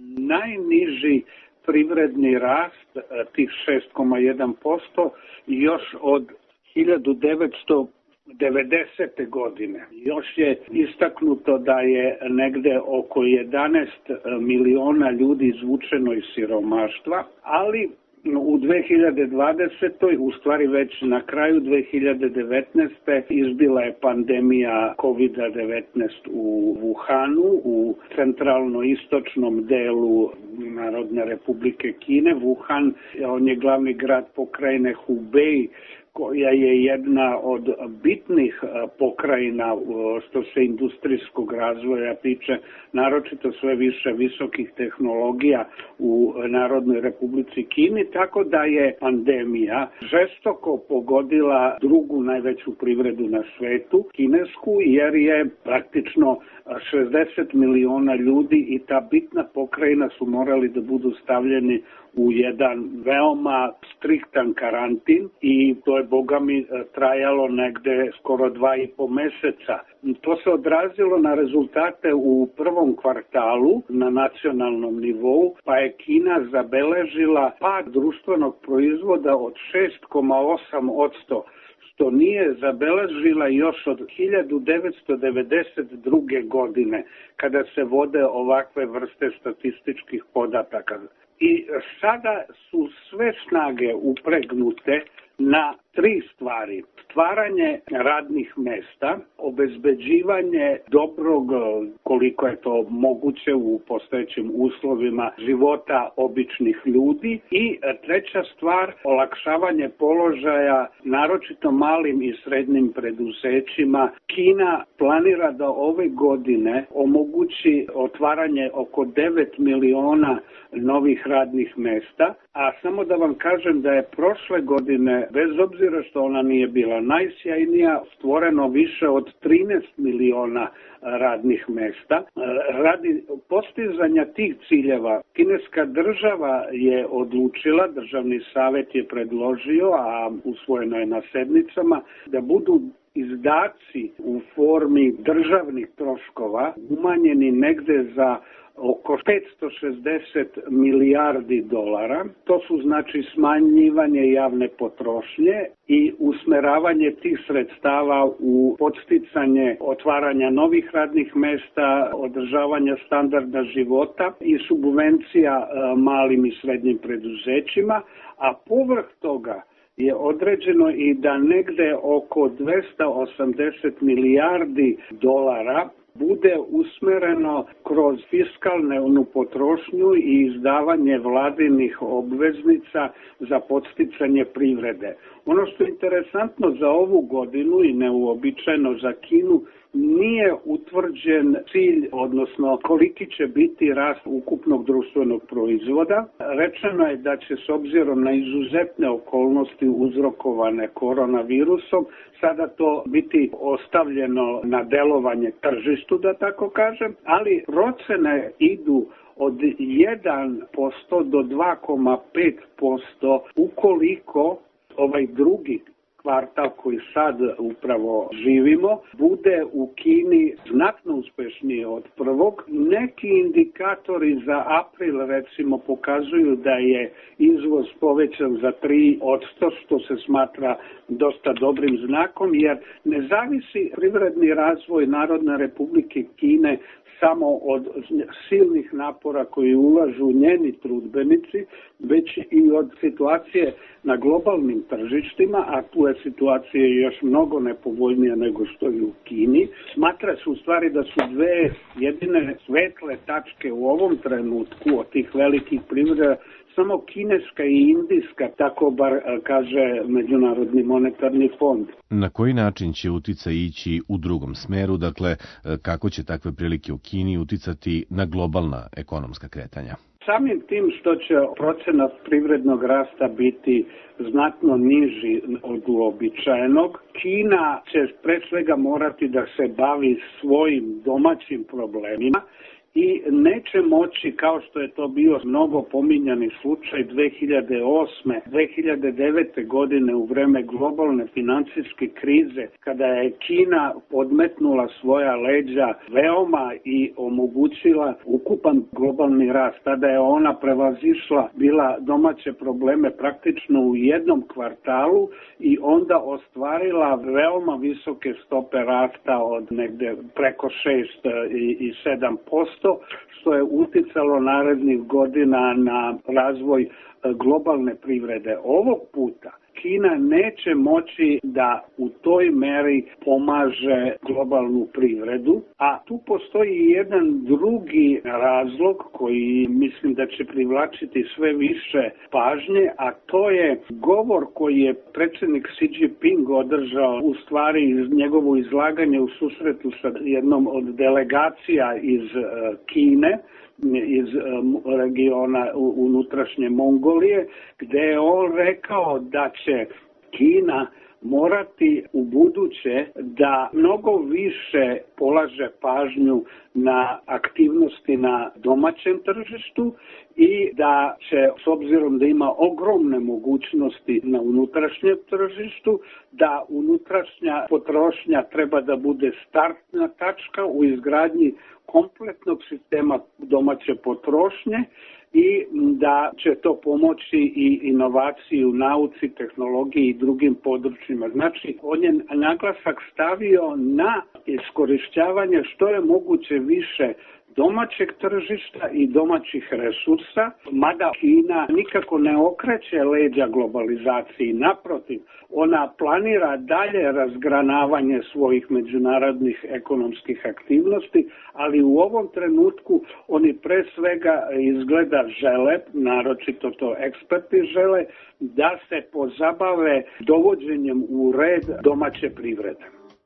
najniži privredni rast, tih šest zarez jedan posto, još od hiljadu devetsto devedesete godine. Još je istaknuto da je negde oko jedanaest miliona ljudi izvučeno iz siromaštva, ali u dve hiljade dvadesetoj, u stvari već na kraju dve hiljade devetnaeste. izbila je pandemija kovid devetnaest u Wuhanu, u centralno-istočnom delu Narodne Republike Kine. Wuhan, on je glavni grad pokrajine Hubei, koja je jedna od bitnih pokrajina što se industrijskog razvoja tiče, naročito sve više visokih tehnologija u Narodnoj Republici Kini, tako da je pandemija žestoko pogodila drugu najveću privredu na svetu, kinesku, jer je praktično šezdeset miliona ljudi i ta bitna pokrajina su morali da budu stavljeni u jedan veoma striktan karantin i to je, boga mi, trajalo negde skoro dva i po meseca. To se odrazilo na rezultate u prvom kvartalu na nacionalnom nivou, pa je Kina zabeležila pad društvenog proizvoda od šest zarez osam posto, što nije zabeležila još od hiljadu devetsto devedeset druge. godine, kada se vode ovakve vrste statističkih podataka. I sada su sve snage upregnute na tri stvari. Stvaranje radnih mesta, obezbeđivanje dobrog, koliko je to moguće u postojećim uslovima života običnih ljudi i treća stvar, olakšavanje položaja naročito malim i srednjim preduzećima. Kina planira da ove godine omogući otvaranje oko devet miliona novih radnih mesta, a samo da vam kažem da je prošle godine, bez obzira što ona nije bila najsjajnija, stvoreno više od trinaest miliona radnih mesta. Radi postizanja tih ciljeva, kineska država je odlučila, državni savjet je predložio, a usvojeno je na sednicama, da budu izdaci u formi državnih troškova umanjeni negde za oko petsto šezdeset milijardi dolara. To su znači smanjivanje javne potrošnje i usmeravanje tih sredstava u podsticanje otvaranja novih radnih mesta, održavanja standarda života i subvencija malim i srednjim preduzećima, a povrh toga je određeno i da negde oko dvesta osamdeset milijardi dolara bude usmereno kroz fiskalnu potrošnju i izdavanje vladinih obveznica za podsticanje privrede. Ono što je interesantno za ovu godinu i neuobičajeno za Kinu, nije utvrđen cilj, odnosno koliki će biti rast ukupnog društvenog proizvoda. Rečeno je da će s obzirom na izuzetne okolnosti uzrokovane koronavirusom sada to biti ostavljeno na delovanje tržištu, da tako kažem, ali procene idu od jedan posto do dva zarez pet posto ukoliko ovaj drugi kvartal koji sad upravo živimo bude u Kini znatno uspešniji od prvog. Neki indikatori za april recimo pokazuju da je izvoz povećan za tri posto, što se smatra dosta dobrim znakom, jer ne zavisi privredni razvoj Narodne Republike Kine samo od silnih napora koji ulažu njeni trudbenici, već i od situacije na globalnim tržištima, a tu je situacija još mnogo nepovoljnija nego što je u Kini. Smatra se u stvari da su dve jedine svetle tačke u ovom trenutku od tih velikih privreda samo kineska i indijska, tako bar kaže Međunarodni monetarni fond. Na koji način će uticaj ići u drugom smeru, dakle kako će takve prilike u Kini uticati na globalna ekonomska kretanja? Samim tim što će procenat privrednog rasta biti znatno niži od uobičajenog, Kina će pre svega morati da se bavi svojim domaćim problemima i neće moći, kao što je to bio mnogo pominjani slučaj dve hiljade osme. dve hiljade devete. godine u vreme globalne financijske krize, kada je Kina podmetnula svoja leđa veoma i omogućila ukupan globalni rast. Tada je ona prevazišla bila domaće probleme praktično u jednom kvartalu i onda ostvarila veoma visoke stope rasta od negde preko šest i sedam posto, što je uticalo narednih godina na razvoj globalne privrede. Ovog puta Kina neće moći da u toj meri pomaže globalnu privredu, a tu postoji jedan drugi razlog koji mislim da će privlačiti sve više pažnje, a to je govor koji je predsjednik Xi Jinping održao, u stvari iz njegovo izlaganje u susretu sa jednom od delegacija iz Kine, iz regiona unutrašnje Mongolije, gde je on rekao da će Kina morati u buduće da mnogo više polaže pažnju na aktivnosti na domaćem tržištu i da će, s obzirom da ima ogromne mogućnosti na unutrašnjem tržištu, da unutrašnja potrošnja treba da bude startna tačka u izgradnji kompletnog sistema domaće potrošnje i da će to pomoći i inovaciji u nauci, tehnologiji i drugim područjima. Znači, on je naglasak stavio na iskorišćavanje što je moguće više domaćeg tržišta i domaćih resursa, mada Kina nikako ne okreće leđa globalizaciji. Naprotiv, ona planira dalje razgranavanje svojih međunarodnih ekonomskih aktivnosti, ali u ovom trenutku oni pre svega izgleda žele, naročito to eksperti žele, da se pozabave dovođenjem u red domaće privrede.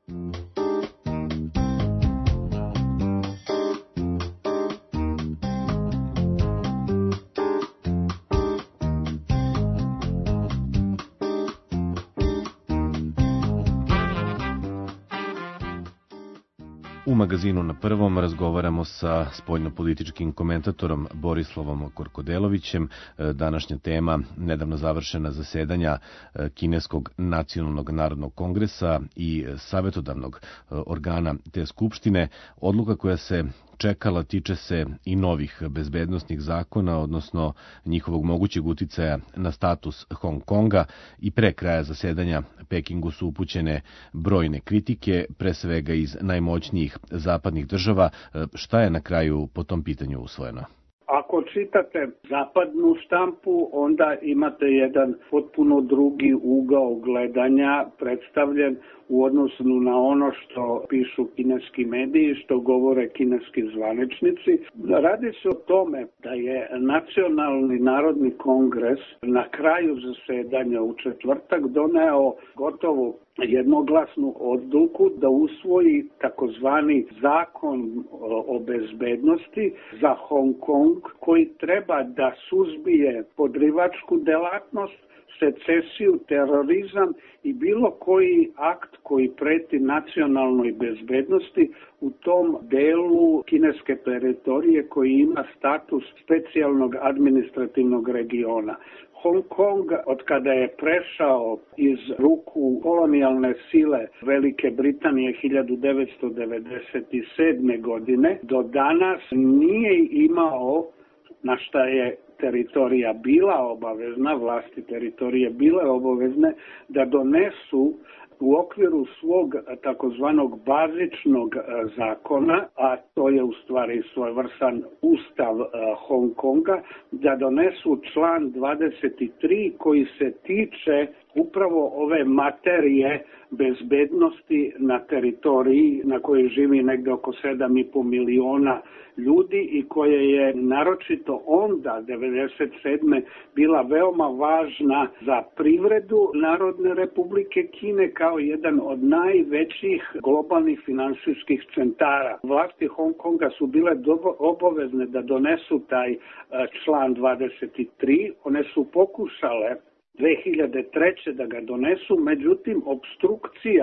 U magazinu Na prvom razgovaramo sa spoljnopolitičkim komentatorom Borislavom Korkodelovićem. Današnja tema, nedavno završena zasedanja Kineskog nacionalnog narodnog kongresa i savetodavnog organa te skupštine. Odluka koja se čekala tiče se i novih bezbednosnih zakona, odnosno njihovog mogućeg uticaja na status Hong Konga. I pre kraja zasedanja Pekingu su upućene brojne kritike, pre svega iz najmoćnijih zapadnih država. Šta je na kraju po tom pitanju usvojeno? Ako čitate zapadnu štampu, onda imate jedan potpuno drugi ugao gledanja predstavljen u odnosu na ono što pišu kineski mediji, što govore kineski zvaničnici. Radi se o tome da je Nacionalni narodni kongres na kraju zasedanja u četvrtak doneo gotovo jednoglasnu odluku da usvoji takozvani zakon o bezbednosti za Hong Kong, koji treba da suzbije podrivačku delatnost, secesiju, terorizam i bilo koji akt koji preti nacionalnoj bezbednosti u tom delu kineske teritorije koji ima status specijalnog administrativnog regiona. Hong Kong, od kada je prešao iz ruku kolonijalne sile Velike Britanije hiljadu devetsto devedeset sedme. godine, do danas nije imao, na šta je teritorija bila obavezna, vlasti teritorije bile obavezne, da donesu u okviru svog takozvanog bazičnog zakona, a to je u stvari svojevrstan ustav Hong Konga, da donesu član dvadeset tri koji se tiče upravo ove materije bezbednosti na teritoriji na kojoj živi negde oko sedam i po miliona ljudi i koje je naročito onda, devedeset sedme. bila veoma važna za privredu Narodne republike Kine kao jedan od najvećih globalnih finansijskih centara. Vlasti Hong Konga su bile obavezne da donesu taj član dvadeset tri. One su pokušale dve hiljade treće. da ga donesu, međutim, obstrukcija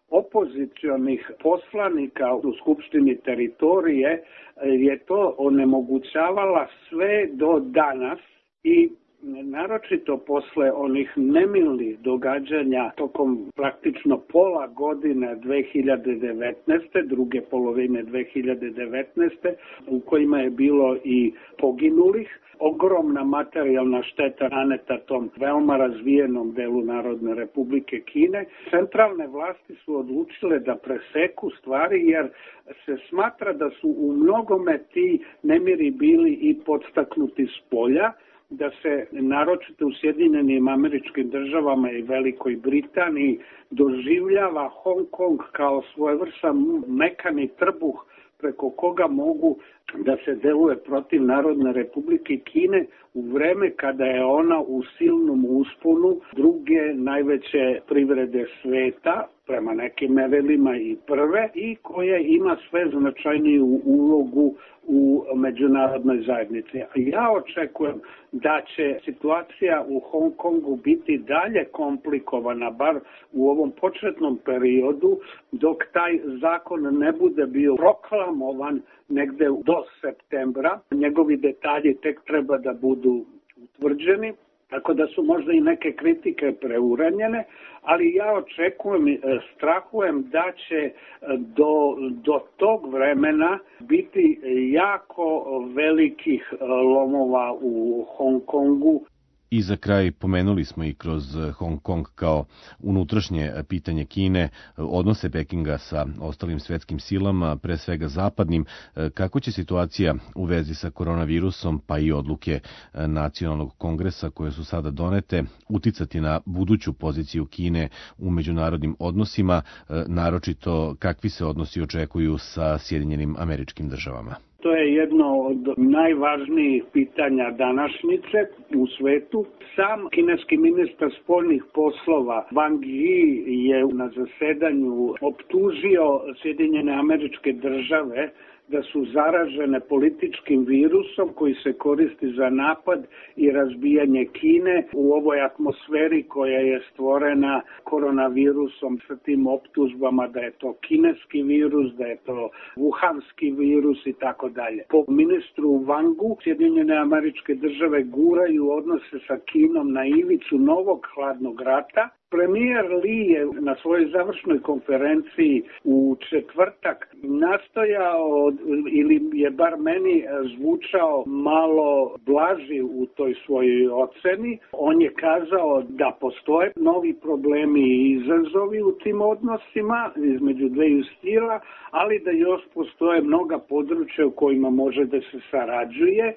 opozicionih poslanika u Skupštini teritorije je to onemogućavala sve do danas i naročito posle onih nemilih događanja tokom praktično pola godine dve hiljade devetnaeste. druge polovine dve hiljade devetnaeste. u kojima je bilo i poginulih, ogromna materijalna šteta naneta tom veoma razvijenom delu Narodne Republike Kine. Centralne vlasti su odlučile da preseku stvari jer se smatra da su u mnogome ti nemiri bili i podstaknuti s polja, da se naročito u Sjedinjenim Američkim Državama i Velikoj Britaniji doživljava Hong Kong kao svojevrstan mekani trbuh preko koga mogu da se deluje protiv Narodne Republike Kine u vreme kada je ona u silnom usponu druge najveće privrede sveta, prema nekim merilima i prve, i koja ima sve značajniju ulogu u međunarodnoj zajednici. Ja očekujem da će situacija u Hong Kongu biti dalje komplikovana, bar u ovom početnom periodu, dok taj zakon ne bude bio proklamovan negde do septembra. Njegovi detalji tek treba da budu utvrđeni, tako da su možda i neke kritike preuranjene, ali ja očekujem, strahujem da će do, do tog vremena biti jako velikih lomova u Hong Kongu. I za kraj pomenuli smo i kroz Hong Kong kao unutrašnje pitanje Kine, odnose Pekinga sa ostalim svetskim silama, pre svega zapadnim. Kako će situacija u vezi sa koronavirusom, pa i odluke Nacionalnog kongresa koje su sada donete, uticati na buduću poziciju Kine u međunarodnim odnosima, naročito kakvi se odnosi očekuju sa Sjedinjenim Američkim Državama? To je jedno od najvažnijih pitanja današnjice u svetu. Sam kineski ministar spoljnih poslova Wang Yi je na zasedanju optužio Sjedinjene Američke Države da su zaražene političkim virusom koji se koristi za napad i razbijanje Kine u ovoj atmosferi koja je stvorena koronavirusom sa tim optužbama da je to kineski virus, da je to wuhanski virus i tako dalje. Po ministru Wangu, Sjedinjene Američke Države guraju odnose sa Kinom na ivicu novog hladnog rata. Premijer Li je na svojoj završnoj konferenciji u četvrtak nastojao, ili je bar meni zvučao malo blaži u toj svojoj oceni. On je kazao da postoje novi problemi i izazovi u tim odnosima između dveju stila, ali da još postoje mnoga područja u kojima može da se sarađuje,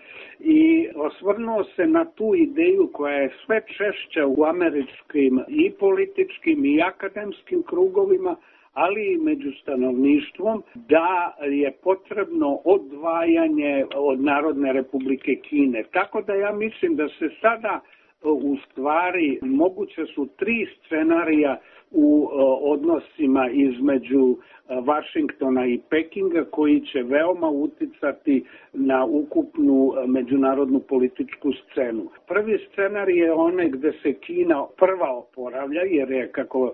i osvrnuo se na tu ideju koja je sve češća u američkim i političkim i akademskim krugovima, ali i među stanovništvom, da je potrebno odvajanje od Narodne Republike Kine. Tako da ja mislim da se sada u stvari moguće su tri scenarija u odnosima između Vašingtona i Pekinga koji će veoma uticati na ukupnu međunarodnu političku scenu. Prvi scenarij je onaj gde se Kina prva oporavlja, jer je, kako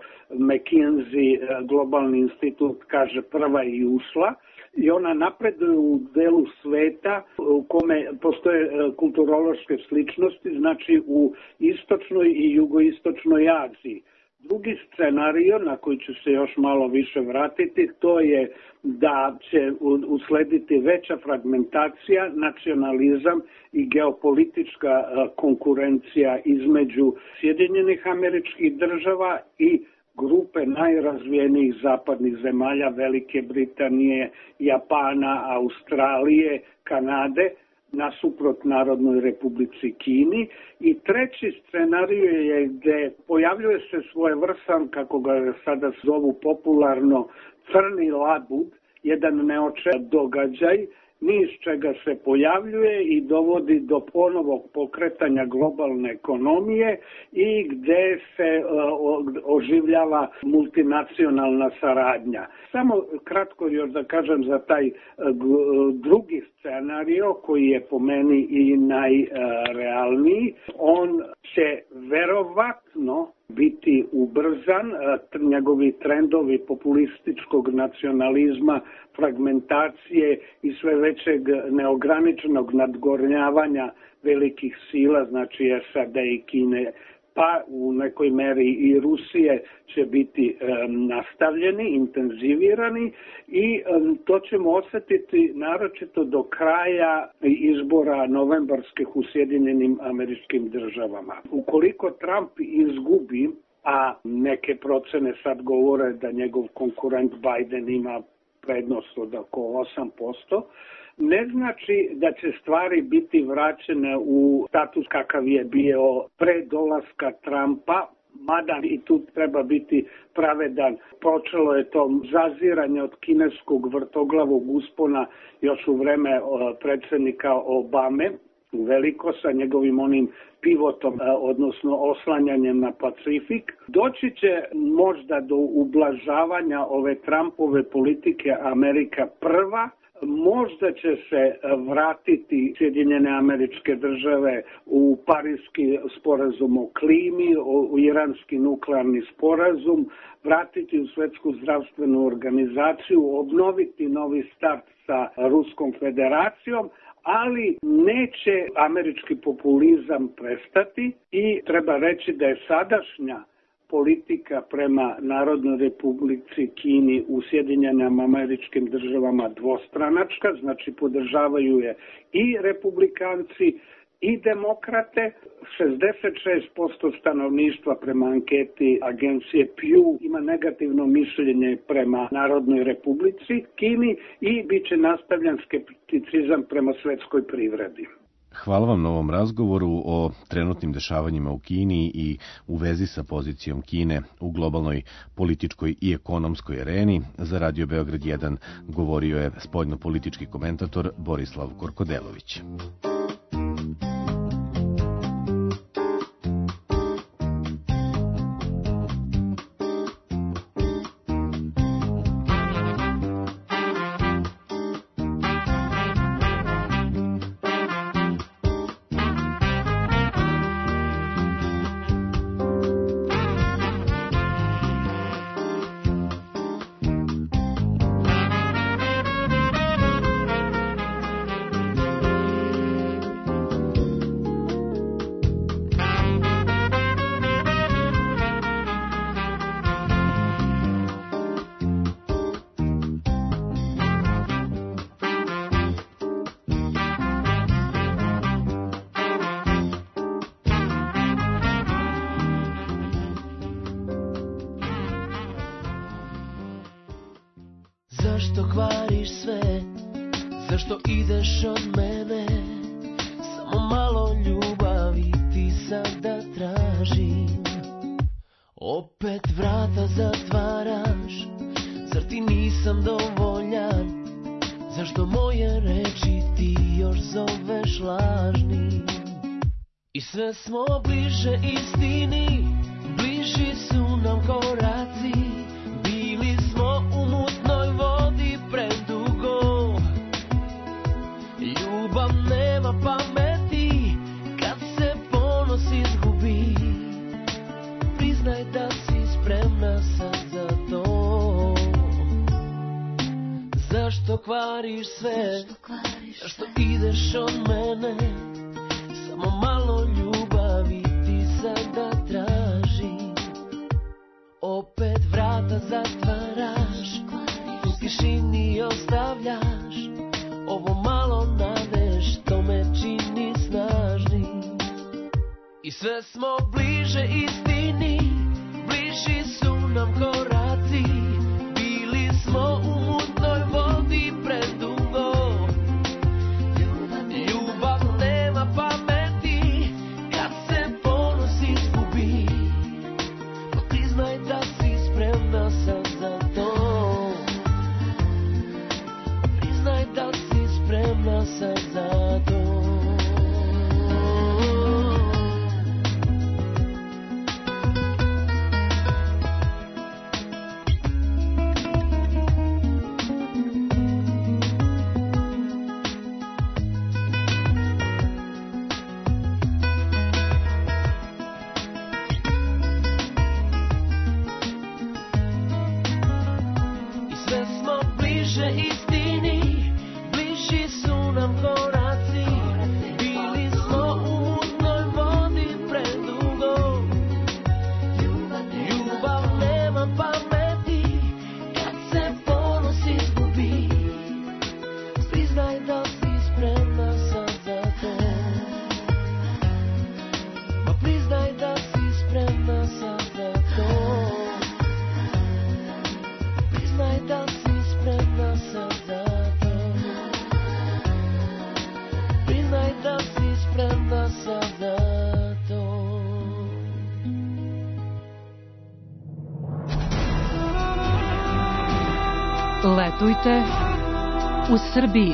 McKinsey globalni institut kaže, prva i ušla, i ona napreduje u delu sveta u kome postoje kulturološke sličnosti, znači u istočnoj i jugoistočnoj Aziji. Drugi scenario, na koji ću se još malo više vratiti, to je da će uslediti veća fragmentacija, nacionalizam i geopolitička konkurencija između Sjedinjenih Američkih Država i grupe najrazvijenijih zapadnih zemalja, Velike Britanije, Japana, Australije, Kanade, nasuprot Narodnoj Republici Kini. I treći scenarij je gde pojavljuje se svojevrstan, kako ga sada zovu popularno, crni labud, jedan neočekivan događaj, niz čega se pojavljuje i dovodi do ponovog pokretanja globalne ekonomije i gde se oživljava multinacionalna saradnja. Samo kratko još da kažem za taj drugi scenario koji je po meni i najrealniji. On će verovatno biti ubrzan, njegovi trendovi populističkog nacionalizma, fragmentacije i sve većeg neograničenog nadgornjavanja velikih sila, znači S A D i Kine, pa u nekoj meri i Rusije će biti um, nastavljeni, intenzivirani i um, to ćemo osetiti naročito do kraja izbora novembarskih u Sjedinjenim Američkim Državama. Ukoliko Trump izgubi, a neke procene sad govore da njegov konkurent Biden ima prednost od oko osam posto, ne znači da će stvari biti vraćene u status kakav je bio pre dolaska Trumpa, mada i tu treba biti pravedan. Počelo je to zaziranje od kineskog vrtoglavog uspona još u vreme predsjednika Obame, veliko sa njegovim onim pivotom, odnosno oslanjanjem na Pacifik. Doći će možda do ublažavanja ove Trumpove politike Amerika prva, možda će se vratiti Sjedinjene Američke Države u Parijski sporazum o klimi, u iranski nuklearni sporazum, vratiti u Svetsku zdravstvenu organizaciju, obnoviti novi start sa Ruskom federacijom, ali neće američki populizam prestati i treba reći da je sadašnja politika prema Narodnoj Republici Kini u Sjedinjenim Američkim Državama dvostranačka, znači podržavaju je i republikanci i demokrate. šezdeset šest posto stanovništva prema anketi agencije Pew ima negativno mišljenje prema Narodnoj Republici Kini i bit će nastavljan skepticizam prema svetskoj privredi. Hvala vam na ovom razgovoru o trenutnim dešavanjima u Kini i u vezi sa pozicijom Kine u globalnoj političkoj i ekonomskoj areni. Za Radio Beograd jedan govorio je spoljnopolitički komentator Borislav Korkodelović. Zašto kvariš sve? Zašto ideš od mene? Samo malo ljubavi ti sada tražim. Opet vrata zatvaraš. Zar ti nisam dovoljan? Zašto moje reči ti još zoveš lažnim? I sve smo bliže istini, bliži su nam koraci. Bili smo u mutnoj vodi predugo. Ljubav nema pameti kad se ponos izgubi. Priznaj da si spremna sad za to. Zašto kvariš sve? Zašto ideš od mene? Samo malo ljubavi ti sada tražim. Opet vrata zatvaraš, u tišini ostavljaš ovo malo nade što me čini snažnim. I sve smo bliže istini, bliži su nam koraci. Bili smo u mutnoj vodi predugo. Ljubav nema pameti kad se ponos izgubi. Pa priznaj da si spremna sad za to. Priznaj da si spremna sad za to. u Srbiji.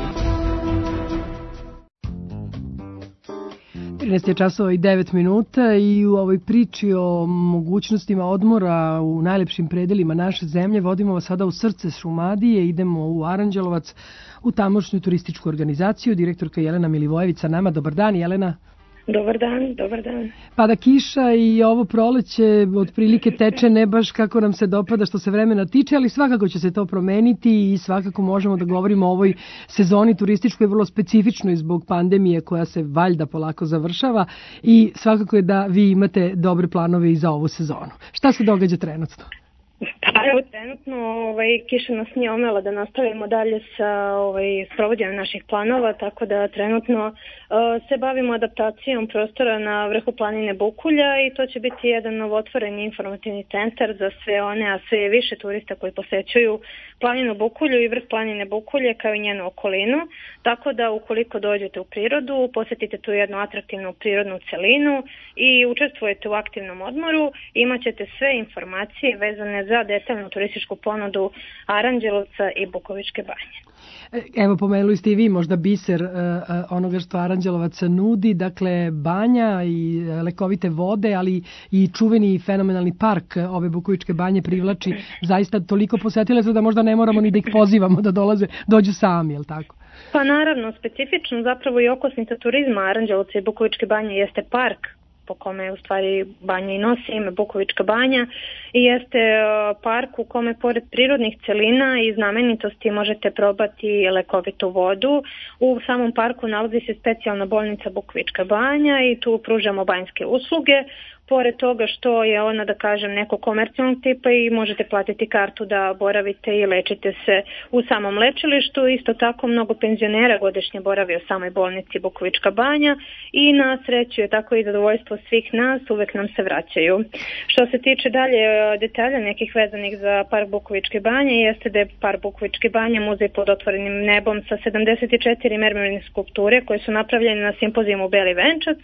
trinaest je časova i devet minuta i u ovoj priči o mogućnostima odmora u najlepšim predelima naše zemlje vodimo vas sada u srce Šumadije, idemo u Aranđelovac, u tamošnju turističku organizaciju. Direktorka Jelena Milivojević sa nama. Dobar dan, Jelena. Dobar dan, dobar dan. Pada kiša i ovo proleće otprilike teče ne baš kako nam se dopada što se vremena tiče, ali svakako će se to promeniti i svakako možemo da govorimo o ovoj sezoni turističkoj vrlo specifičnoj zbog pandemije koja se valjda polako završava i svakako je da vi imate dobre planove i za ovu sezonu. Šta se događa trenutno? Pa evo, trenutno ovaj, kiša nas nije omela da nastavimo dalje sa ovaj, sprovođenjem naših planova, tako da trenutno uh, se bavimo adaptacijom prostora na vrhu planine Bukulja i to će biti jedan novotvoreni informativni centar za sve one, a sve više turista koji posećuju planinu Bukulju i vrh planine Bukulje kao i njenu okolinu, tako da ukoliko dođete u prirodu, posetite tu jednu atraktivnu prirodnu celinu i učestvujete u aktivnom odmoru, imat ćete sve informacije vezane za detaljnu turističku ponudu Aranđelovca i Bukovičke banje. Evo, pomenuli ste i vi možda biser uh, onoga što Aranđelovac nudi, dakle banja i lekovite vode, ali i čuveni fenomenalni park ove Bukovičke banje privlači zaista toliko posetilaca da možda ne moramo ni da ih pozivamo da dolaze, dođu sami, je li tako? Pa naravno, specifično zapravo i okosnica turizma Aranđelovca i Bukovičke banje jeste park po kome u stvari banja i nosi ime Bukovička banja i jeste park u kome pored prirodnih celina i znamenitosti možete probati lekovitu vodu. U samom parku nalazi se specijalna bolnica Bukovička banja i tu pružamo banjske usluge. Pored toga što je ona, da kažem, neko komercijalnog tipa i možete platiti kartu da boravite i lečite se u samom lečilištu. Isto tako mnogo penzionera godišnje boravi u samoj bolnici Bukovička banja i na sreću je tako i zadovoljstvo svih nas, uvek nam se vraćaju. Što se tiče dalje detalja nekih vezanih za park Bukovičke banje, jeste da je park Bukovičke banje muzej pod otvorenim nebom sa sedamdeset četiri mermerne skulpture koje su napravljene na simpozijumu Beli venčac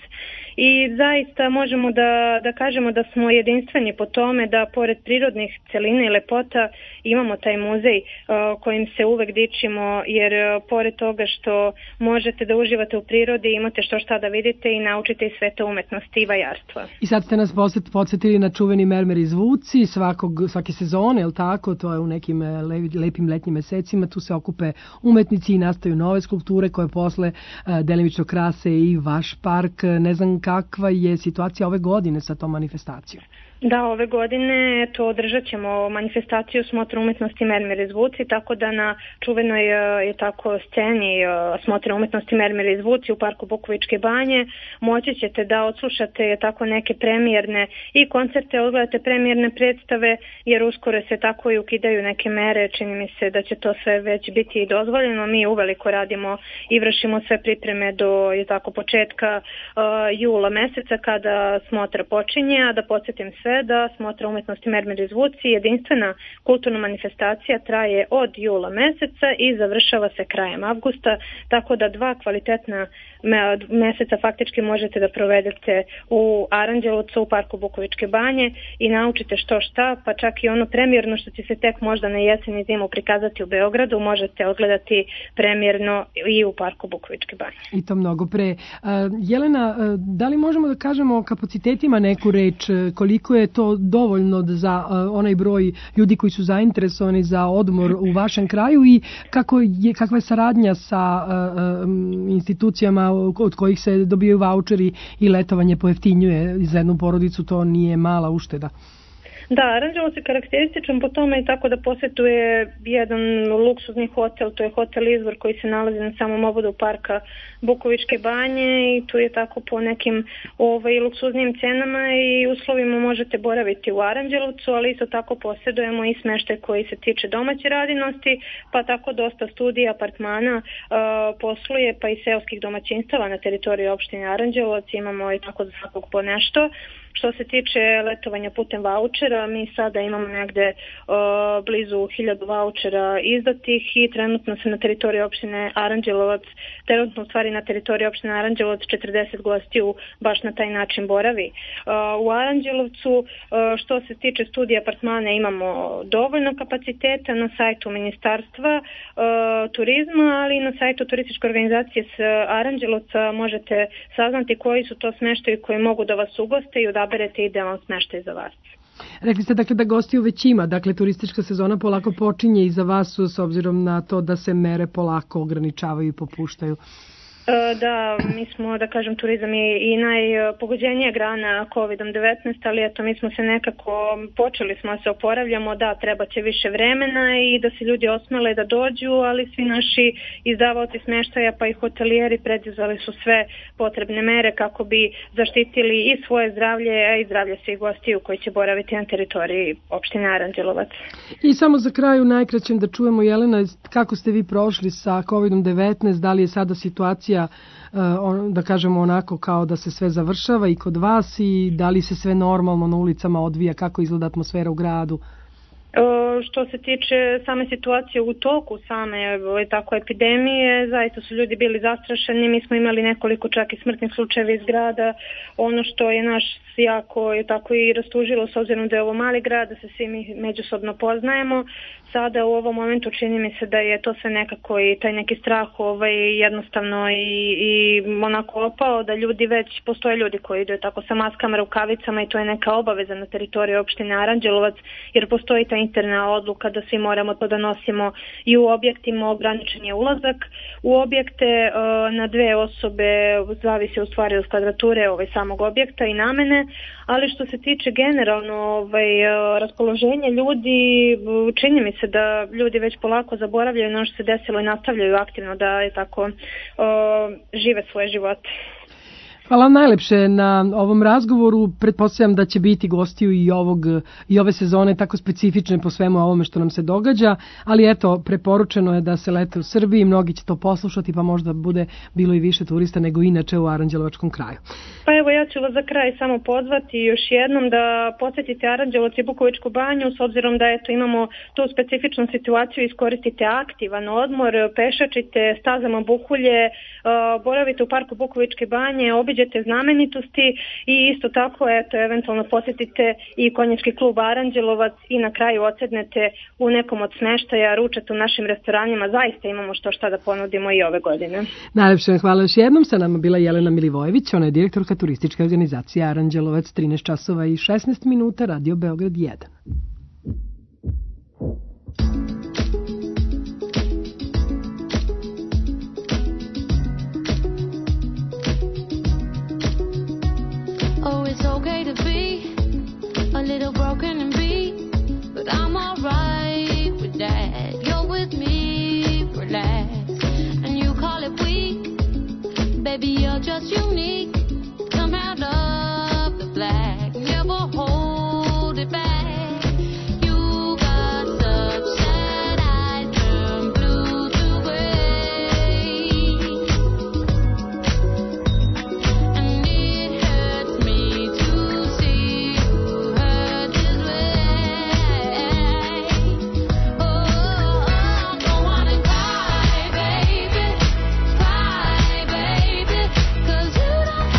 i zaista možemo da, da kažemo da smo jedinstveni po tome da pored prirodnih celina i lepota imamo taj muzej uh, kojim se uvek dičimo, jer uh, pored toga što možete da uživate u prirodi, imate što šta da vidite i naučite i svete umetnosti i vajarstva. I sad ste nas podsjetili na čuveni mermer iz Vuci svakog, svake sezone, je li tako? To je u nekim le, lepim letnjim mesecima, tu se okupe umetnici i nastaju nove skulpture koje posle uh, delimično krase i vaš park. Ne znam kakva je situacija ove godine sa tom manifestacijom? Da, ove godine to održat ćemo manifestaciju Smotra umetnosti Mermer iz Vuci, tako da na čuvenoj je tako sceni Smotra umetnosti Mermer iz Vuci u parku Bukovičke banje moći ćete da odslušate tako neke premijerne i koncerte, odgledate premijerne predstave, jer uskoro se tako i ukidaju neke mere, čini mi se da će to sve već biti dozvoljeno. Mi uveliko radimo i vršimo sve pripreme do je tako početka uh, jula meseca kada Smotra počinje, a da podsjetim sve da Smotra umetnosti Mermer iz Vuci, jedinstvena kulturna manifestacija, traje od jula meseca i završava se krajem avgusta, tako da dva kvalitetna meseca faktički možete da provedete u Aranđelovcu, u parku Bukovičke banje i naučite što šta, pa čak i ono premijerno što će se tek možda na jesen i zimu prikazati u Beogradu, možete odgledati premijerno i u parku Bukovičke banje. I to mnogo pre. Jelena, da li možemo da kažemo o kapacitetima neku reč, koliko je to dovoljno za onaj broj ljudi koji su zainteresovani za odmor u vašem kraju i kako je, kakva je saradnja sa um, institucijama od kojih se dobijaju vaučeri i letovanje pojeftinjuje za jednu porodicu, to nije mala ušteda? Da, Aranđelovac je karakterističan po tome i tako da posjetuje jedan luksuzni hotel, to je hotel Izvor koji se nalazi na samom obodu parka Bukovičke banje i tu je tako po nekim ovaj, luksuznim cenama i uslovima možete boraviti u Aranđelovcu, ali isto tako posjedujemo i smeštaj koji se tiče domaće radinosti, pa tako dosta studija, apartmana uh, posluje, pa i seoskih domaćinstava na teritoriji opštine Aranđelovac, imamo i tako za svakog po nešto. Što se tiče letovanja putem vaučera, mi sada imamo negde o, blizu hiljadu vaučera izdatih i trenutno se na teritoriji opštine Aranđelovac, trenutno u stvari na teritoriji opštine Aranđelovac četrdeset gostiju baš na taj način boravi. O, u Aranđelovcu, o, što se tiče studija apartmana, imamo dovoljno kapaciteta na sajtu Ministarstva o, turizma, ali i na sajtu turističke organizacije s Aranđelovca možete saznati koji su to smeštaji koji mogu da vas ugoste i odaberete idealan smeštaj za vas. Rekli ste dakle da gostiju već ima, dakle turistička sezona polako počinje i za vas s obzirom na to da se mere polako ograničavaju i popuštaju. Da, mi smo, da kažem, turizam je i najpogođenija grana kovid devetnaest, ali eto, mi smo se nekako, počeli smo da se oporavljamo, da, treba će više vremena i da se ljudi osmele da dođu, ali svi naši izdavaoci smeštaja pa i hotelijeri preduzeli su sve potrebne mere kako bi zaštitili i svoje zdravlje, a i zdravlje svih gostiju koji će boraviti na teritoriji opštine Aranđelovac. I samo za kraju najkraćem da čujemo, Jelena, kako ste vi prošli sa kovid devetnaest, da li je sada situacija da kažemo onako kao da se sve završava i kod vas i da li se sve normalno na ulicama odvija, kako izgleda atmosfera u gradu? Što se tiče same situacije u toku same tako epidemije, zaista su ljudi bili zastrašeni, mi smo imali nekoliko čak i smrtnih slučajeva iz grada. Ono što je naš jako je tako i rastužilo, s obzirom da je ovo mali grad, da se svi mi međusobno poznajemo. Sada u ovom momentu čini mi se da je to sve nekako i taj neki strah ovaj, jednostavno i, i onako opao, da ljudi već, postoje ljudi koji idu tako sa maskama, rukavicama i to je neka obaveza na teritoriji opštine Aranđelovac, jer postoji ta interna odluka da svi moramo to da nosimo i u objektima, ograničen je ulazak u objekte na dve osobe, zavisi u stvari od kvadrature ovaj, samog objekta i namene, ali što se tiče generalno ovaj, raspoloženja ljudi, čini mi se da ljudi već polako zaboravljaju na što se desilo i nastavljaju aktivno da je tako o, žive svoje živote. Hvala vam najlepše na ovom razgovoru. Pretpostavljam da će biti gostiju i, ovog, i ove sezone tako specifične po svemu ovome što nam se događa, ali eto, preporučeno je da se lete u Srbiji, mnogi će to poslušati pa možda bude bilo i više turista nego inače u Aranđelovačkom kraju. Pa evo, ja ću vas za kraj samo pozvati još jednom da posjetite Aranđelovac i Bukovičku banju, s obzirom da eto, imamo tu specifičnu situaciju, iskoristite aktivan odmor, pešačite stazama Bukulje, boravite u parku Bukovičke banje, obiđete znamenitosti i isto tako eto, eventualno posjetite i konjički klub Aranđelovac i na kraju odsednete u nekom od smeštaja, ručate u našim restoranima, zaista imamo što šta da ponudimo i ove godine. Najlepše hvala još jednom, sa nama bila Jelena Milivojević, ona je direktorka turističke organizacije Aranđelovac, trinaest časova i šesnaest minuta, Radio Beograd jedan. Oh, it's okay to be a little broken and beat, but I'm alright with that. You're with me, relax, and you call it weak. Baby, you're just unique. Come out of the black, never hold it back. You got such sad eyes, turn blue to gray, and it hurts me to see you hurt this way. Oh, go on and cry, baby, cry, baby, 'cause you don't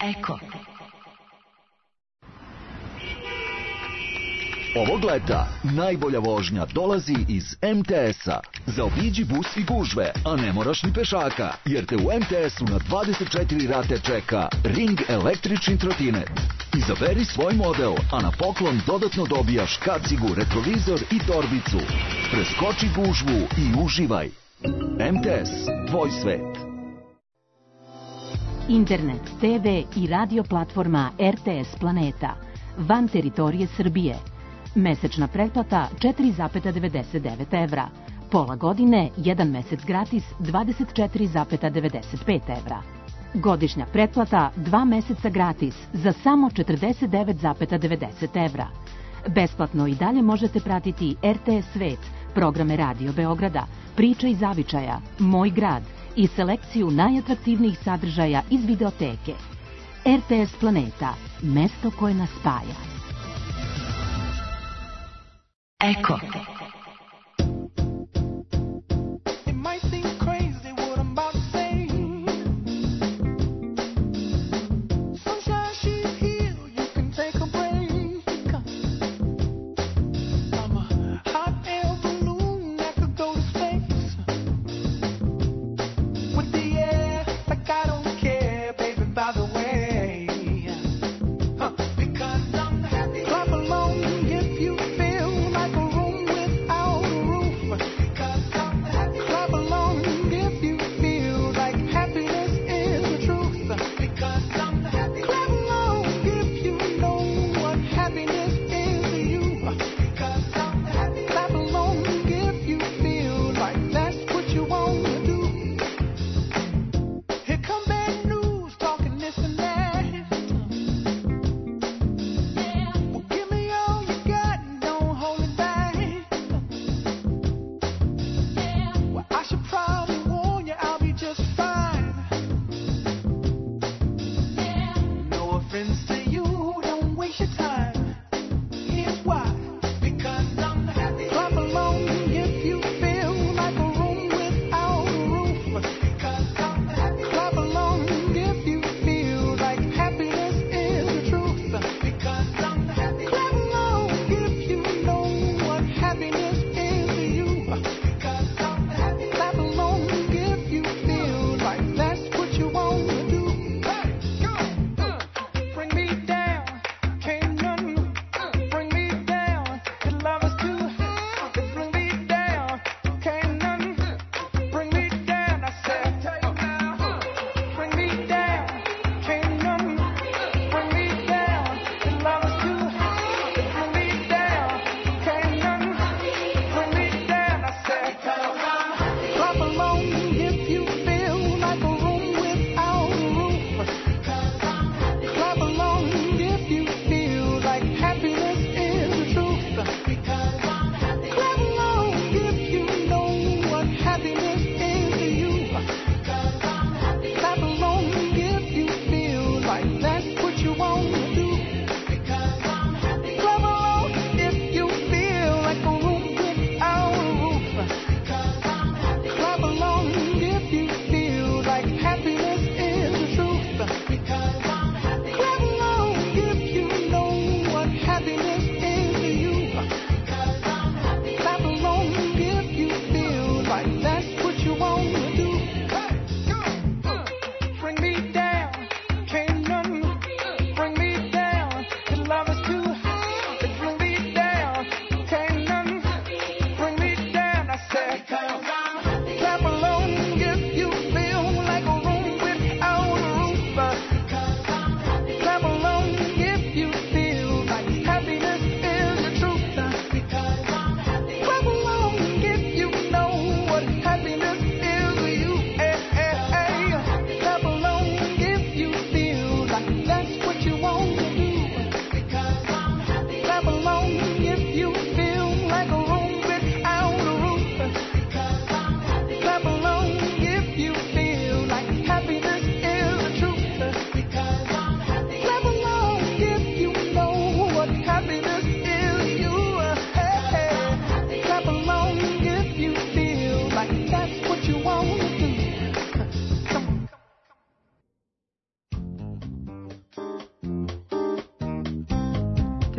Eko. Ovog leta najbolja vožnja dolazi iz em te es-a. Zaobiđi bus i gužve, a ne moraš ni pešaka, jer te u em te es-u na dvadeset četiri rate čeka Ring električni trotinet. Izaberi svoj model, a na poklon dodatno dobijaš kacigu, retrovizor i torbicu. Preskoči gužvu i uživaj. em te es, tvoj svet. Internet, te ve i radio platforma er te es Planeta. Van teritorije Srbije. Mesečna pretplata četiri zarez devedeset devet evra. Pola godine, jedan mesec gratis dvadeset četiri zarez devedeset pet evra. Godišnja pretplata dva meseca gratis za samo četrdeset devet zarez devedeset evra. Besplatno i dalje možete pratiti er te es Svet, programe Radio Beograda, Priča iz zavičaja, Moj grad i selekciju najatraktivnijih sadržaja iz videoteke. er te es Planeta, mesto koje nas spaja. Eko. It might seem crazy what I'm about to say. Sunshine, she's here, you can take a break. I'm a hot air balloon that could go to space. With the air, like I don't care, baby, by the way. Huh. Because I'm happy. Clap along if you feel like a room with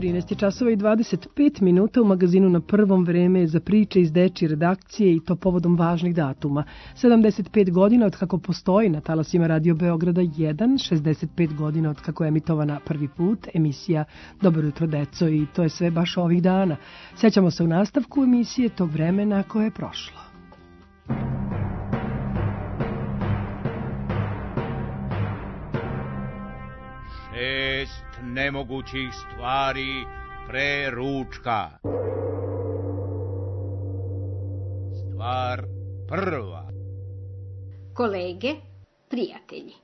trinaest časova i dvadeset pet minuta u magazinu Na prvom vreme za priče iz dečije redakcije i to povodom važnih datuma. sedamdeset pet godina od kako postoji na talasima Radio Beograda jedan, šezdeset pet godina od kako je emitovana prvi put emisija Dobro jutro deco i to je sve baš ovih dana. Sećamo se u nastavku emisije tog vremena koje je prošlo. Šest nemogućih stvari pre ručka. Stvar prva. Kolege, prijatelji.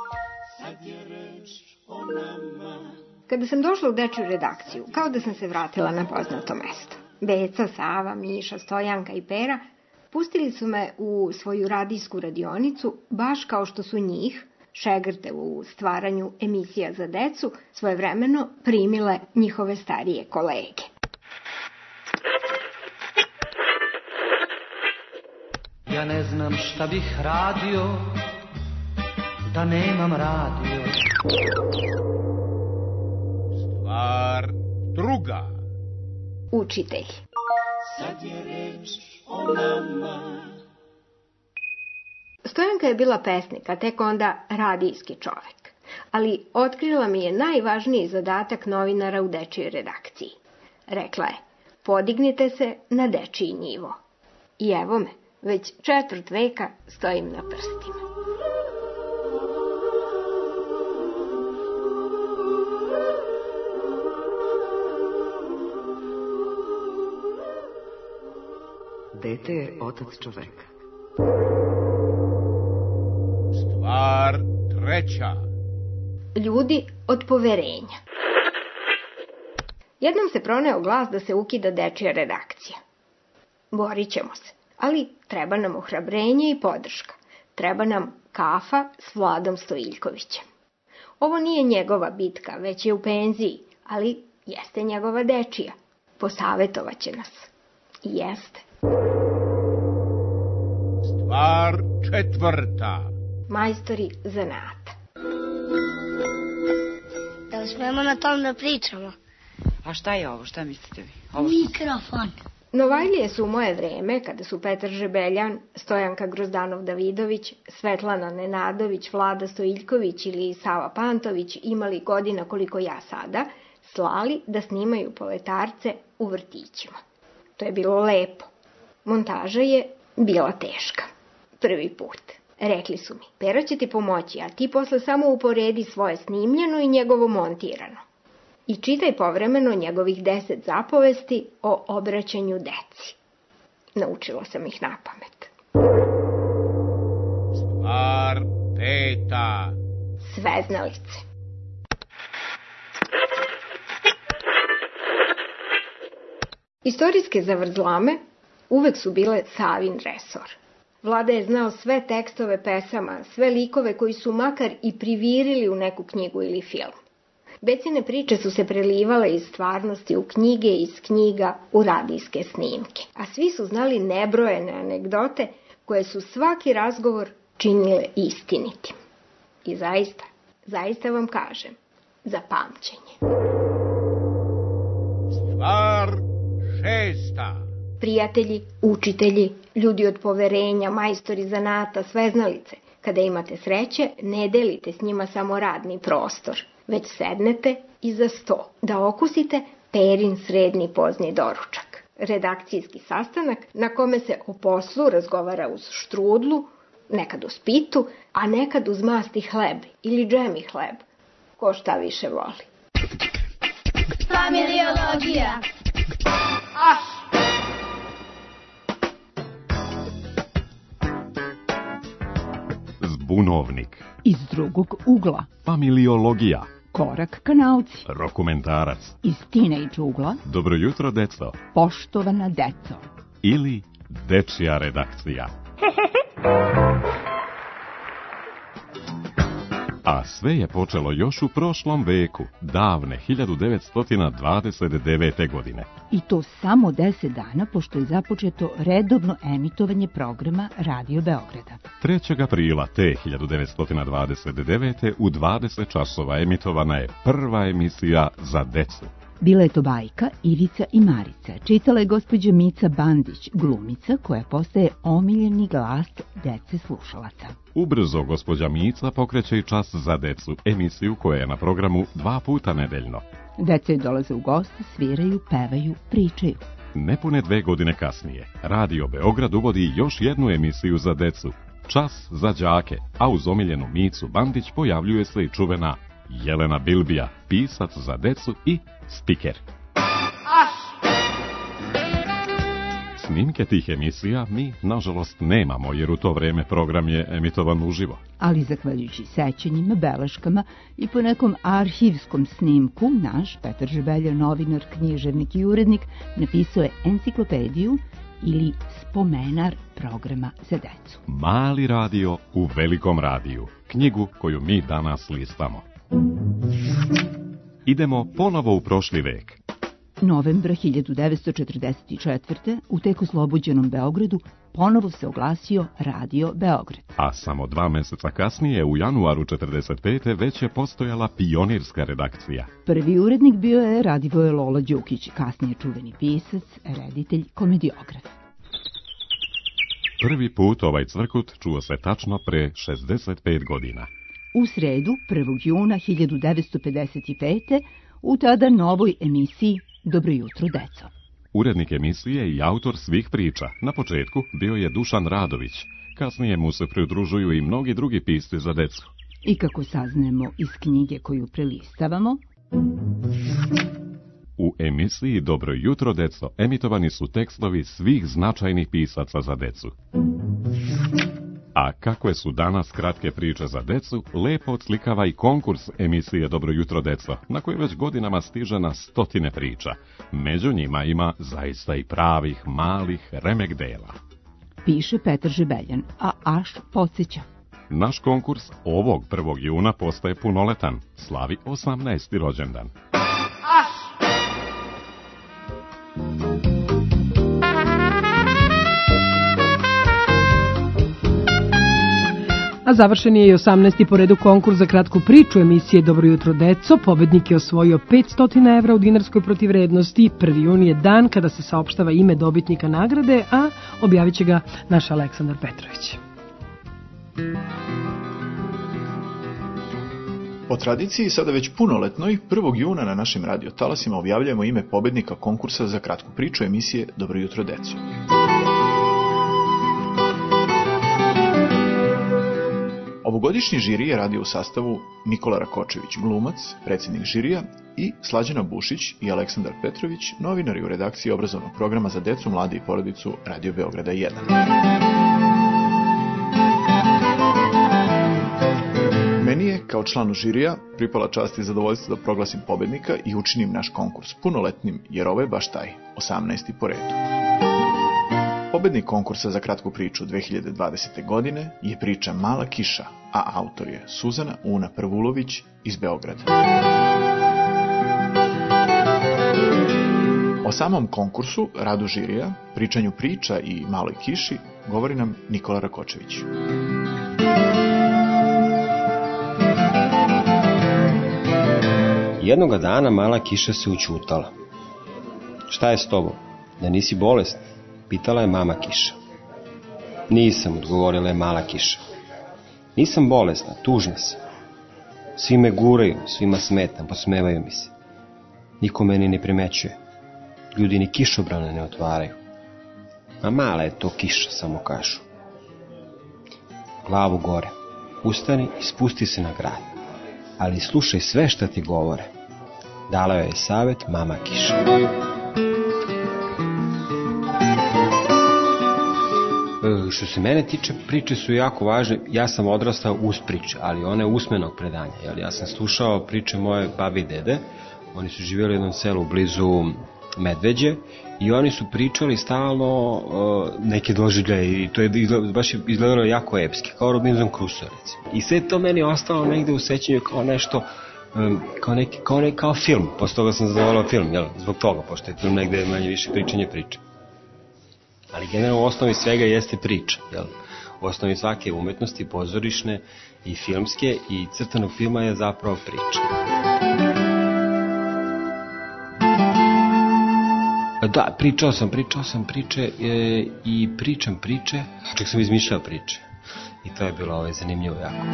Kada sam došla u dečju redakciju, kao da sam se vratila na poznato mesto. Beca, Sava, Miša, Stojanka i Pera pustili su me u svoju radijsku radionicu, baš kao što su njih, šegrte u stvaranju emisija za decu, svojevremeno primile njihove starije kolege. Ja ne znam šta bih radio da nemam radio. Stvar druga. Učitelji. Sad je reč o nama. Stojanka je bila pesnik, a tek onda radijski čovek. Ali otkrila mi je najvažniji zadatak novinara u dečijoj redakciji. Rekla je, podignite se na dečiji nivo. I evo me, već četvrt veka stojim na prstima. Dete je otac čoveka. Stvar treća. Ljudi od poverenja. Jednom se proneo glas da se ukida dečija redakcija. Borit ćemo se, ali treba nam ohrabrenje i podrška. Treba nam kafa s Vladom Stojiljkovićem. Ovo nije njegova bitka, već je u penziji, ali jeste njegova dečija. Posavetovaće nas. I jeste. Stvar četvrta. Majstori zanata. Da li smemo na tom da pričamo? A šta je ovo? Šta mislite vi? Ovo mikrofon. Novajlije su u moje vreme, kada su Petar Žebeljan, Stojanka Grozdanov-Davidović, Svetlana Nenadović, Vlada Stojiljković ili Sava Pantović imali godina koliko ja sada, slali da snimaju poletarce u vrtićima. To je bilo lepo. Montaža je bila teška. Prvi put. Rekli su mi, Pero će ti pomoći, a ti posle samo uporedi svoje snimljeno i njegovo montirano. I čitaj povremeno njegovih deset zapovesti o obraćanju deci. Naučila sam ih na pamet. Stvar peta. Sveznalice. Istorijske zavrzlame uvek su bile Savin resor. Vlada je znao sve tekstove pesama, sve likove koji su makar i privirili u neku knjigu ili film. Becine priče su se prelivale iz stvarnosti u knjige, iz knjiga u radijske snimke. A svi su znali nebrojene anegdote koje su svaki razgovor činile istinitim. I zaista, zaista vam kažem, za pamćenje. Stvar šesta. Prijatelji, učitelji, ljudi od poverenja, majstori zanata, sveznalice. Kada imate sreće, ne delite s njima samo radni prostor, već sednete iza sto, da okusite Perin srednji pozni doručak. Redakcijski sastanak na kome se o poslu razgovara uz štrudlu, nekad uz pitu, a nekad uz masti hleb ili džemi hleb. Ko šta više voli. Familiologija. Aš! Zbunovnik. Iz drugog ugla. Familiologija. Korak ka nauci. Rokumentarac. Iz teenage ugla. Dobro jutro, deco. Poštovana deco. Ili dečija redakcija. A sve je počelo još u prošlom veku, davne hiljadu devetsto dvadeset devete. godine. I to samo deset dana pošto je započeto redovno emitovanje programa Radio Beograda. trećeg aprila te hiljadu devetsto dvadeset devete. u dvadeset časova emitovana je prva emisija za decu. Bila je to bajka Ivica i Marica. Čitala je gospođa Mica Bandić, glumica koja postaje omiljeni glas dece slušalaca. Ubrzo gospođa Mica pokreće i Čas za decu, emisiju koja je na programu dva puta nedeljno. Deca joj dolaze u goste, sviraju, pevaju, pričaju. Nepune dve godine kasnije, Radio Beograd uvodi još jednu emisiju za decu, Čas za đake, a uz omiljenu Micu Bandić pojavljuje se i čuvena Jelena Bilbija, pisac za decu i spiker. Snimke tih emisija mi, nažalost, nemamo, jer u to vreme program je emitovan uživo. Ali zahvaljujući sećanjima, beleškama i po nekom arhivskom snimku, naš Petar Žebelja, novinar, književnik i urednik, napisao je enciklopediju ili spomenar programa za decu. Mali radio u velikom radiju, knjigu koju mi danas listamo. Idemo ponovo u prošli vek. Novembra hiljadu devetsto četrdeset četvrte. u tek oslobođenom Beogradu ponovo se oglasio Radio Beograd. A samo dva meseca kasnije, u januaru četrdeset pete. već je postojala pionirska redakcija. Prvi urednik bio je Radivoje Lola Đukić, kasnije čuveni pisac, reditelj, komediograf. Prvi put ovaj cvrkut čuo se tačno pre šezdeset pet godina. U sredu, prvog juna hiljadu devetsto pedeset pete. u tada novoj emisiji Dobro jutro, deco. Urednik emisije i autor svih priča na početku bio je Dušan Radović. Kasnije mu se pridružuju i mnogi drugi pisci za decu. I kako saznajemo iz knjige koju prelistavamo, u emisiji Dobro jutro, deco emitovani su tekstovi svih značajnih pisaca za decu. A kakve su danas kratke priče za decu, lepo odslikava i konkurs emisije Dobro jutro, deco, na koje već godinama stiže na stotine priča. Među njima ima zaista i pravih, malih remek dela. Piše Petar Žebeljan, a Aš podsjeća. Naš konkurs ovog prvog juna postaje punoletan, slavi osamnaesti rođendan. A završen je i osamnaesti po redu konkurs za kratku priču emisije Dobro jutro, deco. Pobednik je osvojio petsto evra u dinarskoj protivrednosti. prvi jun je dan kada se saopštava ime dobitnika nagrade, a objavit će ga naš Aleksandar Petrović. Po tradiciji, sada već punoletnoj, prvog juna na našim radiotalasima objavljujemo ime pobednika konkursa za kratku priču emisije Dobro jutro, deco. Ovogodišnji žiri je radio u sastavu Nikola Rakočević, glumac, predsjednik žirija, i Slađana Bušić i Aleksandar Petrović, novinari u redakciji obrazovnog programa za decu, mlade i porodicu Radio Beograda jedan. Meni je, kao članu žirija, pripala čast i zadovoljstvo da proglasim pobednika i učinim naš konkurs punoletnim, jer ovo je baš taj, osamnaesti po redu. Pobednik konkursa za kratku priču dve hiljade dvadesete. godine je priča Mala kiša, a autor je Suzana Una Prvulović iz Beograda. O samom konkursu, radu žirija, pričanju priča i Maloj kiši govori nam Nikola Rakočević. Jednoga dana Mala kiša se učutala. Šta je s tobom? Da nisi bolesna? Pitala je mama kiša. Nisam, odgovorila je Mala kiša. Nisam bolesna, tužna sam. Svi me guraju, svima smetam, posmevaju mi se. Niko meni ne primećuje. Ljudi ni kišobrane ne otvaraju. A mala je to kiša, samo kažu. Glavu gore, ustani i spusti se na grad. Ali slušaj sve šta ti govore. Dala joj je savjet mama kiša. Što se mene tiče, priče su jako važne. Ja sam odrastao uz priče, ali one usmenog predanja. Ja sam slušao priče moje babi i dede. Oni su živjeli u jednom selu blizu Medveđe i oni su pričali stalno uh, neke doživljaje i to je izgled, baš je izgledalo jako epski, kao Robinson Crusoe, recimo. I sve to meni ostalo negde u sećanju kao nešto, um, kao, neki, kao, neki, kao film. Posle toga sam zadovoljao film, jel? Zbog toga, pošto je film negde manje više pričanje priče. Ali generalno u osnovi svega jeste priča, jel? U osnovi svake umetnosti, pozorišne i filmske i crtanog filma je zapravo priča. Da, pričao sam, pričao sam priče e, i pričam priče, čak sam izmišljao priče. I to je bilo ovaj, zanimljivo jako.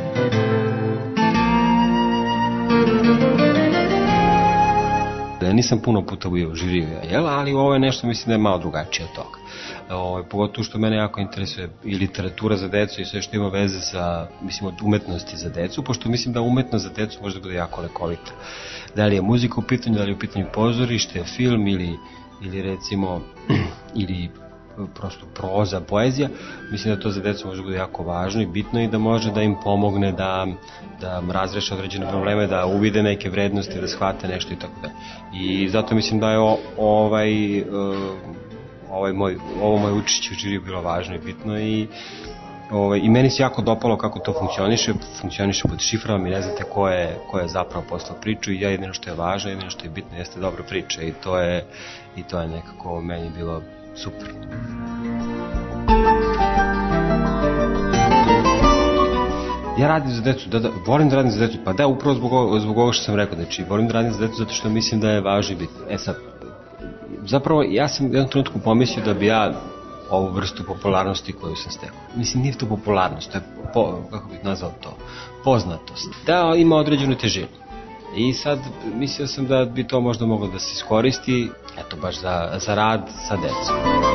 Ja nisam puno puta bio žirio, jel? Ali ovo je nešto, mislim da je malo drugačije od toga. Ovo, pogotovo što mene jako interesuje i literatura za decu i sve što ima veze sa, mislim, od umetnosti za decu, pošto mislim da umetnost za decu može da bude jako lekovita. Da li je muzika u pitanju, da li je u pitanju pozorište, film ili, ili recimo, ili prosto proza, poezija, mislim da to za decu može da bude jako važno i bitno i da može da im pomogne da, da razreše određene probleme, da uvide neke vrednosti, da shvate nešto i tako da. I zato mislim da je o, ovaj, ovaj moj, ovo moj učišće u žiriju bilo važno i bitno i Ovaj, i meni se jako dopalo kako to funkcioniše, funkcioniše pod šiframa i ne znate ko je, ko je zapravo poslao priču i ja jedino što je važno, jedino što je bitno jeste dobra priča i to je, i to je nekako meni bilo super. Ja radim za decu, da, da, volim da radim za decu, pa da, upravo zbog, ovo, zbog ovo što sam rekao, znači volim da radim za decu zato što mislim da je važno i bitno. E sad, zapravo ja sam u jednom trenutku pomislio da bi ja ovu vrstu popularnosti koju sam stekao. Mislim, nije to popularnost, to je, po, kako bih nazvao to, poznatost. Da ima određenu težinu. I sad mislio sam da bi to možda moglo da se iskoristi, eto, baš za, za rad sa decom.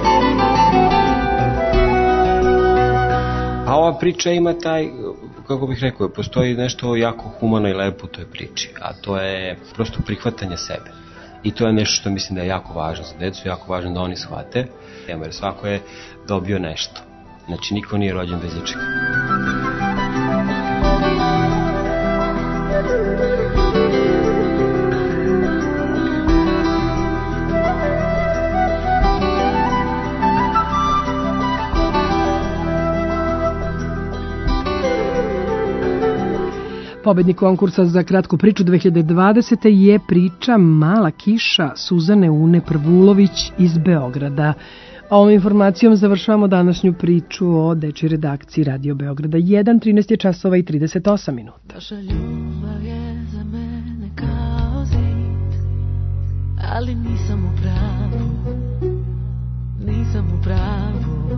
A ova priča ima taj, kako bih rekao, postoji nešto jako humano i lepo u toj priči, a to je prosto prihvatanje sebe. I to je nešto što mislim da je jako važno za decu, jako važno da oni shvate, jer svako je dobio nešto. Znači, niko nije rođen bez ničega. Pobednik konkursa za kratku priču dve hiljade dvadesete. je priča Mala kiša Suzane Une Prvulović iz Beograda. A ovom informacijom završavamo današnju priču o dečjoj redakciji Radio Beograda jedan, trinaest je časova i trideset osam minuta. Vaša ljubav je za mene kao zid, ali nisam u pravu, nisam u pravu.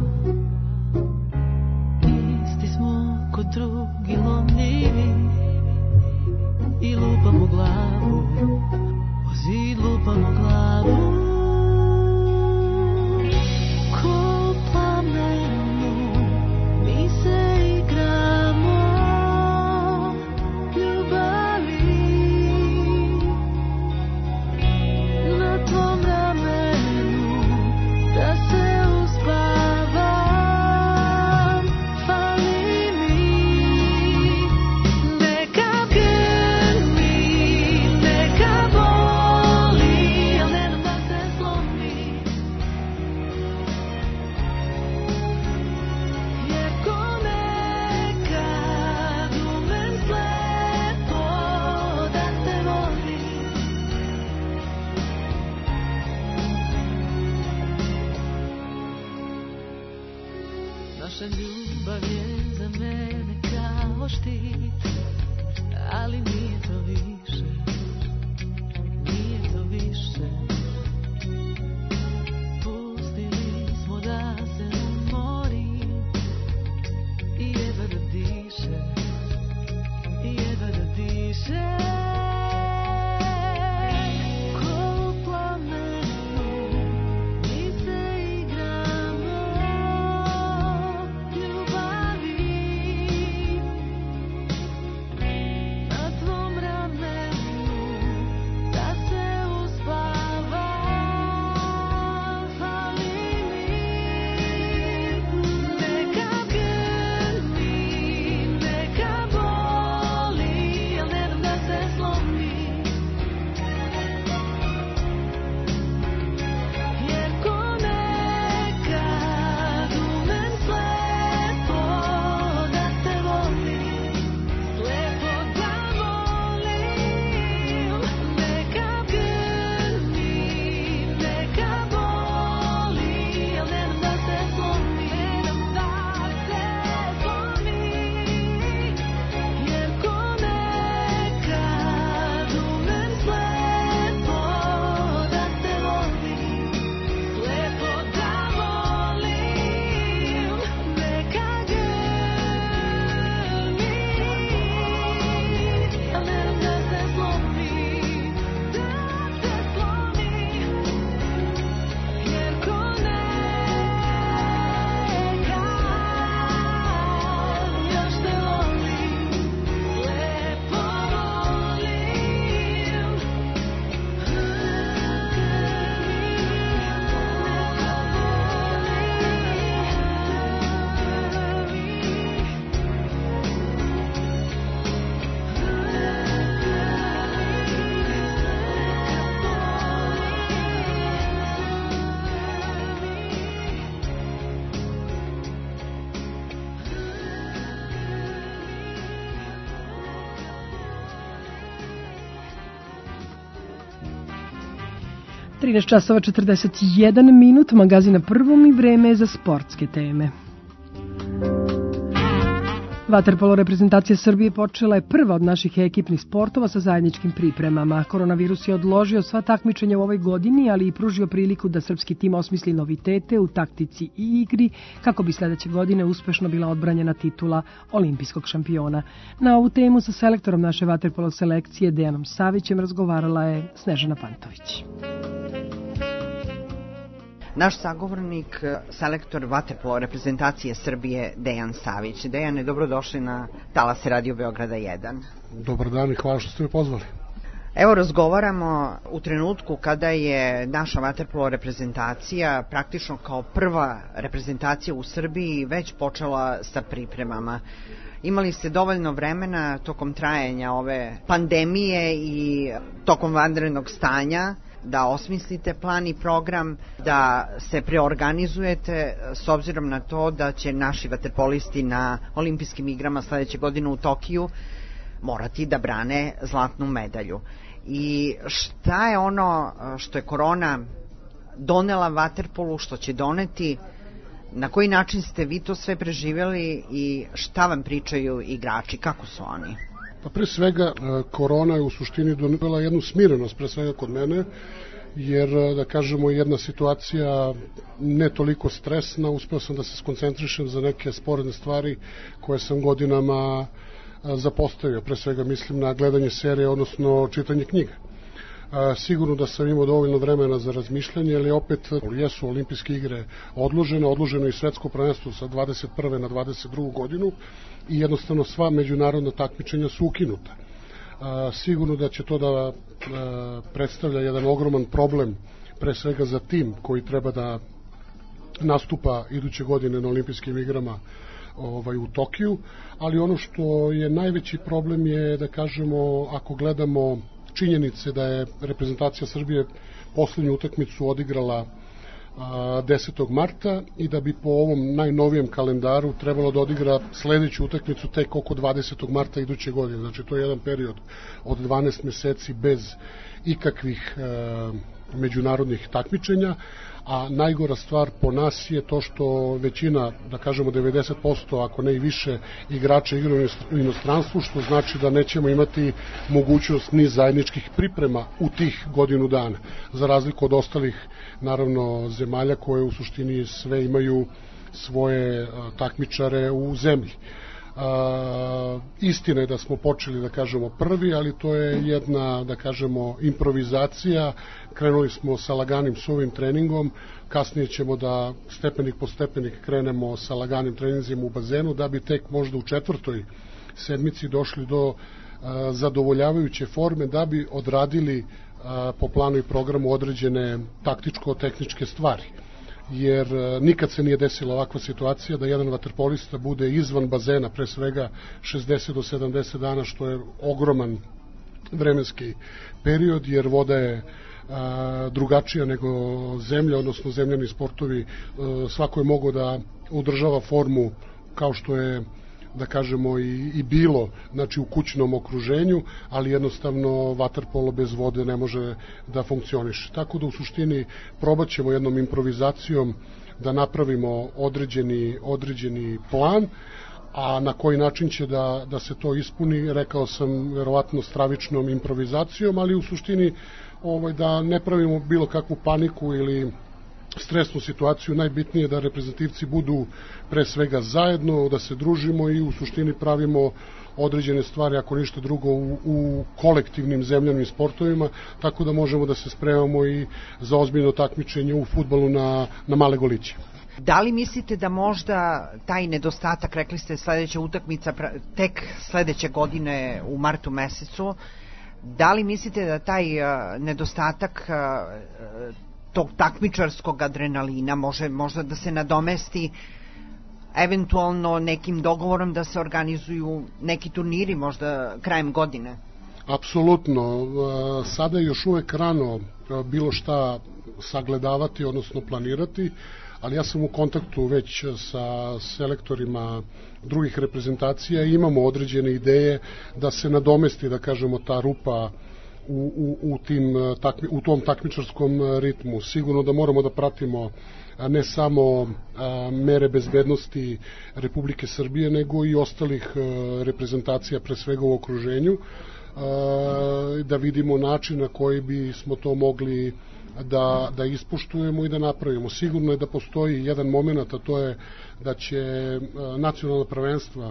Isti smo kod drugi lomljivi i lupam u glavu, o zid lupam u glavu. Ko u plamenu mi se igramo ljubavi, na tvom ramenu da se uspavam, fali mi neka grli, neka boli, al ne dam da se slomi, jer ko nekad umem slepo da te volim. Naša ljubav je za mene kao štit, ali nije to više, nije to više. Pustili smo da se umori i jedva da diše, i jedva da diše. Ko u plamenu mi se igramo ljubavi, na tvom ramenu trinaest časova četrdeset jedan minut, magazin na prvom i vreme je za sportske teme. Vaterpolo reprezentacija Srbije počela je prva od naših ekipnih sportova sa zajedničkim pripremama. Koronavirus je odložio sva takmičenja u ovoj godini, ali i pružio priliku da srpski tim osmisli novitete u taktici i igri, kako bi sledeće godine uspešno bila odbranjena titula olimpijskog šampiona. Na ovu temu sa selektorom naše vaterpolo selekcije Dejanom Savićem razgovarala je Snežana Pantović. Naš sagovornik, selektor vaterpolo reprezentacije Srbije, Dejan Savić. Dejane, dobrodošli na talase Radio Beograda jedan. Dobar dan i hvala što ste me pozvali. Evo, razgovaramo u trenutku kada je naša vaterpolo reprezentacija praktično kao prva reprezentacija u Srbiji već počela sa pripremama. Imali ste dovoljno vremena tokom trajanja ove pandemije i tokom vanrednog stanja da osmislite plan i program, da se preorganizujete s obzirom na to da će naši vaterpolisti na olimpijskim igrama sledeće godine u Tokiju morati da brane zlatnu medalju. I šta je ono što je korona donela vaterpolu, što će doneti, na koji način ste vi to sve preživjeli i šta vam pričaju igrači, kako su oni? Pa pre svega, korona je u suštini donela jednu smirenost, pre svega kod mene, jer, da kažemo, jedna situacija ne toliko stresna, uspeo sam da se skoncentrišem za neke sporedne stvari koje sam godinama zapostavio. Pre svega mislim na gledanje serije, odnosno čitanje knjiga. Sigurno da sam imao dovoljno vremena za razmišljanje, ali opet jesu olimpijske igre odložene, odloženo i svetsko prvenstvo sa dvadeset prve na dvadeset drugu godinu i jednostavno sva međunarodna takmičenja su ukinuta. Sigurno da će to da predstavlja jedan ogroman problem, pre svega za tim koji treba da nastupa iduće godine na olimpijskim igrama ovaj, u Tokiju, ali ono što je najveći problem je, da kažemo, ako gledamo činjenice da je reprezentacija Srbije poslednju utakmicu odigrala desetog marta i da bi po ovom najnovijem kalendaru trebalo da odigra sledeću utakmicu tek oko dvadesetog marta iduće godine. Znači to je jedan period od dvanaest meseci bez ikakvih e, međunarodnih takmičenja, a najgora stvar po nas je to što većina, da kažemo devedeset posto, ako ne i više, igrača igra u inostranstvu, što znači da nećemo imati mogućnost ni zajedničkih priprema u tih godinu dana, za razliku od ostalih, naravno, zemalja koje u suštini sve imaju svoje takmičare u zemlji. Uh, istina je da smo počeli, da kažemo, prvi, ali to je jedna, da kažemo, improvizacija. Krenuli smo sa laganim suvim treningom, kasnije ćemo da stepenik po stepenik krenemo sa laganim treninzima u bazenu, da bi tek možda u četvrtoj sedmici došli do uh, zadovoljavajuće forme, da bi odradili uh, po planu i programu određene taktičko-tehničke stvari. Jer nikad se nije desila ovakva situacija da jedan vaterpolista bude izvan bazena pre svega šezdeset do sedamdeset dana, što je ogroman vremenski period, jer voda je a, drugačija nego zemlja, odnosno zemljani sportovi. A, svako je mogao da održava formu kao što je, da kažemo, i, i bilo, znači u kućnom okruženju, ali jednostavno vaterpolo bez vode ne može da funkcioniše. Tako da u suštini probat ćemo jednom improvizacijom da napravimo određeni, određeni plan, a na koji način će da, da se to ispuni, rekao sam, verovatno stravičnom improvizacijom, ali u suštini ovaj, da ne pravimo bilo kakvu paniku ili stresnu situaciju. Najbitnije je da reprezentativci budu pre svega zajedno, da se družimo i u suštini pravimo određene stvari, ako ništa drugo, u, u kolektivnim zemljanim sportovima, tako da možemo da se spremamo i za ozbiljno takmičenje u fudbalu na, na male goliće. Da li mislite da možda taj nedostatak, rekli ste sledeća utakmica tek sledeće godine u martu mesecu, da li mislite da taj nedostatak tog takmičarskog adrenalina može možda da se nadomesti eventualno nekim dogovorom da se organizuju neki turniri možda krajem godine? Apsolutno. Sada je još uvek rano bilo šta sagledavati, odnosno planirati, ali ja sam u kontaktu već sa selektorima drugih reprezentacija i imamo određene ideje da se nadomesti, da kažemo, ta rupa u, u, u, tim, takmi, u tom takmičarskom ritmu. Sigurno da moramo da pratimo ne samo a, mere bezbednosti Republike Srbije, nego i ostalih a, reprezentacija, pre svega u okruženju, a, da vidimo način na koji bi smo to mogli da, da ispoštujemo i da napravimo. Sigurno je da postoji jedan moment, a to je da će a, nacionalna prvenstva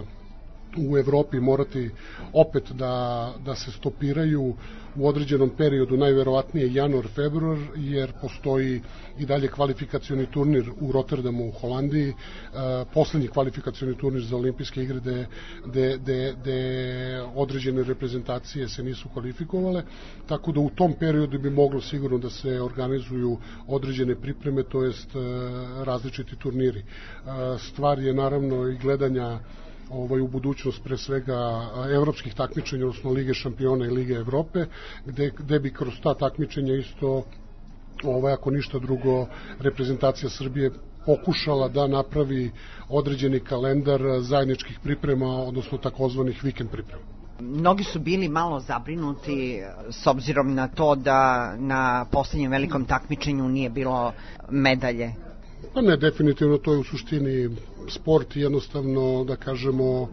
u Evropi morati opet da, da se stopiraju u određenom periodu, najverovatnije januar, februar, jer postoji i dalje kvalifikacioni turnir u Rotterdamu u Holandiji, e, poslednji kvalifikacioni turnir za olimpijske igre gde, gde, gde, gde određene reprezentacije se nisu kvalifikovale, tako da u tom periodu bi moglo sigurno da se organizuju određene pripreme, to jest e, različiti turniri. E, stvar je naravno i gledanja ovaj, u budućnost pre svega evropskih takmičenja, odnosno Lige šampiona i Lige Evrope, gde, gde bi kroz ta takmičenja isto, ovaj, ako ništa drugo, reprezentacija Srbije pokušala da napravi određeni kalendar zajedničkih priprema, odnosno takozvanih vikend priprema. Mnogi su bili malo zabrinuti s obzirom na to da na poslednjem velikom takmičenju nije bilo medalje. Pa ne, definitivno to je u suštini sport i jednostavno, da kažemo,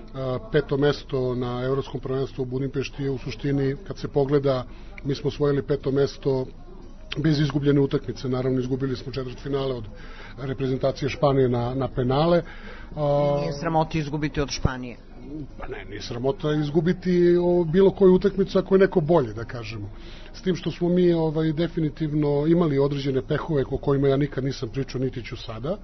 peto mesto na evropskom prvenstvu u Budimpešti je u suštini, kad se pogleda, mi smo osvojili peto mesto bez izgubljene utakmice. Naravno, izgubili smo četvrtfinale od reprezentacije Španije na, na penale. Nije sramota izgubiti od Španije? Pa ne, nije sramota izgubiti o bilo koju utakmicu ako je neko bolje, da kažemo. S tim što smo mi ovaj, definitivno imali određene pehove o kojima ja nikad nisam pričao, niti ću sada.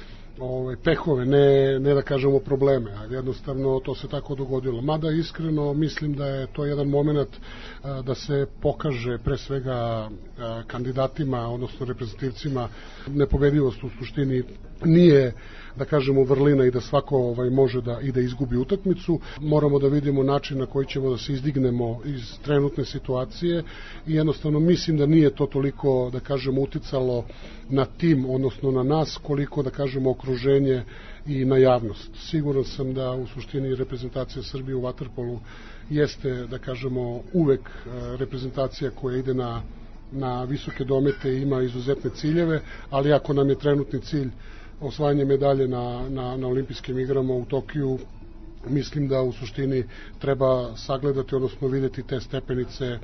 Ove, pehove, ne, ne da kažemo probleme, ali jednostavno to se tako dogodilo. Mada iskreno mislim da je to jedan moment a, da se pokaže pre svega a, kandidatima, odnosno reprezentativcima, nepobedivost u suštini nije, da kažemo, vrlina i da svako ovaj, može da i da izgubi utakmicu. Moramo da vidimo način na koji ćemo da se izdignemo iz trenutne situacije i jednostavno mislim da nije to toliko, da kažemo, uticalo na tim, odnosno na nas, koliko, da kažemo, okruženje i na javnost. Siguran sam da u suštini reprezentacija Srbije u vaterpolu jeste, da kažemo, uvek reprezentacija koja ide na, na visoke domete i ima izuzetne ciljeve, ali ako nam je trenutni cilj osvajanje medalje na, na, na olimpijskim igrama u Tokiju, mislim da u suštini treba sagledati, odnosno videti te stepenice,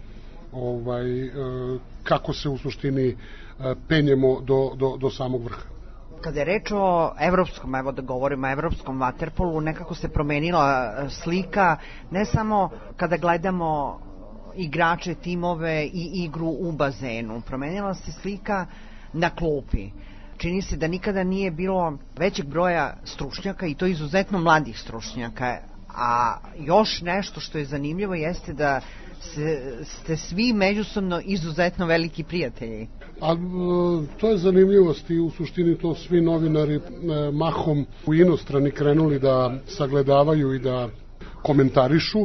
ovaj, kako se u suštini penjemo do, do, do samog vrha. Kada je reč o evropskom, evo da govorimo o evropskom vaterpolu, nekako se promenila slika, ne samo kada gledamo igrače, timove i igru u bazenu, promenila se slika na klupi. Čini se da nikada nije bilo većeg broja stručnjaka i to izuzetno mladih stručnjaka, a još nešto što je zanimljivo jeste da se, ste svi međusobno izuzetno veliki prijatelji. A to je zanimljivost i u suštini to svi novinari mahom u inostrani krenuli da sagledavaju i da komentarišu.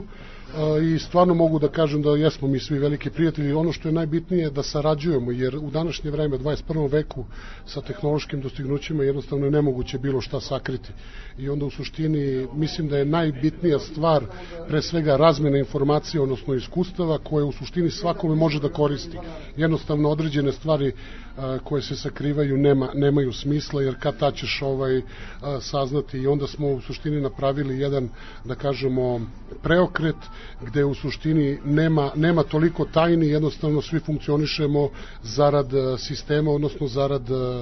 I stvarno mogu da kažem da jesmo mi svi veliki prijatelji. Ono što je najbitnije da sarađujemo, jer u današnje vreme, dvadeset prvom veku, sa tehnološkim dostignućima jednostavno je nemoguće bilo šta sakriti. I onda u suštini mislim da je najbitnija stvar pre svega razmena informacija, odnosno iskustava, koje u suštini svakome može da koristi. Jednostavno određene stvari koje se sakrivaju nema, nemaju smisla, jer kad ta ćeš ovaj, saznati. I onda smo u suštini napravili jedan, da kažemo, preokret gde u suštini nema, nema toliko tajni, jednostavno svi funkcionišemo zarad sistema, odnosno zarad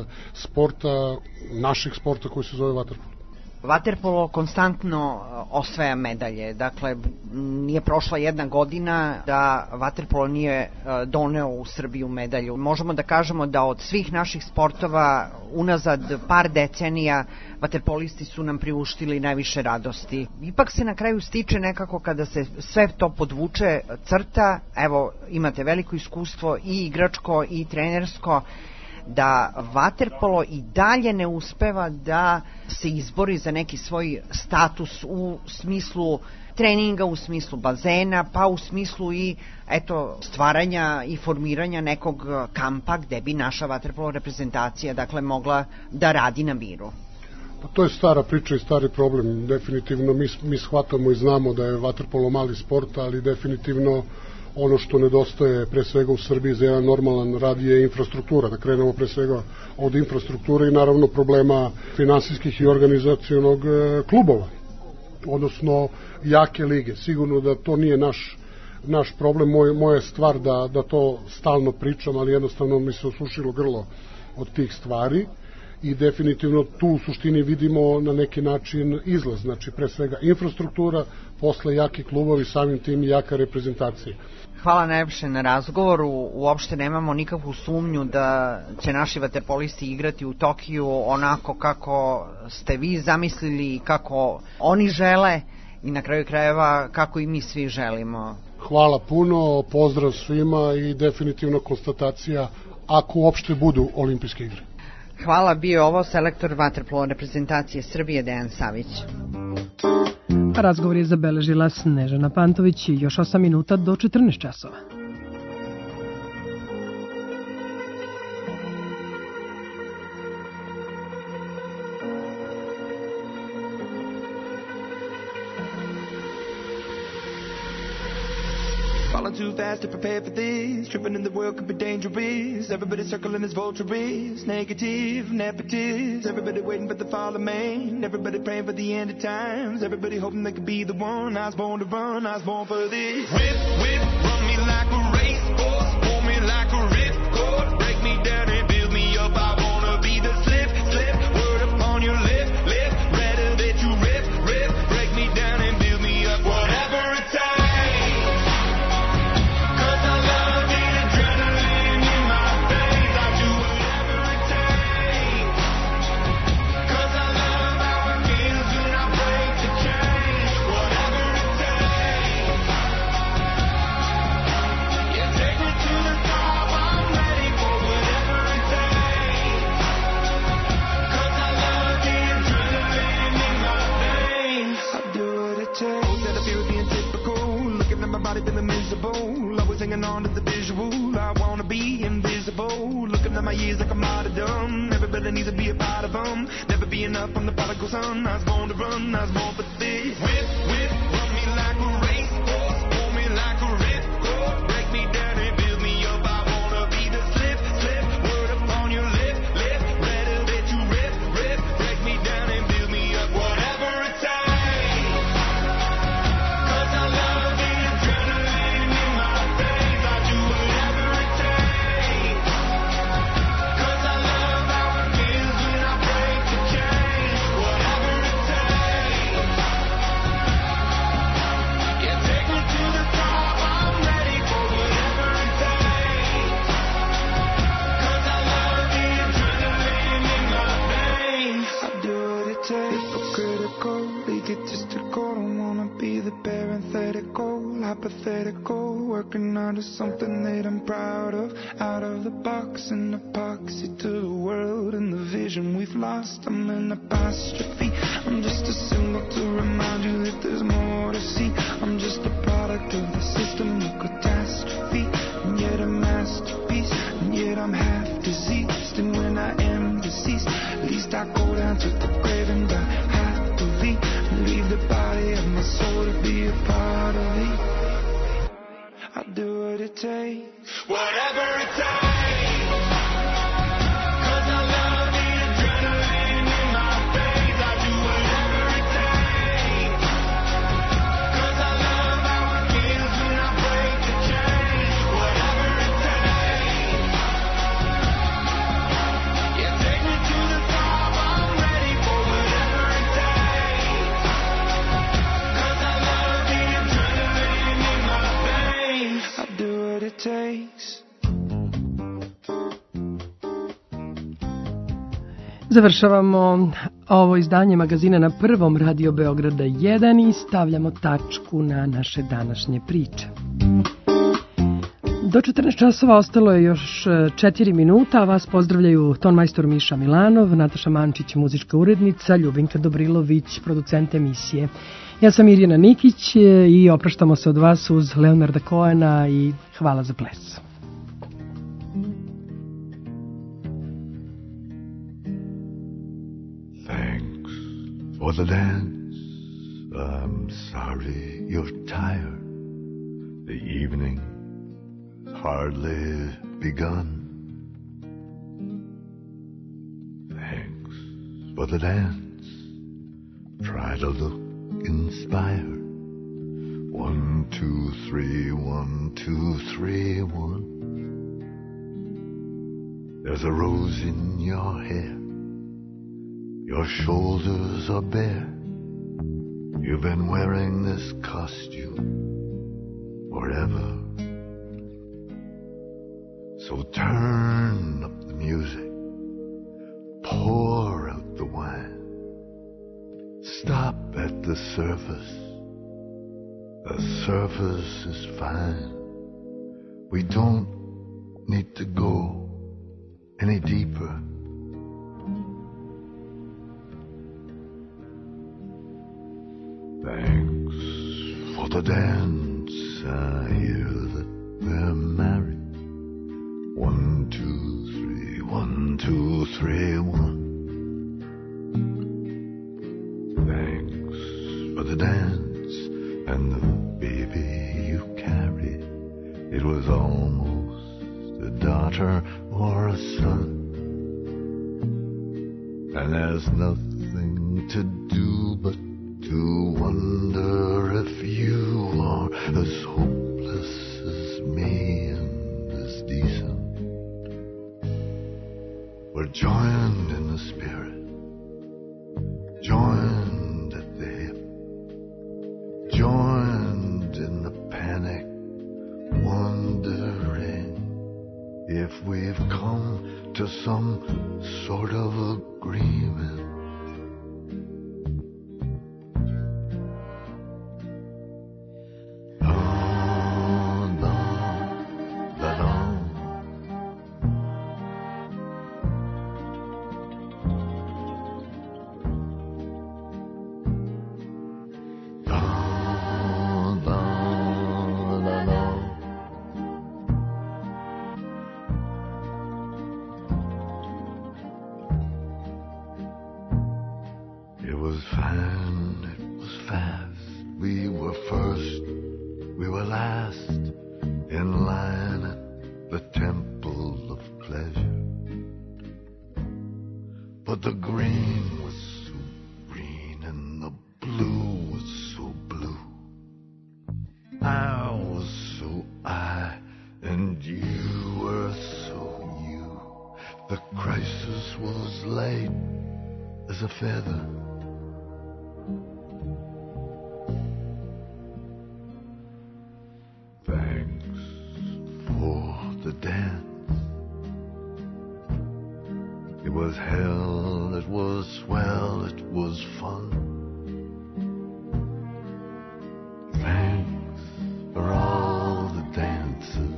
sporta, našeg sporta koji se zove vaterpolo. Vaterpolo konstantno osvaja medalje, dakle nije prošla jedna godina da vaterpolo nije doneo u Srbiju medalju. Možemo da kažemo da od svih naših sportova unazad par decenija vaterpolisti su nam priuštili najviše radosti. Ipak se na kraju stiče nekako kada se sve to podvuče crta, evo imate veliko iskustvo i igračko i trenersko, da vaterpolo i dalje ne uspeva da se izbori za neki svoj status u smislu treninga, u smislu bazena, pa u smislu i eto stvaranja i formiranja nekog kampa gde bi naša vaterpolo reprezentacija dakle mogla da radi na miru. Pa to je stara priča i stari problem. Definitivno mi, mi shvatamo i znamo da je vaterpolo mali sport, ali definitivno ono što nedostaje pre svega u Srbiji za jedan normalan rad je infrastruktura, da krenemo pre svega od infrastrukture i naravno problema finansijskih i organizacionog klubova, odnosno jake lige. Sigurno da to nije naš naš problem, moj, moja stvar da, da to stalno pričam, ali jednostavno mi se osušilo grlo od tih stvari i definitivno tu u suštini vidimo na neki način izlaz, znači pre svega infrastruktura, posle jaki klubovi, samim tim jaka reprezentacija. Hvala najlepše na razgovoru, uopšte nemamo nikakvu sumnju da će naši vaterpolisti igrati u Tokiju onako kako ste vi zamislili i kako oni žele i na kraju krajeva kako i mi svi želimo. Hvala puno, pozdrav svima i definitivno konstatacija ako uopšte budu olimpijske igre. Hvala, bio ovo selektor vaterpolo reprezentacije Srbije Dejan Savić. Razgovor je zabeležila Snežana Pantović i još osam minuta do četrnaest časova. Falling too fast to prepare for this. Tripping in the world could be dangerous. Everybody circling as vultures. Negative, nepotist. Everybody waiting for the fall of man. Everybody praying for the end of times. Everybody hoping they could be the one. I was born to run, I was born for this. Whip, whip, run me like a racehorse. Pull me like a ripcord. Break me down and build me up. I wanna be the slip, slip. Word upon your lip, lip. Better that you rip, rip. Break me down and build me up. Whatever it takes. Feeling miserable, always hanging on to the visual. I wanna be invisible, looking at my years like I'm out of dumb. Everybody needs to be a part of them. Never be enough, I'm the prodigal son. I was born to run, I was born for this. Whip, whip, run me like a racehorse, pull me like a ripcord. Break me down and build me up. I wanna be the slip, slip. Word upon your lip, lip. Better that you rip, rip. Break me down and build me up. Whatever it takes. Hypothetical, working out of something that I'm proud of. Out of the box, an epoxy to the world and the vision we've lost. I'm an apostrophe. I'm just a symbol to remind you that there's more to see. I'm just a product of the system of catastrophe, and yet a masterpiece, and yet I'm half diseased. And when I am deceased, at least I go down to the grave and die happily, and leave the body of my soul to be a part of it. I'll do what it takes, whatever it takes. Cause I love the adrenaline in my veins. I'll do whatever it takes. Cause I love how it feels when I break the chains. Whatever it takes. Yeah, take me to the top. I'm ready for whatever it takes. Cause I love the adrenaline in my veins. I'll do what it takes. Završavamo ovo izdanje magazina na prvom Radio Beograda jedan i stavljamo tačku na naše današnje priče. Do četrnaest časova ostalo je još četiri minuta, a vas pozdravljaju tonmajstor Miša Milanov, Nataša Mančić, muzička urednica, Ljubinka Dobrilović, producent emisije. Ja sam Irina Nikić i opraštamo se od vas uz Leonarda Cohena i hvala za ples. Thanks for the dance. I'm sorry you're tired. The evening hardly begun. Thanks for the dance. Try to look inspired. One, two, three, one, two, three, one. There's a rose in your hair. Your shoulders are bare. You've been wearing this costume forever. So turn up the music. Pour out the wine. Stop at the surface. The surface is fine. We don't need to go any deeper. Thanks for the dance. I hear that we're married. One, two, three, one, two, three, one. Thanks for the dance and the baby you carried. It was almost a daughter or a son. And there's nothing to do but to wonder if you are as hopeless as me and as decent. We're joined in the spirit, joined at the hip, joined in the panic, wondering if we've come to some sort of agreement. It was fine, it was fast. We were first, we were last in line at the temple of pleasure. But the green was so green and the blue was so blue. I was so I and you were so you. The crisis was light as a feather. Thanks for the dance. It was hell, it was swell, it was fun. Thanks for all the dances.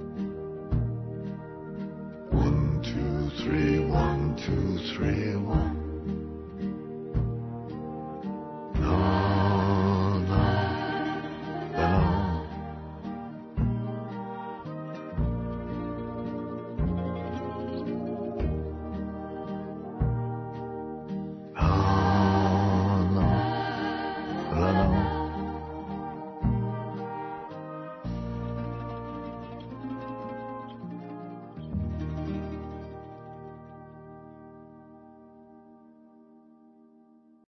One, two, three, one, two, three, one.